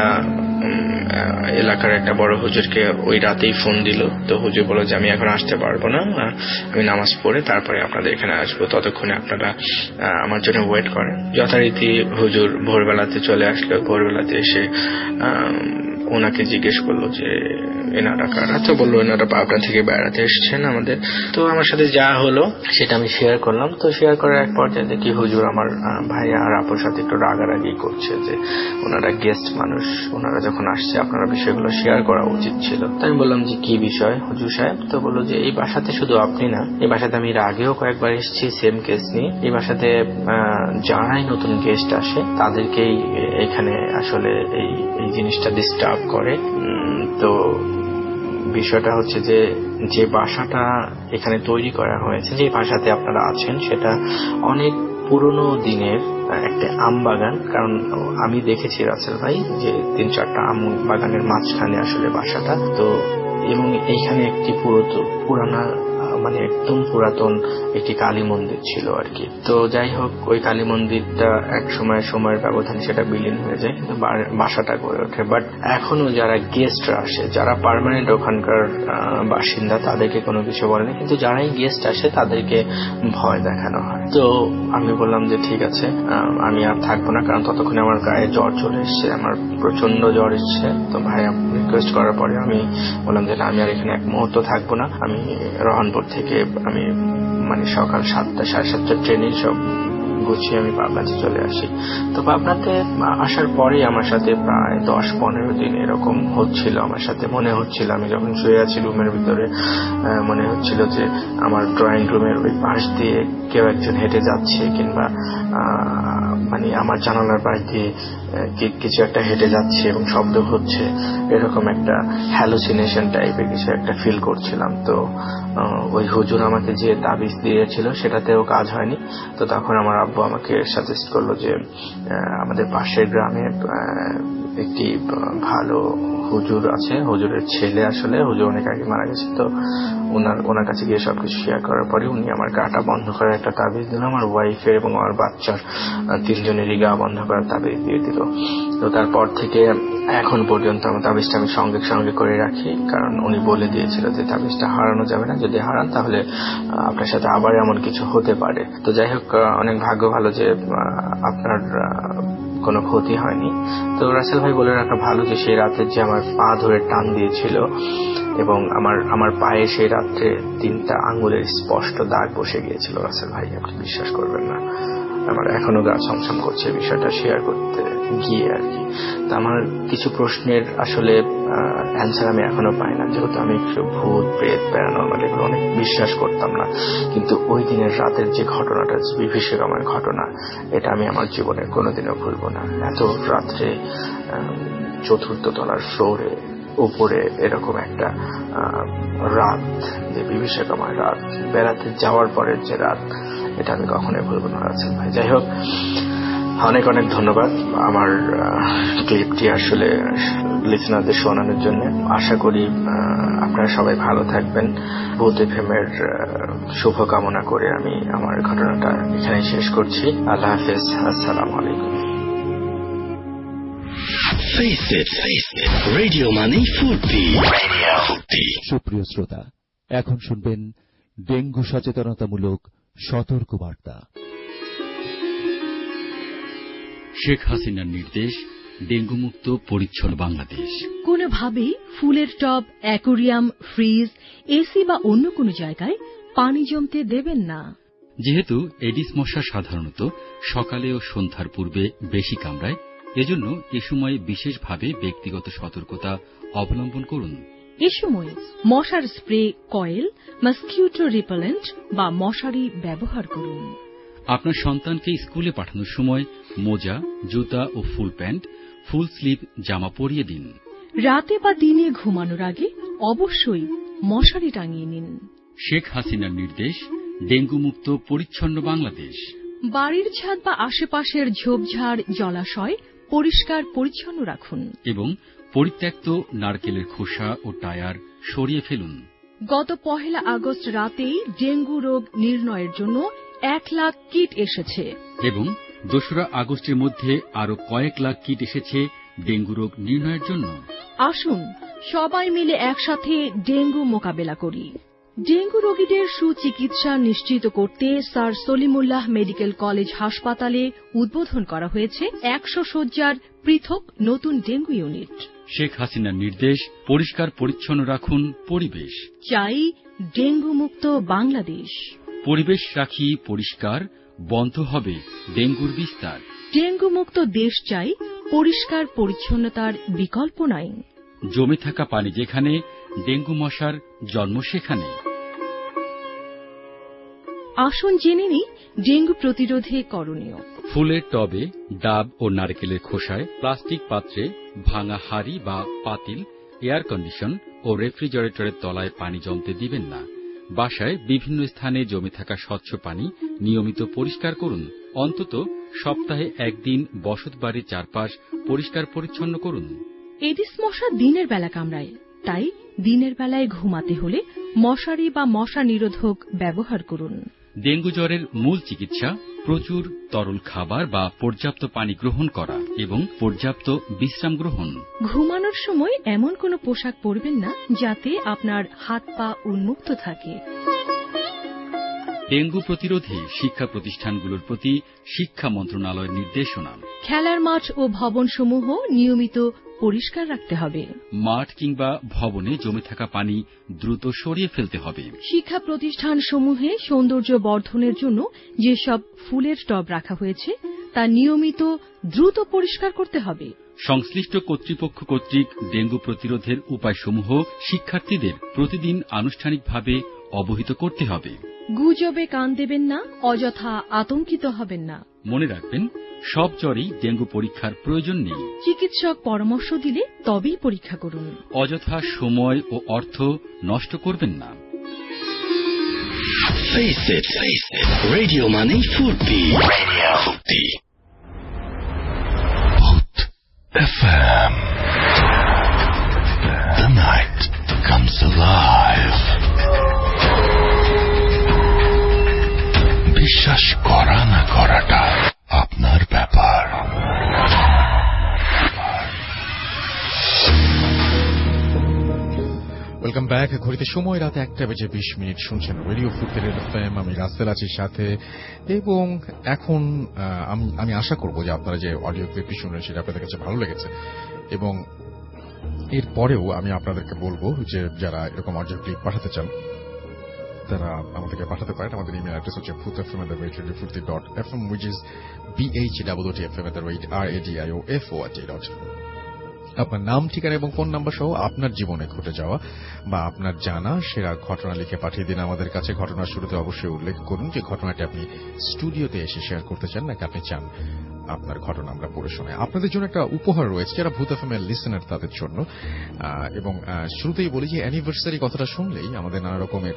এলাকার একটা বড় হুজুরকে ওই রাতেই ফোন দিল। তো হুজুর বলল যে আমি এখন আসতে পারবো না, আমি নামাজ পড়ে তারপরে আপনাদের এখানে আসবো, ততক্ষণে আপনারা আমার জন্য ওয়েট করেন। যথারীতি হুজুর ভোরবেলাতে চলে আসলো। ভোরবেলাতে এসে ওনাকে জিজ্ঞেস করলো যে এনারা কারা। তো বললো এনারা পাবনা থেকে বেড়াতে এসছেন আমাদের। তো আমার সাথে যা হলো সেটা আমি শেয়ার করলাম। তো শেয়ার করার এক পর্যায়ে দেখি হুজুর আমার ভাই আর আপুর সাথে একটু রাগারাগি করছে যে ওনারা গেস্ট মানুষ, ওনারা যখন আসছে আপনারা বিষয়গুলো শেয়ার করা উচিত ছিল। তো আমি বললাম যে কি বিষয় হুজুর সাহেব? তো বললো যে এই বাসাতে শুধু আপনি না, এই বাসাতে আমি এর আগেও কয়েকবার এসেছি সেম কেস নিয়ে। এই বাসাতে যারাই নতুন গেস্ট আসে তাদেরকেই এখানে আসলে এই এই জিনিসটা ডিস্টার্ব করে। তো বিষয়টা হচ্ছে যে যে বাসাটা এখানে তৈরি করা হয়েছে, যে বাসাতে আপনারা আছেন, সেটা অনেক পুরনো দিনের একটা আম বাগান। কারণ আমি দেখেছি রাসেল ভাই যে তিন চারটা আম বাগানের মাঝখানে আসলে বাসাটা। তো এবং এইখানে একটি পুরো পুরানা মানে একদম পুরাতন একটি কালী মন্দির ছিল আর কি। তো যাই হোক, ওই কালী মন্দিরটা এক সময় সময়ের ব্যবধানে সেটা বিলীন হয়ে যায়, কিন্তু বাসাটা গড়ে ওঠে। বাট এখনো যারা গেস্টরা আসে, যারা পার্মানেন্ট ওখানকার বাসিন্দা, তাদেরকে কোনো কিছু বলেনি, কিন্তু যারাই গেস্ট আসে তাদেরকে ভয় দেখানো হয়। তো আমি বললাম যে ঠিক আছে, আমি আর থাকবো না, কারণ ততক্ষণে আমার গায়ে জ্বর চলে এসছে, আমার প্রচন্ড জ্বর এসছে। তো ভাই রিকোয়েস্ট করার পরে আমি বললাম যে আমি আর এখানে এক মুহূর্ত থাকবো না, আমি রহনপুর থেকে আমি মানে সকাল সাতটা সাড়ে সাতটার ট্রেনে সব গুছিয়ে আমি পাবনাতে চলে আসি। তো পাবনাতে আসার পরেই আমার সাথে প্রায় দশ পনেরো দিন এরকম হচ্ছিল। আমার সাথে মনে হচ্ছিল, আমি যখন শুয়ে আছি রুমের ভিতরে, মনে হচ্ছিল যে আমার ড্রয়িং রুমের ওই পাশ দিয়ে কেউ একজন হেঁটে যাচ্ছে, কিংবা মানে আমার জানালার পাশ দিয়ে কিছু একটা হেঁটে যাচ্ছে এবং শব্দ হচ্ছে, এরকম একটা হ্যালুসিনেশন টাইপের কিছু একটা ফিল করছিলাম। তো ওই হুজুর আমাকে যে তাবিজ দিয়েছিল সেটাতেও কাজ হয়নি। তো তখন আমার আব্বু আমাকে সাজেস্ট করলো যে আমাদের পাশের গ্রামে একটি ভালো হুজুর আছে, হুজুরের ছেলে, আসলে হুজুর অনেক আগে মারা গেছে। তো ওনার ওনার কাছে গিয়ে সবকিছু শেয়ার করার পরে উনি আমার গাটা বন্ধ করার একটা তাবিজ দিল, আমার ওয়াইফের এবং আমার বাচ্চার তিনজনেরই গা বন্ধ করার তাবিজ দিয়ে দিল। তো তারপর থেকে এখন পর্যন্ত আমার তাবিজটা আমি সঙ্গে সঙ্গে করে রাখি, কারণ উনি বলে দিয়েছিল যে তাবিজটা হারানো যাবে না, যদি হারান তাহলে আপনার সাথে আবার এমন কিছু হতে পারে। তো যাই হোক, অনেক ভাগ্য ভালো যে আপনার কোনো ক্ষতি হয়নি। তো রাসেল ভাই বলে রাখা ভালো যে সেই রাতে যে আমার পা ধরে টান দিয়েছিল এবং আমার আমার পায়ে সেই রাত্রে তিনটা আঙ্গুলের স্পষ্ট দাগ বসে গিয়েছিল। রাসেল ভাই, আপনি বিশ্বাস করবেন না, আমার এখনো গা ছমছম করছে বিষয়টা শেয়ার করতে গিয়ে আর কি। তো আমার কিছু প্রশ্নের আসলে অ্যান্সার আমি এখনো পাই না, যেহেতু আমি একটু ভূত প্রেত প্যারানরমাল এগুলো অনেক বিশ্বাস করতাম না। কিন্তু ওই দিনের রাতের যে ঘটনাটা, বিভীষিকাময় ঘটনা, এটা আমি আমার জীবনে কোনোদিনও ভুলবো না। এত রাত্রে চতুর্থ তলার ফ্লোরে উপরে এরকম একটা রাত, যে বিভীষিকাময় রাত, বেড়াতে যাওয়ার পরের যে রাত, এটা আমি কখনোই ভুলবো না রাসেল ভাই। যাই হোক, অনেক অনেক ধন্যবাদ আমার ক্লিপটি আসলে লিসনারদের শোনানোর জন্য। আশা করি আপনারা সবাই ভালো থাকবেন। ভূত এফএমের শুভকামনা করে আমি আমার ঘটনাটা এখানে শেষ করছি। আল্লাহ হাফেজ, আসসালামু আলাইকুম। Face it, face it. Radio Money Foodie. Radio Foodie. সুপ্রিয় শ্রোতা, এখন শুনবেন ডেঙ্গু সচেতনতামূলক সতর্ক বার্তা। শেখ হাসিনার নির্দেশ, ডেঙ্গু মুক্ত পরিচ্ছন্ন বাংলাদেশ। কোনোভাবেই ফুলের টব, অ্যাকোরিয়াম, ফ্রিজ, এসি বা অন্য কোনো জায়গায় পানি জমতে দেবেন না। যেহেতু এডিস মশা সাধারণত সকালে ও সন্ধ্যার পূর্বে বেশি কামড়ায়, এজন্য এ সময় বিশেষভাবে ব্যক্তিগত সতর্কতা অবলম্বন করুন। এ সময় মশার স্প্রে, কয়েল, মসকিউটো রিপেলেন্ট বা মশারি ব্যবহার করুন। আপনার সন্তানকে স্কুলে পাঠানোর সময় মোজা, জুতা ও ফুল প্যান্ট, ফুল স্লিভ জামা পরিয়ে দিন। রাতে বা দিনে ঘুমানোর আগে অবশ্যই মশারি টাঙিয়ে নিন। শেখ হাসিনার নির্দেশ, ডেঙ্গু মুক্ত পরিচ্ছন্ন বাংলাদেশ। বাড়ির ছাদ বা আশেপাশের ঝোপঝাড়, জলাশয় পরিষ্কার পরিচ্ছন্ন রাখুন এবং পরিত্যক্ত নারকেলের খোসা ও টায়ার সরিয়ে ফেলুন। গত পহেলা আগস্ট রাতেই ডেঙ্গু রোগ নির্ণয়ের জন্য এক লাখ কিট এসেছে এবং দোসরা আগস্টের মধ্যে আরো কয়েক লাখ কিট এসেছে ডেঙ্গু রোগ নির্ণয়ের জন্য। আসুন সবাই মিলে একসাথে ডেঙ্গু মোকাবেলা করি। ডেঙ্গু রোগীদের সুচিকিৎসা নিশ্চিত করতে স্যার সলিমুল্লাহ মেডিকেল কলেজ হাসপাতালে উদ্বোধন করা হয়েছে একশো শয্যার পৃথক নতুন ডেঙ্গু ইউনিট। শেখ হাসিনার নির্দেশ, পরিষ্কার পরিচ্ছন্ন রাখুন পরিবেশ। চাই ডেঙ্গু মুক্ত বাংলাদেশ। পরিবেশ রাখি পরিষ্কার, বন্ধ হবে ডেঙ্গুর বিস্তার। ডেঙ্গু মুক্ত দেশ চাই, পরিষ্কার পরিচ্ছন্নতার বিকল্প নাই। জমে থাকা পানি যেখানে, ডেঙ্গু মশার জন্ম সেখানে। আসুন জেনে নিই ডেঙ্গু প্রতিরোধে করণীয়। ফুলের টবে, ডাব ও নারকেলের খোসায়, প্লাস্টিক পাত্রে, ভাঙা হাঁড়ি বা পাতিল, এয়ার কন্ডিশন ও রেফ্রিজারেটরের তলায় পানি জমতে দিবেন না। বাসায় বিভিন্ন স্থানে জমে থাকা স্বচ্ছ পানি নিয়মিত পরিষ্কার করুন। অন্তত সপ্তাহে একদিন বসতবাড়ির চারপাশ পরিষ্কার পরিচ্ছন্ন করুন। এডিস মশা দিনের বেলা কামড়ায়, তাই দিনের বেলায় ঘুমাতে হলে মশারি বা মশা নিরোধক ব্যবহার করুন। ডেঙ্গু জ্বরের মূল চিকিৎসা প্রচুর তরল খাবার বা পর্যাপ্ত পানি গ্রহণ করা এবং পর্যাপ্ত বিশ্রাম গ্রহণ। ঘুমানোর সময় এমন কোনো পোশাক পরবেন না যাতে আপনার হাত পা উন্মুক্ত থাকে। ডেঙ্গু প্রতিরোধে শিক্ষা প্রতিষ্ঠানগুলোর প্রতি শিক্ষা মন্ত্রণালয়ের নির্দেশনা। খেলার মাঠ ও ভবনসমূহ নিয়মিত পরিষ্কার রাখতে হবে। মাঠ কিংবা ভবনে জমে থাকা পানি দ্রুত সরিয়ে ফেলতে হবে। শিক্ষা প্রতিষ্ঠানসমূহে সৌন্দর্য বর্ধনের জন্য যেসব ফুলের টব রাখা হয়েছে তা নিয়মিত দ্রুত পরিষ্কার করতে হবে। সংশ্লিষ্ট কর্তৃপক্ষ কর্তৃক ডেঙ্গু প্রতিরোধের উপায়সমূহ শিক্ষার্থীদের প্রতিদিন আনুষ্ঠানিকভাবে অবহিত করতে হবে। গুজবে কান দেবেন না, অযথা আতঙ্কিত হবেন না। মনে রাখবেন, সব জ্বরেই ডেঙ্গু পরীক্ষার প্রয়োজন নেই। চিকিৎসক পরামর্শ দিলে তবেই পরীক্ষা করুন। অযথা সময় ও অর্থ নষ্ট করবেন না। Face it, face it. Radio Money Futi. Radio Futi. Hot F M. The night comes alive. বিশ্বাস করা না করাটা আপনার ব্যাপার। Welcome back. ঘড়িতে সময় রাত একটা বেজে বিশ মিনিট। শুনছেন রেডিও ফুটি এফ এম। আমি রাসেল আছি সাথে, এবং এখন আমি আশা করব যে আপনারা যে অডিও ক্লিপটি শুনলেন সেটা আপনাদের কাছে ভালো লেগেছে, এবং এরপরেও আমি আপনাদেরকে বলবো যে যারা এরকম অডিও ক্লিপ পাঠাতে চান তারা আমাদেরকে পাঠাতে পারেন। আমাদের ইমেল অ্যাড্রেস হচ্ছে ফুট F M at the rate radio Foorti dot F M, which is B H double T F M at the rate R A D I O F O T dot. আপনার নাম, ঠিকানা এবং ফোন নাম্বার সহ আপনার জীবনে ঘটে যাওয়া বা আপনার জানা সেরা ঘটনা লিখে পাঠিয়ে দিন আমাদের কাছে। ঘটনার শুরুতে অবশ্যই উল্লেখ করুন যে ঘটনাটি আপনি স্টুডিওতে এসে শেয়ার করতে চান নাকি আপনি চান আপনার ঘটনা আমরা পড়ে শোনাই। আপনাদের জন্য একটা উপহার রয়েছে যারা ভূত এফ এম এর লিসেনার তাদের জন্য। এবং শুরুতেই বলি যে অ্যানিভার্সারি কথাটা শুনলেই আমাদের নানা রকমের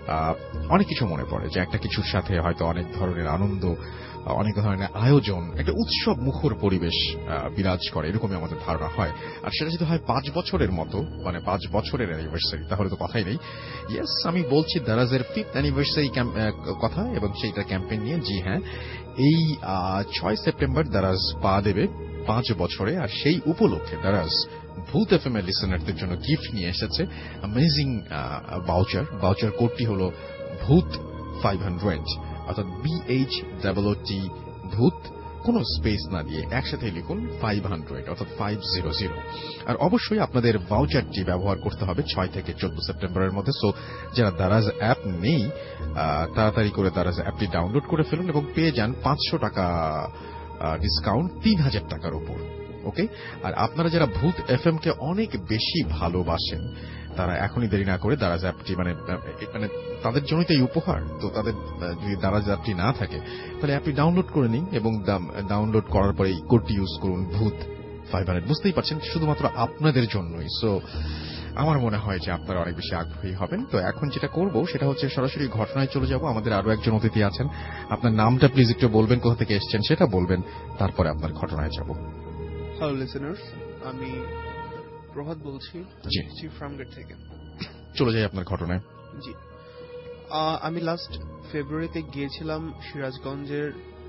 অনেক কিছু মনে পড়ে, যে একটা কিছুর সাথে হয়তো অনেক ধরনের আনন্দ, অনেক ধরনের আয়োজন, একটা উৎসব মুখর পরিবেশ বিরাজ করে, এরকমই আমাদের ধারণা হয়। আর সেটা যদি হয় পাঁচ বছরের মতো, মানে পাঁচ বছরের অ্যানিভার্সারি, তাহলে তো কথাই নেই। ইয়েস, আমি বলছি দারাজের ফিফথ অ্যানিভার্সারি কথা এবং সেইটা ক্যাম্পেইন নিয়ে। জি হ্যাঁ, এই ছয় সেপ্টেম্বর দারাজ পা দেবে পাঁচ বছরে, আর সেই উপলক্ষে দারাজ ভূত এফ এম এর লিসেনারদের জন্য গিফট নিয়ে এসেছে অ্যামেজিং ভাউচার। ভাউচার কোডটি হল ভূত ফাইভ হান্ড্রেড, অর্থাৎ বিএইচ ডাবল টি ভূত, কোন স্পেস না দিয়ে একসাথে লিখুন ফাইভ হান্ড্রেড অর্থাৎ ফাইভ জিরো জিরো। আর অবশ্যই আপনাদের ভাউচারটি ব্যবহার করতে হবে ছয় থেকে চোদ্দ সেপ্টেম্বরের মধ্যে। সো যারা দারাজ অ্যাপ নেই তাড়াতাড়ি করে দারাজ অ্যাপটি ডাউনলোড করে ফেলুন এবং পেয়ে যান পাঁচশো টাকা ডিসকাউন্ট তিন হাজার টাকার উপর। ওকে, আর আপনারা যারা ভূত এফ এম কে অনেক বেশি ভালোবাসেন তারা এখনই দেরি না করে দারাজ অ্যাপটি, মানে মানে তাদের জন্যই তো এই উপহার, তো তাদের যদি দারাজ অ্যাপটি না থাকে তাহলে অ্যাপটি ডাউনলোড করে নিন এবং ডাউনলোড করার পরে এই কোডটি ইউজ করুন ভূত ফাইভ হান্ড্রেড। বুঝতেই পারছেন শুধুমাত্র আপনাদের জন্যই। সো আমার মনে হয় যে আপনারা অনেক বেশি আগ্রহী হবেন। তো এখন যেটা করব সেটা হচ্ছে সরাসরি ঘটনায় চলে যাব। আমাদের আরো একজন অতিথি আছেন, আপনার নামটা প্লিজ একটু বলবেন, কোথা থেকে এসেছেন সেটা বলবেন, তারপরে আপনার ঘটনায় যাব। হ্যালো লিসেনার্স, আমি প্রভাত বলছি জি ফ্রামগেট থেকে। চলে যাই আপনার ঘটনায়। জি, আমি লাস্ট ফেব্রুয়ারিতে গিয়েছিলাম সিরাজগঞ্জের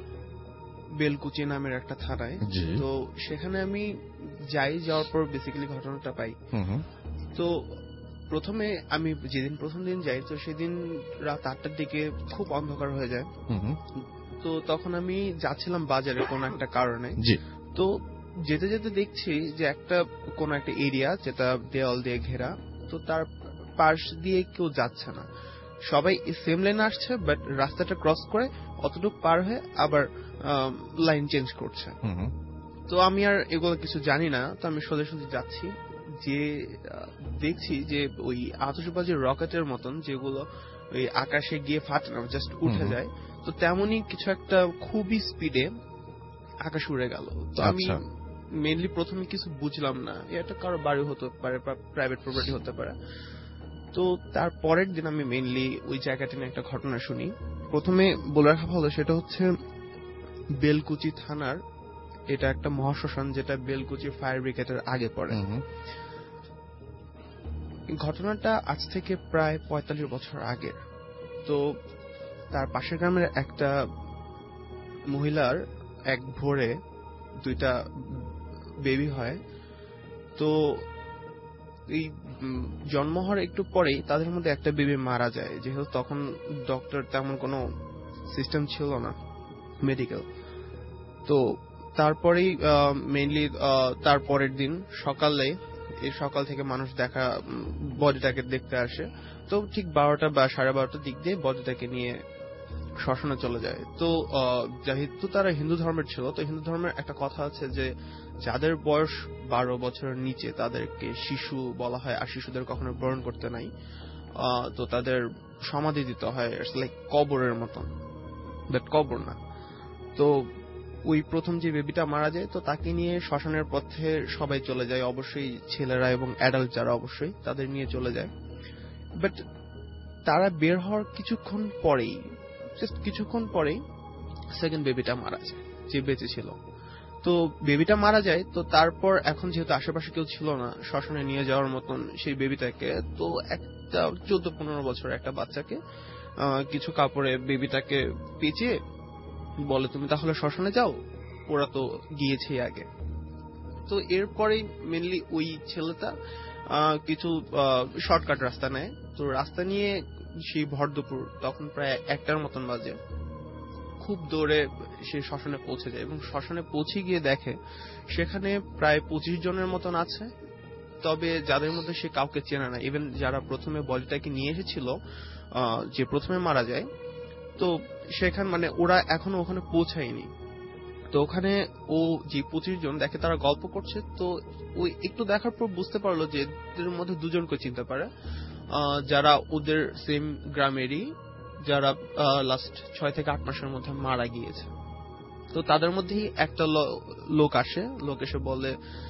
বেলকুচি নামের একটা থানায়। তো সেখানে আমি যাই, যাওয়ার পর বেসিক্যালি ঘটনাটা পাই। তো প্রথমে আমি যেদিন প্রথম দিন যাই, তো সেদিন রাত আটটার দিকে খুব অন্ধকার হয়ে যায়। তো তখন আমি যাচ্ছিলাম বাজারে কোন একটা কারণে। তো যেতে যেতে দেখছি যে একটা কোন একটা এরিয়া যেটা দেওয়াল দিয়ে ঘেরা, তো তার পাশ দিয়ে কেউ যাচ্ছে না, সবাই সেম লাইনে আসছে, বাট রাস্তাটা ক্রস করে অতটুকু পার হয়ে আবার লাইন চেঞ্জ করছে। তো আমি আর এগুলো কিছু জানি না, তো আমি সোজা সোজা যাচ্ছি, যে দেখছি যে ওই আতশবাজি রকেটের মতন যেগুলো ওই আকাশে গিয়ে ফাটে না, জাস্ট উঠে যায়, তো তেমনই কিছু একটা খুবই স্পিডে আকাশ উড়ে গেল। তো আমি মেইনলি প্রথমে কিছু বুঝলাম না, এটা কারো বাড়ি হতে পারে বা প্রাইভেট প্রপার্টি হতে পারে। তো তার পরের দিন আমি মেইনলি ওই জায়গাটি নিয়ে একটা ঘটনা শুনি। প্রথমে বলে রাখা ভালো, সেটা হচ্ছে বেলকুচি থানার এটা একটা মহাশ্মশান, যেটা বেলকুচি ফায়ার ব্রিগেডের আগে পড়ে। ঘটনাটা আজ থেকে প্রায় পঁয়তাল্লিশ বছর আগের। তো তার পাশের গ্রামের একটা মহিলার এক ভোরে দুইটা বেবি হয়। তো এই জন্ম হওয়ার একটু পরেই তাদের মধ্যে একটা বেবি মারা যায়, যেহেতু তখন ডক্টর তেমন কোনো সিস্টেম ছিল না মেডিকেল। তো তারপরেই মেইনলি তার পরের দিন সকালে এই সকাল থেকে মানুষ দেখা বডিটাকে দেখতে আসে। তো ঠিক বারোটা বা সাড়ে বারোটার দিক দিয়ে বডিটাকে নিয়ে শ্মশানে চলে যায়। তো যেহেতু তারা হিন্দু ধর্মের ছিল, তো হিন্দু ধর্মের একটা কথা আছে যে যাদের বয়স বারো বছরের নিচে তাদেরকে শিশু বলা হয়, আর শিশুদের কখনো বরণ করতে নাই। তো তাদের সমাধি দিতে হয়, ইটস লাইক কবরের মতন, বাট কবর না। তো ওই প্রথম যে বেবিটা মারা যায়, তো তাকে নিয়ে শ্মশানের পথে সবাই চলে যায়, অবশ্যই ছেলেরা এবং অ্যাডাল্ট যারা অবশ্যই তাদের নিয়ে চলে যায়। বাট তারা বের হওয়ার কিছুক্ষণ পরেই জাস্ট কিছুক্ষণ পরেই সেকেন্ড বেবিটা মারা যায়, যে বেঁচে ছিল। তো বেবিটা মারা যায়। তো তারপর এখন যেহেতু আশেপাশে কেউ ছিল না শ্মশানে নিয়ে যাওয়ার মতন সেই বেবিটাকে, তো একটা চোদ্দ পনেরো বছর একটা বাচ্চাকে কিছু কাপড়ে বেবিটাকে পেঁচিয়ে বলে তুমি তাহলে শ্মশানে যাও, ওরা তো গিয়েছে আগে। তো এরপরে মেনলি ওই ছেলেটা কিছু শর্টকাট রাস্তা নেয়। তো রাস্তা নিয়ে সেই ভর দুপুর তখন প্রায় একটার মতন বাজে, খুব দৌড়ে সে শ্মশানে পৌঁছে যায় এবং শ্মশানে পৌঁছে গিয়ে দেখে সেখানে প্রায় পঁচিশ জনের মতন আছে। তবে যাদের মধ্যে সে কাউকে চেনে না, ইভেন যারা প্রথমে বডিটাকে নিয়ে এসেছিল, যে প্রথমে মারা যায়, তো সেখানে মানে ওরা এখনো ওখানে পৌঁছায়নি। তো ওখানে ও যে পঁচিশ জন দেখে তারা গল্প করছে। তো ওই একটু দেখার পর বুঝতে পারলো যে এদের মধ্যে দুজনকে চিনতে পারে, যারা ওদের সেম গ্রামেরই, যারা লাস্ট ছয় থেকে আট মাসের মধ্যে মারা গিয়েছে। তো তাদের মধ্যেই একটা লোক আসে, লোক এসে বলে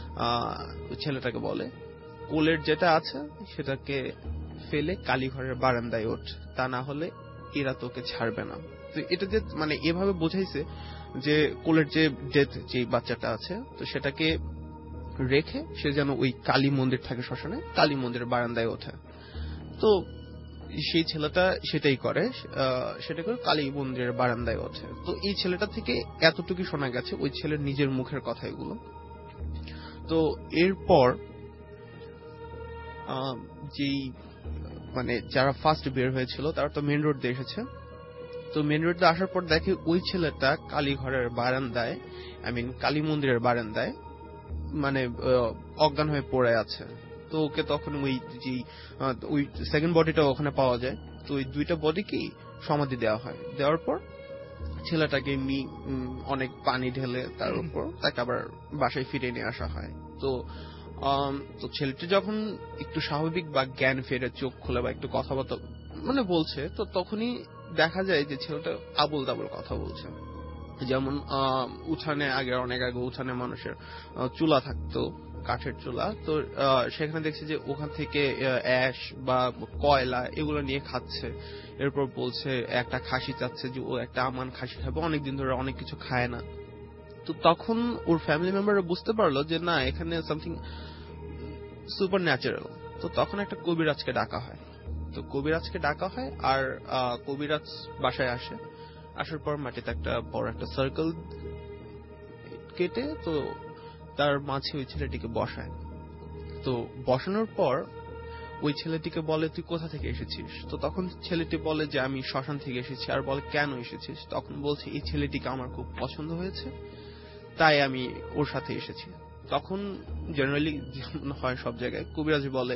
ছেলেটাকে বলে কোলের যেটা আছে সেটাকে ফেলে কালীঘরের বারান্দায় ওঠ, তা না হলে এরা তোকে ছাড়বে না। তো এটা যে মানে এভাবে বোঝাইছে যে কোলের যে ডেথ যে বাচ্চাটা আছে, তো সেটাকে রেখে সে যেন ওই কালী মন্দির থাকে শ্মশানে, কালী মন্দিরের বারান্দায় ওঠে। তো সেই ছেলেটা সেটাই করে, সেটা করে কালী মন্দিরের বারান্দায় ওঠে। তো এই ছেলেটা থেকে এতটুকু শোনা গেছে, ওই ছেলের নিজের মুখের কথা এগুলো। তো এরপর যেই মানে যারা ফার্স্ট বের হয়েছিল তারা তো মেন রোড দিয়ে এসেছে। তো মেন রোড দিয়ে আসার পর দেখে ওই ছেলেটা কালী ঘরের বারান্দায়, আই মিন কালী মন্দিরের বারান্দায় মানে অজ্ঞান হয়ে পড়ে আছে। তো ওকে তখন ওই যে ওই সেকেন্ড বডিটা ওখানে পাওয়া যায়। তো ওই দুইটা বডিকেই সমাধি দেওয়া হয়। দেওয়ার পর ছেলেটাকে এমনি অনেক পানি ঢেলে তার উপর তাকে আবার বাসায় ফিরে নিয়ে আসা হয়। তো তো ছেলেটি যখন একটু স্বাভাবিক বা জ্ঞান ফেরে, চোখ খুলে বা একটু কথাবার্তা মানে বলছে, তো তখনই দেখা যায় যে ছেলেটা আবল তাবল কথা বলছে। যেমন উঠানে আগে অনেক আগে উঠানে মানুষের চুলা থাকতো, কাঠের চুলা। তো সেখানে দেখছি যে ওখান থেকে অ্যাশ বা কয়লা এগুলো নিয়ে খাচ্ছে। এরপর বলছে একটা খাসি চাচ্ছে যে ও একটা আমান খাসি খাবে, অনেকদিন ধরে অনেক কিছু খায় না। তো তখন ওর ফ্যামিলি মেম্বাররা বুঝতে পারলো যে না, এখানে সামথিং সুপার ন্যাচারাল। তো তখন একটা কবিরাজকে ডাকা হয়। তো কবিরাজকে ডাকা হয় আর কবিরাজ বাসায় আসে। আসার পর মাটিতে একটা বড় একটা সার্কেল কেটে তো তার মাঝে ওই ছেলেটিকে বসায়। তো বসানোর পর ওই ছেলেটিকে বলে তুই কোথা থেকে এসেছিস? তো তখন ছেলেটি বলে যে আমি শ্মশান থেকে এসেছি। আর বলে কেন এসেছিস? তখন বলছে এই ছেলেটিকে আমার খুব পছন্দ হয়েছে, তাই আমি ওর সাথে এসেছি। তখন জেনারেলি হয় সব জায়গায়, কবিরাজ বলে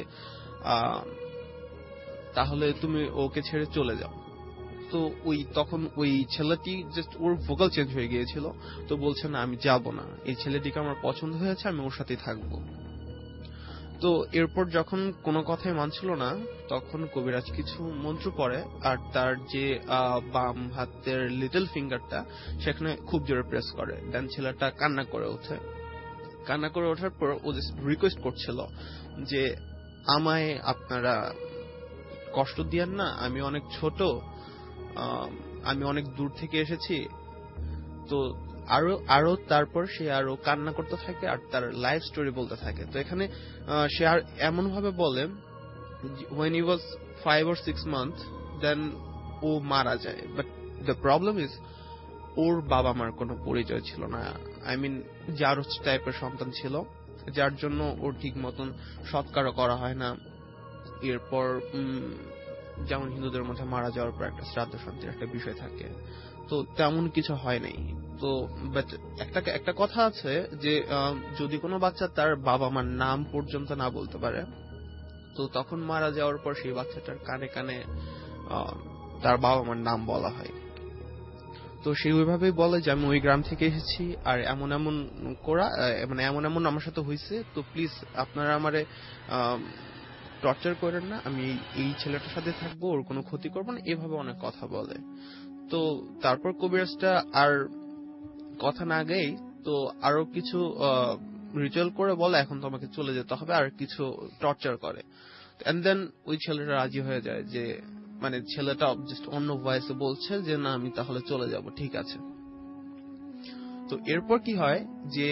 তাহলে তুমি ওকে ছেড়ে চলে যাও। তো ওই তখন ওই ছেলেটি জাস্ট ওর ভোকাল চেঞ্জ হয়ে গিয়েছিল। তো বলছে না আমি যাব না, এই ছেলেটিকে আমার পছন্দ হয়েছে, আমি ওর সাথেই থাকবো। তো এরপর যখন কোনো কথাই মানছিল না, তখন কবিরাজ কিছু মন্ত্র পড়ে আর তার যে বাম হাতের লিটল ফিঙ্গারটা সেখানে খুব জোরে প্রেস করে। দেন ছেলেটা কান্না করে ওঠে। কান্না করে ওঠার পর ও জাস্ট রিকোয়েস্ট করছিল যে আমায় আপনারা কষ্ট দিয়েন না, আমি অনেক ছোট, আমি অনেক দূর থেকে এসেছি। তো আরো আরো তারপর সে আরো কান্না করতে থাকে আর তার লাইফ স্টোরি বলতে থাকে। তো এখানে সে আর এমন ভাবে বলে when he was five or six months, then ও মারা যায়. But the problem is ওর বাবা মার কোনো পরিচয় ছিল না. আই মিন জারজ টাইপের সন্তান ছিল, যার জন্য ওর ঠিক মতন সৎকারও করা হয় না. এরপর যেমন হিন্দুদের মধ্যে মারা যাওয়ার পর একটা শ্রাদ্ধ শান্তির একটা বিষয় থাকে, তো তেমন কিছু হয় নাই. তো বাট একটা একটা কথা আছে যে যদি কোনো বাচ্চা তার বাবা মার নাম পর্যন্ত না বলতে পারে, তো তখন মারা যাওয়ার পর সেই বাচ্চাটার কানে কানে তার বাবা মার নাম বলা হয়. তো সেই ওইভাবেই বলে যে আমি ওই গ্রাম থেকে এসেছি আর এমন এমন করা মানে এমন এমন আমার সাথে হয়েছে, তো প্লিজ আপনারা আমারে টর্চার করেন না, আমি এই ছেলেটার সাথে থাকবো, ওর কোনো ক্ষতি করবো না, এভাবে অনেক কথা বলে. তো তারপর কবিরাজটা আর কথা না গেই তো আরো কিছু রিচুয়াল করে বলে এখন তোমাকে চলে যেতে হবে, আর কিছু টর্চার করে. এন্ড দেন ওই ছেলেটা রাজি হয়ে যায়, যে মানে ছেলেটা জাস্ট অন্য ভয়েসে বলছে যে না আমি তাহলে চলে যাব, ঠিক আছে. তো এরপর কি হয় যে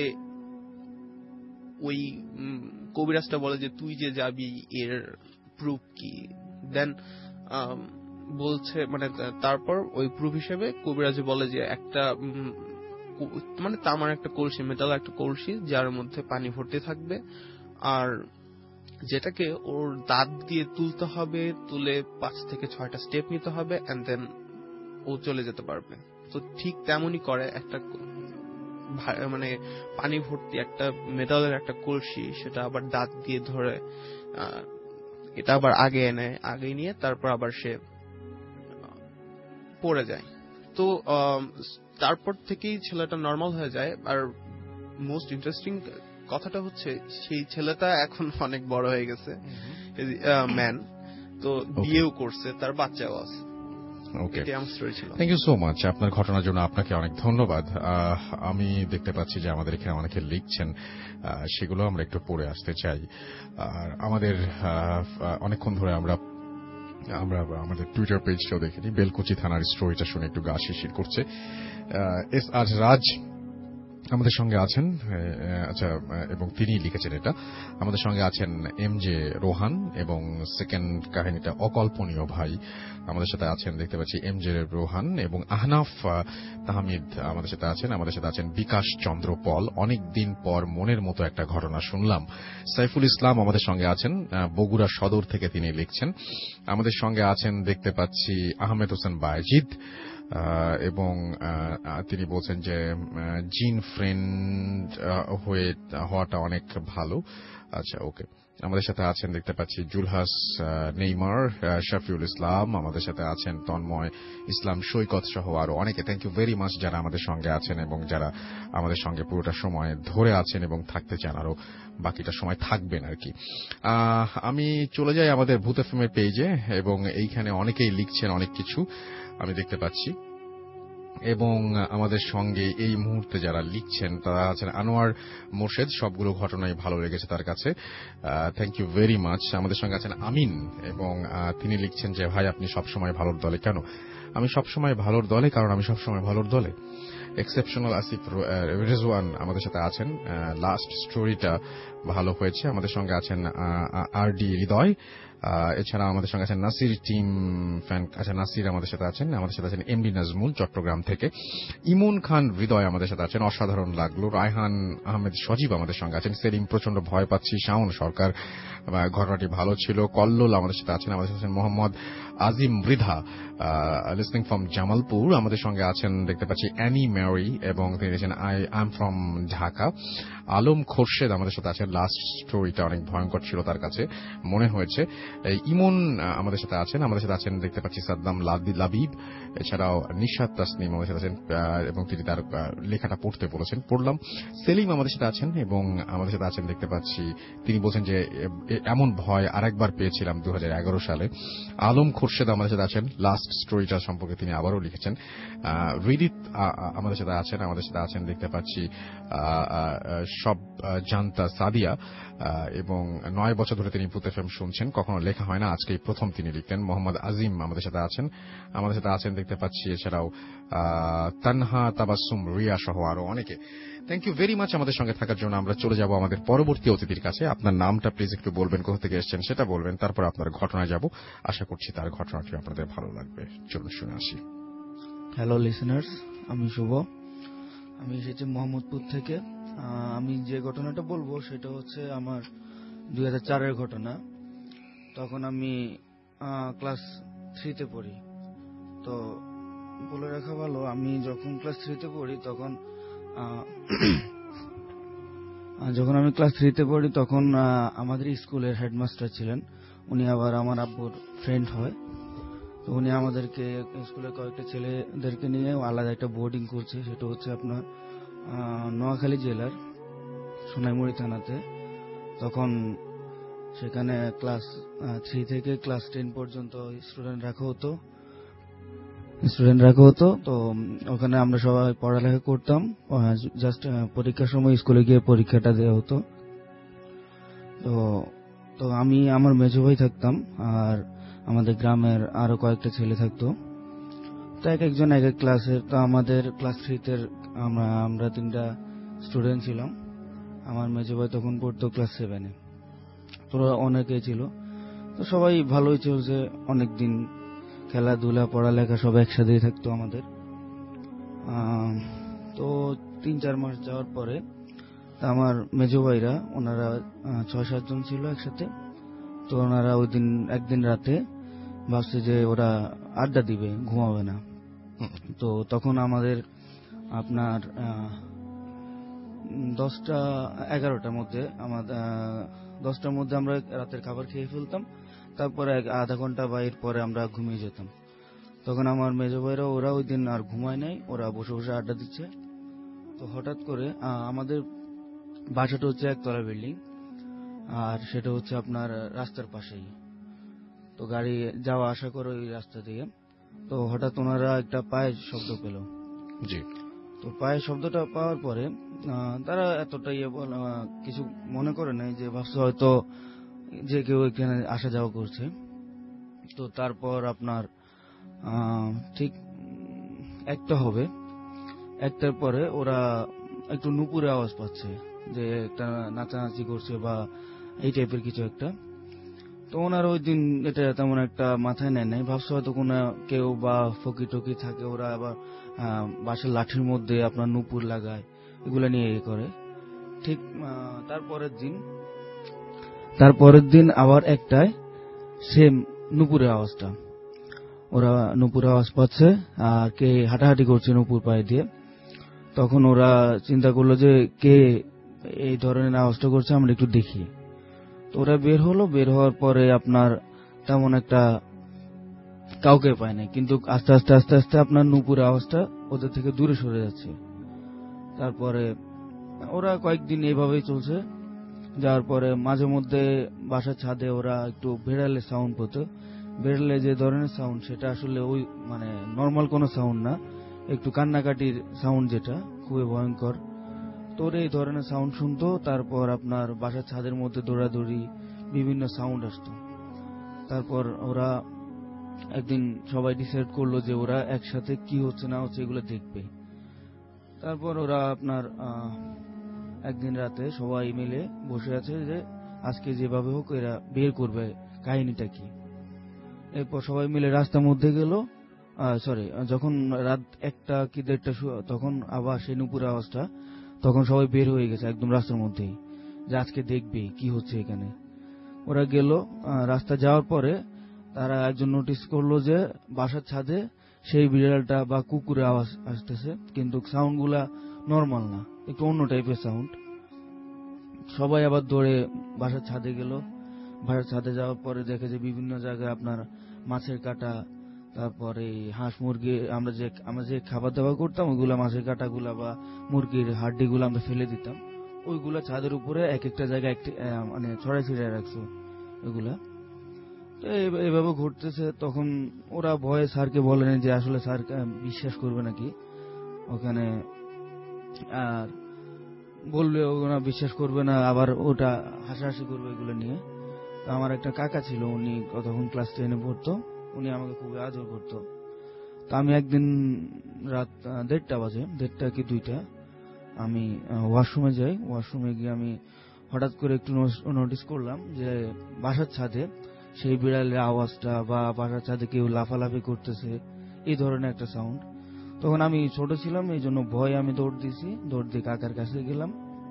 ওই কবিরাজটা বলে যে তুই যে যাবি এর প্রুফ কি, দেন বলছে মানে তারপর ওই প্রুফ হিসেবে কবিরাজ বলে যে একটা মানে তামার একটা কলসি, মেটাল একটা কলসি যার মধ্যে পানি ভর্তি থাকবে, আর যেটাকে ওর দাঁত দিয়ে তুলতে হবে, তুলে পাঁচ থেকে ছয়টা স্টেপ নিতে হবে, এন্ড দেন ও চলে যেতে পারবে. তো ঠিক তেমনই করে, একটা মানে পানি ভর্তি একটা মেটালের একটা কলসি, সেটা আবার দাঁত দিয়ে ধরে এটা আবার আগে এনে আগে নিয়ে তারপর আবার সে পড়ে যায়. তো তারপর থেকেই ছেলেটা নর্মাল হয়ে যায়. আর মোস্ট ইন্টারেস্টিং কথাটা হচ্ছে সেই ছেলেটা এখন অনেক বড় হয়ে গেছে, ম্যান, তো বিয়েও করছে, তার বাচ্চাও আছে. Okay, thank you so much আপনার ঘটনার জন্য, আপনাকে অনেক ধন্যবাদ. আমি দেখতে পাচ্ছি যে আমাদের এখানে অনেকে লিখছেন, সেগুলো আমরা একটু পড়ে আসতে চাই. আর আমাদের অনেকক্ষণ ধরে আমরা আমরা আমাদের টুইটার পেজটাও দেখেনি, বেলকুচি থানার স্টোরিটা শুনে একটু গা শিরশির করছে. এস আজ রাজ আমাদের সঙ্গে আছেন, আচ্ছা, এবং তিনি লিখেছেন এটা. আমাদের সঙ্গে আছেন এম জে রোহান, এবং সেকেন্ড কাহিনীটা অকল্পনীয় ভাই আমাদের সাথে আছেন, দেখতে পাচ্ছি এম জে রোহান, এবং আহনাফ তাহমিদ আমাদের সাথে আছেন. আমাদের সাথে আছেন বিকাশ চন্দ্র পল, অনেক দিন পর মনের মতো একটা ঘটনা শুনলাম. সাইফুল ইসলাম আমাদের সঙ্গে আছেন, বগুড়া সদর থেকে তিনি লিখছেন. আমাদের সঙ্গে আছেন দেখতে পাচ্ছি আহমেদ হোসেন বায়েজিদ, এবং তিনি বলছেন যে জিন ফ্রেন্ড হয়ে হওয়াটা অনেক ভালো. আচ্ছা, ওকে. আমাদের সাথে আছেন দেখতে পাচ্ছি জুলহাস নেইমার, শফিউল ইসলাম, আমাদের সাথে আছেন তন্ময় ইসলাম সৈকত সহ আরো অনেকে. থ্যাংক ইউ ভেরি মাচ যারা আমাদের সঙ্গে আছেন এবং যারা আমাদের সঙ্গে পুরোটা সময় ধরে আছেন এবং থাকতে চান, আরো বাকিটা সময় থাকবেন আর কি. আমি চলে যাই আমাদের ভূত এফএমের পেজে, এবং এইখানে অনেকেই লিখছেন অনেক কিছু আমি দেখতে পাচ্ছি. এবং আমাদের সঙ্গে এই মুহূর্তে যারা লিখছেন তারা আছেন আনোয়ার মোর্শেদ, সবগুলো ঘটনাই ভালো লেগেছে তার কাছে, থ্যাংক ইউ ভেরি মাচ. আমাদের সঙ্গে আছেন আমিন, এবং তিনি লিখছেন যে ভাই আপনি সবসময় ভালোর দলে. কেন আমি সবসময় ভালোর দলে? কারণ আমি সবসময় ভালোর দলে. এক্সেপশনাল আসিফ রেজওয়ান আমাদের সাথে আছেন, লাস্ট স্টোরিটা ভালো হয়েছে. আমাদের সঙ্গে আছেন আর ডি হৃদয়, এছাড়া আমাদের সঙ্গে আছেন নাসির টিম ফ্যান, আচ্ছা নাসির আমাদের সাথে আছেন. আমাদের সাথে আছেন এমডি নাজমুল চট্টগ্রাম থেকে, ইমন খান হৃদয় আমাদের সাথে আছেন, অসাধারণ লাগলো. রায়হান আহমেদ সজীব আমাদের সঙ্গে আছেন. সেলিম প্রচন্ড ভয় পাচ্ছি, শাওন সরকার ঘটনাটি ভালো ছিল. কল্লোল আমাদের সাথে আছেন. আমাদের সাথে আছেন মোহাম্মদ আজিম মৃধা লিসনিং ফ্রম জামালপুর. আমাদের সঙ্গে আছেন দেখতে পাচ্ছি অ্যানি ম্যারি, এবং তিনি লিখেছেন I am from Dhaka. Alam Khorshed আমাদের সাথে আছেন. লাস্ট স্টোরিটা অনেক ভয়ঙ্কর ছিল তার কাছে মনে হয়েছে. ইমন আমাদের সাথে আছেন. আমাদের সাথে আছেন দেখতে পাচ্ছি সাদ্দাম লাবিব, এছাড়াও নিশাত তাসনিম আমাদের সাথে আছেন, এবং তিনি তার লেখাটা পড়তে বলেছেন, পড়লাম. সেলিম আমাদের সাথে আছেন, এবং আমাদের সাথে আছেন দেখতে পাচ্ছি তিনি বলছেন যে এমন ভয় আরেকবার পেয়েছিলাম দু হাজার এগারো সালে. আলম খোরশেদ আমাদের সাথে আছেন, লাস্ট স্টোরিটা সম্পর্কে তিনি আবারও লিখেছেন. রিদিত আমাদের সাথে আছেন. আমাদের সাথে আছেন দেখতে পাচ্ছি সব জানতা সাদিয়া, এবং নয় বছর ধরে তিনি ভূত এফএম শুনছেন, কখনো লেখা হয় না, আজকে প্রথম তিনি লিখতেন. মোহাম্মদ আজিম আমাদের সাথে আছেন. আমাদের সাথে আছেন দেখতে পাচ্ছি, এছাড়াও তানহা, তাবাসসুম, রিয়া সহ আরো অনেকে। থ্যাংক ইউ ভেরি মাচ আমাদের সঙ্গে থাকার জন্য। আমরা চলে যাব আমাদের পরবর্তী অতিথির কাছে। আপনার নামটা প্লিজ একটু বলবেন, কোথা থেকে এসেছেন সেটা বলবেন, তারপর আপনার ঘটনায় যাব। আশা করছি তার ঘটনাটি আপনাদের ভালো লাগবে। চলুন শুনে আসি। হ্যালো লিসেনার্স, আমি শুভ, আমি এসেছি মোহাম্মদপুর থেকে। আমি যে ঘটনাটা বলবো সেটা হচ্ছে আমার দুই হাজার চারের ঘটনা। তখন আমি ক্লাস থ্রিতে পড়ি। তো বলে রাখা ভালো, আমি যখন ক্লাস থ্রিতে পড়ি তখন যখন আমি ক্লাস থ্রিতে পড়ি তখন আমাদের স্কুলের হেডমাস্টার ছিলেন, উনি আবার আমার আব্বুর ফ্রেন্ড হয়। তো উনি আমাদেরকে স্কুলের কয়েকটা ছেলেদেরকে নিয়ে আলাদা একটা বোর্ডিং করছে, সেটা হচ্ছে আপনার নোয়াখালী জেলার সোনাইমুড়ি থানাতে। তখন সেখানে ক্লাস থ্রি থেকে ক্লাস টেন পর্যন্ত স্টুডেন্ট রাখা হতো স্টুডেন্ট রাখা হতো তো ওখানে আমরা সবাই পড়ালেখা করতাম। জাস্ট পরীক্ষার সময় স্কুলে গিয়ে পরীক্ষাটা দেওয়া হতো। তো তো আমি আমার মেজো ভাই থাকতাম, আর আমাদের গ্রামের আরো কয়েকটা ছেলে থাকতো। তো এক একজন এক এক ক্লাসের। তো আমাদের ক্লাস থ্রিতে আমরা আমরা তিনটা স্টুডেন্ট ছিলাম। আমার মেজো ভাই তখন পড়তো ক্লাস সেভেনে। তোরা অনেকেই ছিল। তো সবাই ভালোই চলছে, অনেকদিন খেলাধুলা পড়ালেখা সব একসাথেই থাকতো আমাদের। তো তিন চার মাস যাওয়ার পরে আমার মেজো ভাইরা, ওনারা ছয় সাতজন ছিল একসাথে। তো ওনারা ওই দিন একদিন রাতে ভাবছে যে ওরা আড্ডা দিবে, ঘুমাবে না। তো তখন আমাদের আপনার দশটা এগারোটার মধ্যে আমাদের দশটার মধ্যে আমরা রাতের খাবার খেয়ে ফেলতাম। তারপরে আধা ঘন্টা বা এর পরে আমরা ঘুমিয়ে যেতাম। তখন আমার মেজো ভাইরা ওরা ওই দিন আর ঘুমায় নাই, ওরা বসে বসে আড্ডা দিচ্ছে। তো হঠাৎ করে আমাদের বাসাটা হচ্ছে একতলা বিল্ডিং, আর সেটা হচ্ছে আপনার রাস্তার পাশেই। তো গাড়ি যাওয়া আসা করে ওই রাস্তা দিয়ে। তো হঠাৎ ওনারা একটা পায়ের শব্দ পেল। জি। তো পায়ের শব্দটা পাওয়ার পরে তারা এতটাই কিছু মনে করে নাই, যে ভাবছে হয়তো যে কেউ এখানে আসা যাওয়া করছে। তো তারপর আপনার ঠিক একটা হবে, একটার পরে ওরা একটু নুপুরে আওয়াজ পাচ্ছে, যে একটা নাচানাচি করছে বা এই টাইপের কিছু একটা। তো ওনার ওই দিন এটা তেমন একটা মাথায় নেয় নাই, ভাবছে হয়তো কোনো কেউ বা ফকি টকি থাকে, ওরা আবার বাঁশের লাঠির মধ্যে আপনার নুপুর লাগায়, এগুলা নিয়ে ইয়ে করে। ঠিক তারপরের দিন তারপরের দিন আবার একটায় সেম নুপুরের আওয়াজটা, ওরা নুপুরের আওয়াজ পাচ্ছে আর কে হাঁটাহাঁটি করছে নুপুর পায়ে দিয়ে। তখন ওরা চিন্তা করলো যে কে এই ধরনের আওয়াজটা করছে, আমরা একটু দেখি। তো ওরা বের হলো, বের হওয়ার পরে আপনার তেমন একটা কাউকে পায় না, কিন্তু আস্তে আস্তে আস্তে আস্তে আপনার নুপুরের আওয়াজটা ওদের থেকে দূরে সরে যাচ্ছে। তারপরে ওরা কয়েকদিন এইভাবেই চলছে। যাওয়ার পরে মাঝে মধ্যে বাসার ছাদে ওরা একটু বেড়ালে সাউন্ড পেত। বেড়ালে যে ধরনের সাউন্ড, সেটা আসলে ওই মানে নর্মাল কোনো সাউন্ড না, একটু কান্নাকাটির সাউন্ড, যেটা খুবই ভয়ঙ্কর। তো এই ধরনের সাউন্ড শুনতো। তারপর আপনার বাসার ছাদের মধ্যে দৌড়াদৌড়ি, বিভিন্ন সাউন্ড আসতো। তারপর ওরা একদিন সবাই ডিসাইড করলো যে ওরা একসাথে কি হচ্ছে না হচ্ছে এগুলো দেখবে। তারপর ওরা আপনার একদিন রাতে সবাই মিলে বসে আছে যে আজকে যেভাবে হোক এরা বের করবে কাহিনীটা কি। এরপর সবাই মিলে রাস্তার মধ্যে গেল। সরি, যখন রাত একটা কি দেড়টা, তখন আবার সেই নুপুরের আওয়াজটা, তখন সবাই বের হয়ে গেছে একদম রাস্তার মধ্যেই, যে আজকে দেখবে কি হচ্ছে এখানে। ওরা গেল। রাস্তা যাওয়ার পরে তারা একজন নোটিস করলো যে বাসার ছাদে সেই বিড়ালটা বা কুকুরের আওয়াজ আসতেছে, কিন্তু সাউন্ড গুলা নর্মাল না, একটু অন্য টাইপের সাউন্ড। সবাই আবার দৌড়ে বাসার ছাদে গেল। বাসার ছাদে যাওয়ার পরে দেখে যে বিভিন্ন জায়গায় আপনার মাছের কাটা, তারপরে হাঁস মুরগি, আমরা যে আমরা যে খাবার দাবার করতাম ওইগুলা, মাছের কাটা গুলা বা মুরগির হাড্ডি গুলা আমরা ফেলে দিতাম, ওইগুলা ছাদের উপরে এক একটা জায়গায় মানে ছড়াই ছিড়াই রাখছে ওইগুলা। তো এইভাবে ঘুরতেছে। তখন ওরা ভয়ে স্যারকে বলেন যে আসলে স্যার বিশ্বাস করবে নাকি ওখানে, আর বললে ওরা বিশ্বাস করবে না, আবার ওটা হাসাহাসি করবে এগুলো নিয়ে। আমার একটা কাকা ছিল, উনি তখন ক্লাস টেনে পড়তো, উনি আমাকে খুবই আদর করতো। তো আমি একদিন রাত দেড়টা বাজে দেড়টা কি দুইটা আমি ওয়াশরুমে যাই। ওয়াশরুমে গিয়ে আমি হঠাৎ করে একটু নোটিস করলাম যে বাসার ছাদে সেই বিড়ালের আওয়াজটা বা বাসার ছাদে কেউ লাফালাফি করতেছে, এই ধরনের একটা সাউন্ড। তখন আমি ছোট ছিলাম, এই জন্য ভয় আমি দৌড় দিয়েছি। দৌড় দিয়ে কাকার কাছে গেলাম।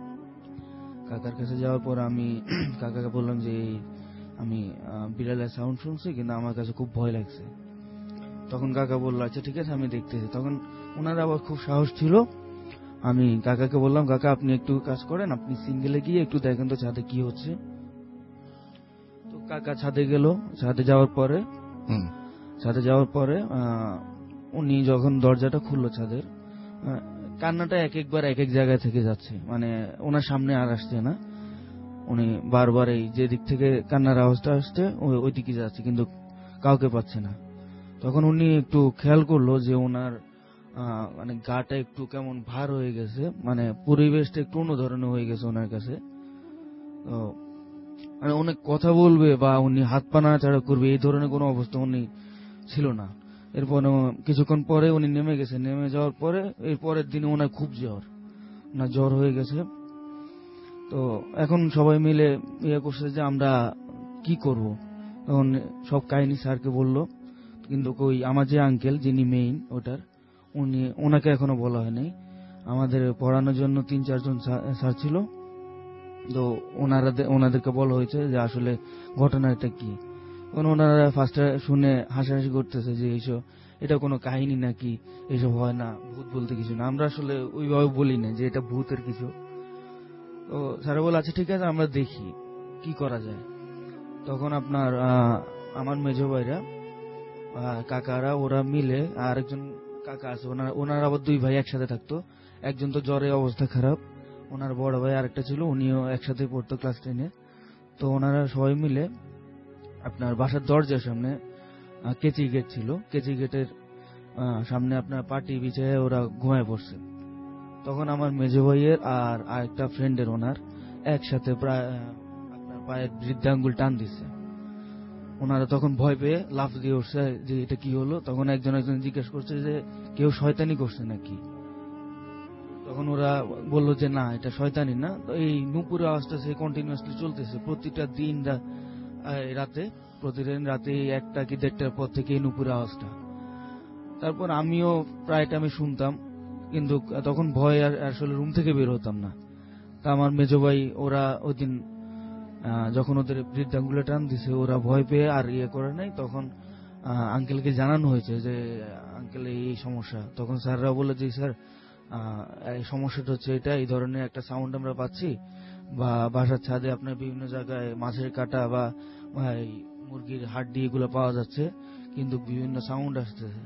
কাকার কাছে যাওয়ার পর আমি কাকাকে বললাম যে আমি বিড়ালের সাউন্ড শুনছি, কিন্তু আমার কাছে খুব ভয় লাগছে। তখন কাকা বললো আচ্ছা ঠিক আছে আমি দেখতেছি। তখন ওনার আবার খুব সাহস ছিল। আমি কাকাকে বললাম কাকা আপনি একটু কাজ করেন, আপনি সিঙ্গেলে গিয়ে একটু দেখেন তো ছাদে কি হচ্ছে। তো কাকা ছাদে গেল। ছাদে যাওয়ার পরে ছাদে যাওয়ার পরে উনি যখন দরজাটা খুললো ছাদের, কান্নাটা এক একবার এক এক জায়গায় থেকে যাচ্ছে, মানে ওনার সামনে আর আসছে না। উনি বারবার এই যে দিক থেকে কান্নার আওয়াজটা আসছে ওই দিকে যাচ্ছে, কিন্তু কাউকে পাচ্ছে না। তখন উনি একটু খেয়াল করলো যে ওনার মানে গাটা একটু কেমন ভার হয়ে গেছে, মানে পরিবেশটা একটু অন্য ধরনের হয়ে গেছে ওনার কাছে। তো মানে অনেক কথা বলবে বা উনি হাত পা নাড়াচাড়া করবে এই ধরনের কোনো অবস্থা উনি ছিল না। এরপর কিছুক্ষণ পরে উনি নেমে গেছে। নেমে যাওয়ার পরে এর পরের দিনে ওনার খুব জ্বর, ওনার জ্বর হয়ে গেছে। তো এখন সবাই মিলে ইয়ে করছে যে আমরা কি করব। তখন সব কাহিনী স্যারকে বললো, কিন্তু কই আমার যে আঙ্কেল যিনি মেইন ওটার উনি ওনাকে এখনো বলা হয়নি। আমাদের পড়ানোর জন্য তিন চারজন স্যার ছিল, তো ওনারা ওনাদেরকে বলা হয়েছে যে আসলে ঘটনাটা কি। ওনারা ফার্স্টে শুনে হাসাহাসি করতেছে যে এইসব এটা কোনো কাহিনী নাকি, এইসব হয় না, ভূত বলতে কিছু না। আমরা আসলে ওইভাবে বলি না যে এটা ভূতের কিছু। তো স্যার বলে আচ্ছা ঠিক আছে আমরা দেখি কি করা যায়। তখন আপনার আমার মেজো ভাইরা কাকারা ওরা মিলে, আর একজন কাকা আছে ওনার ওনার আবার দুই ভাই একসাথে থাকতো। একজন তো জ্বরে অবস্থা খারাপ, ওনার বড় ভাই আরেকটা ছিল, উনিও একসাথে পড়তো ক্লাস টেনে। তো ওনারা সবাই মিলে আপনার বাসার দরজার সামনে কেচি গেট ছিল, কেচি গেটের সামনে আপনার পাটি বিছায় ওরা ঘুমায় পড়ছে। তখন আমার মেজো ভাইয়ের আর আরেকটা ফ্রেন্ডের ওনার একসাথে প্রায় আপনার পায়ের বৃদ্ধাঙ্গুল টান দিচ্ছে। ওনারা তখন ভয় পেয়ে লাফ দিয়ে উঠছে যে এটা কি হলো। তখন একজন একজন জিজ্ঞেস করছে যে কেউ শয়তানি করছে নাকি। তখন ওরা বললো যে না এটা শয়তানি না। তো এই নুপুরের আওয়াজটা সে কন্টিনিউয়াসলি চলতেছে প্রতিটা দিন রাতে, প্রতিদিন রাতে একটা কি দেড়টার পর থেকে এই নুপুরের আওয়াজটা। তারপর আমিও প্রায় টাইমে শুনতাম, কিন্তু তখন ভয় আসলে রুম থেকে বের হতাম না। তা আমার মেজো ভাই ওরা ওই দিন যখন ওদের বৃদ্ধাঙ্গুলে টান দিছে ওরা ভয় পেয়ে আর ইয়ে করে নাই। তখন আঙ্কেলকে জানানো হয়েছে যে আঙ্কেল এই সমস্যা। তখন স্যাররা বলে যে স্যার এই সমস্যাটা হচ্ছে এটা, এই ধরনের একটা সাউন্ড আমরা পাচ্ছি, বা বাসার ছাদে আপনার বিভিন্ন জায়গায় মাছের কাটা বা মুরগির হাড্ডি এগুলো পাওয়া যাচ্ছে, কিন্তু বিভিন্ন সাউন্ড আসতেছে।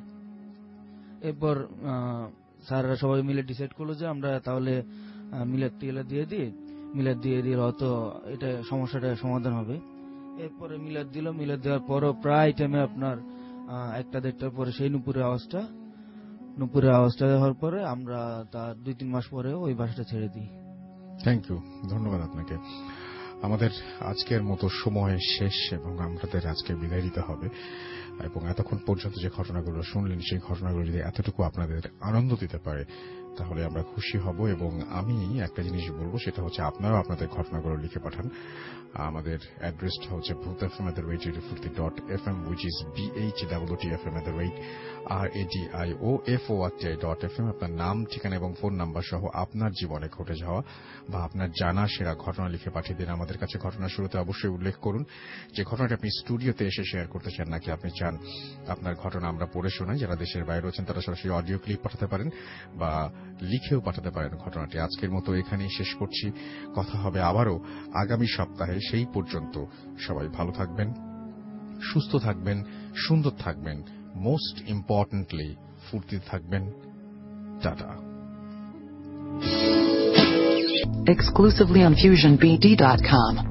এরপর স্যাররা সবাই মিলে ডিসাইড করলো যে আমরা তাহলে মিলাদ টিলা দিয়ে দিই, মিলাদ দিয়ে দিলে হয়তো এটা সমস্যাটা সমাধান হবে। এরপরে মিলাদ দিল। মিলাদ দেওয়ার পরও প্রায় টাইমে আপনার একটা দেড়টার পরে সেই নুপুরের আওয়াজটা নুপুরের আওয়াজটা হওয়ার পরে আমরা তার দুই তিন মাস পরে ওই বাসাটা ছেড়ে দিই। থ্যাংক ইউ, ধন্যবাদ আপনাকে। আমাদের আজকের মতো সময় শেষ এবং আমাদের আজকে বিদায় দিতে হবে। এবং এতক্ষণ পর্যন্ত যে ঘটনাগুলো শুনলেন সেই ঘটনাগুলো যদি এতটুকু আপনাদের আনন্দ দিতে পারে তাহলে আমরা খুশি হব। এবং আমি একটা জিনিস বলবো, সেটা হচ্ছে আপনারাও আপনাদের ঘটনাগুলো লিখে পাঠান। আমাদের অ্যাড্রেসটা হচ্ছে Bhoot F M at the rate radio Foorti dot F M, which is B H W T F M at the rate R A D I O F O R T I dot F M. আপনার নাম, ঠিকানা এবং ফোন নাম্বার সহ আপনার জীবনে ঘটে যাওয়া বা আপনার জানা সেরা ঘটনা লিখে পাঠিয়ে দিন আমাদের কাছে। ঘটনার শুরুতে অবশ্যই উল্লেখ করুন যে ঘটনাটা আপনি স্টুডিওতে এসে শেয়ার করতে চান, নাকি আপনি চান আপনার ঘটনা আমরা পড়ে শোনাই। যারা দেশের বাইরে রয়েছেন তারা সরাসরি অডিও ক্লিপ পাঠাতে পারেন বা লিখেও পাঠাতে পারেন ঘটনাটি। আজকের মতো এখানেই শেষ করছি। কথা হবে আবারও আগামী সপ্তাহে। সেই পর্যন্ত সবাই ভালো থাকবেন, সুস্থ থাকবেন, সুন্দর থাকবেন, মোস্ট ইম্পর্টেন্টলি ফুর্তিতে থাকবেন। Tata. Exclusively on fusion b d dot com.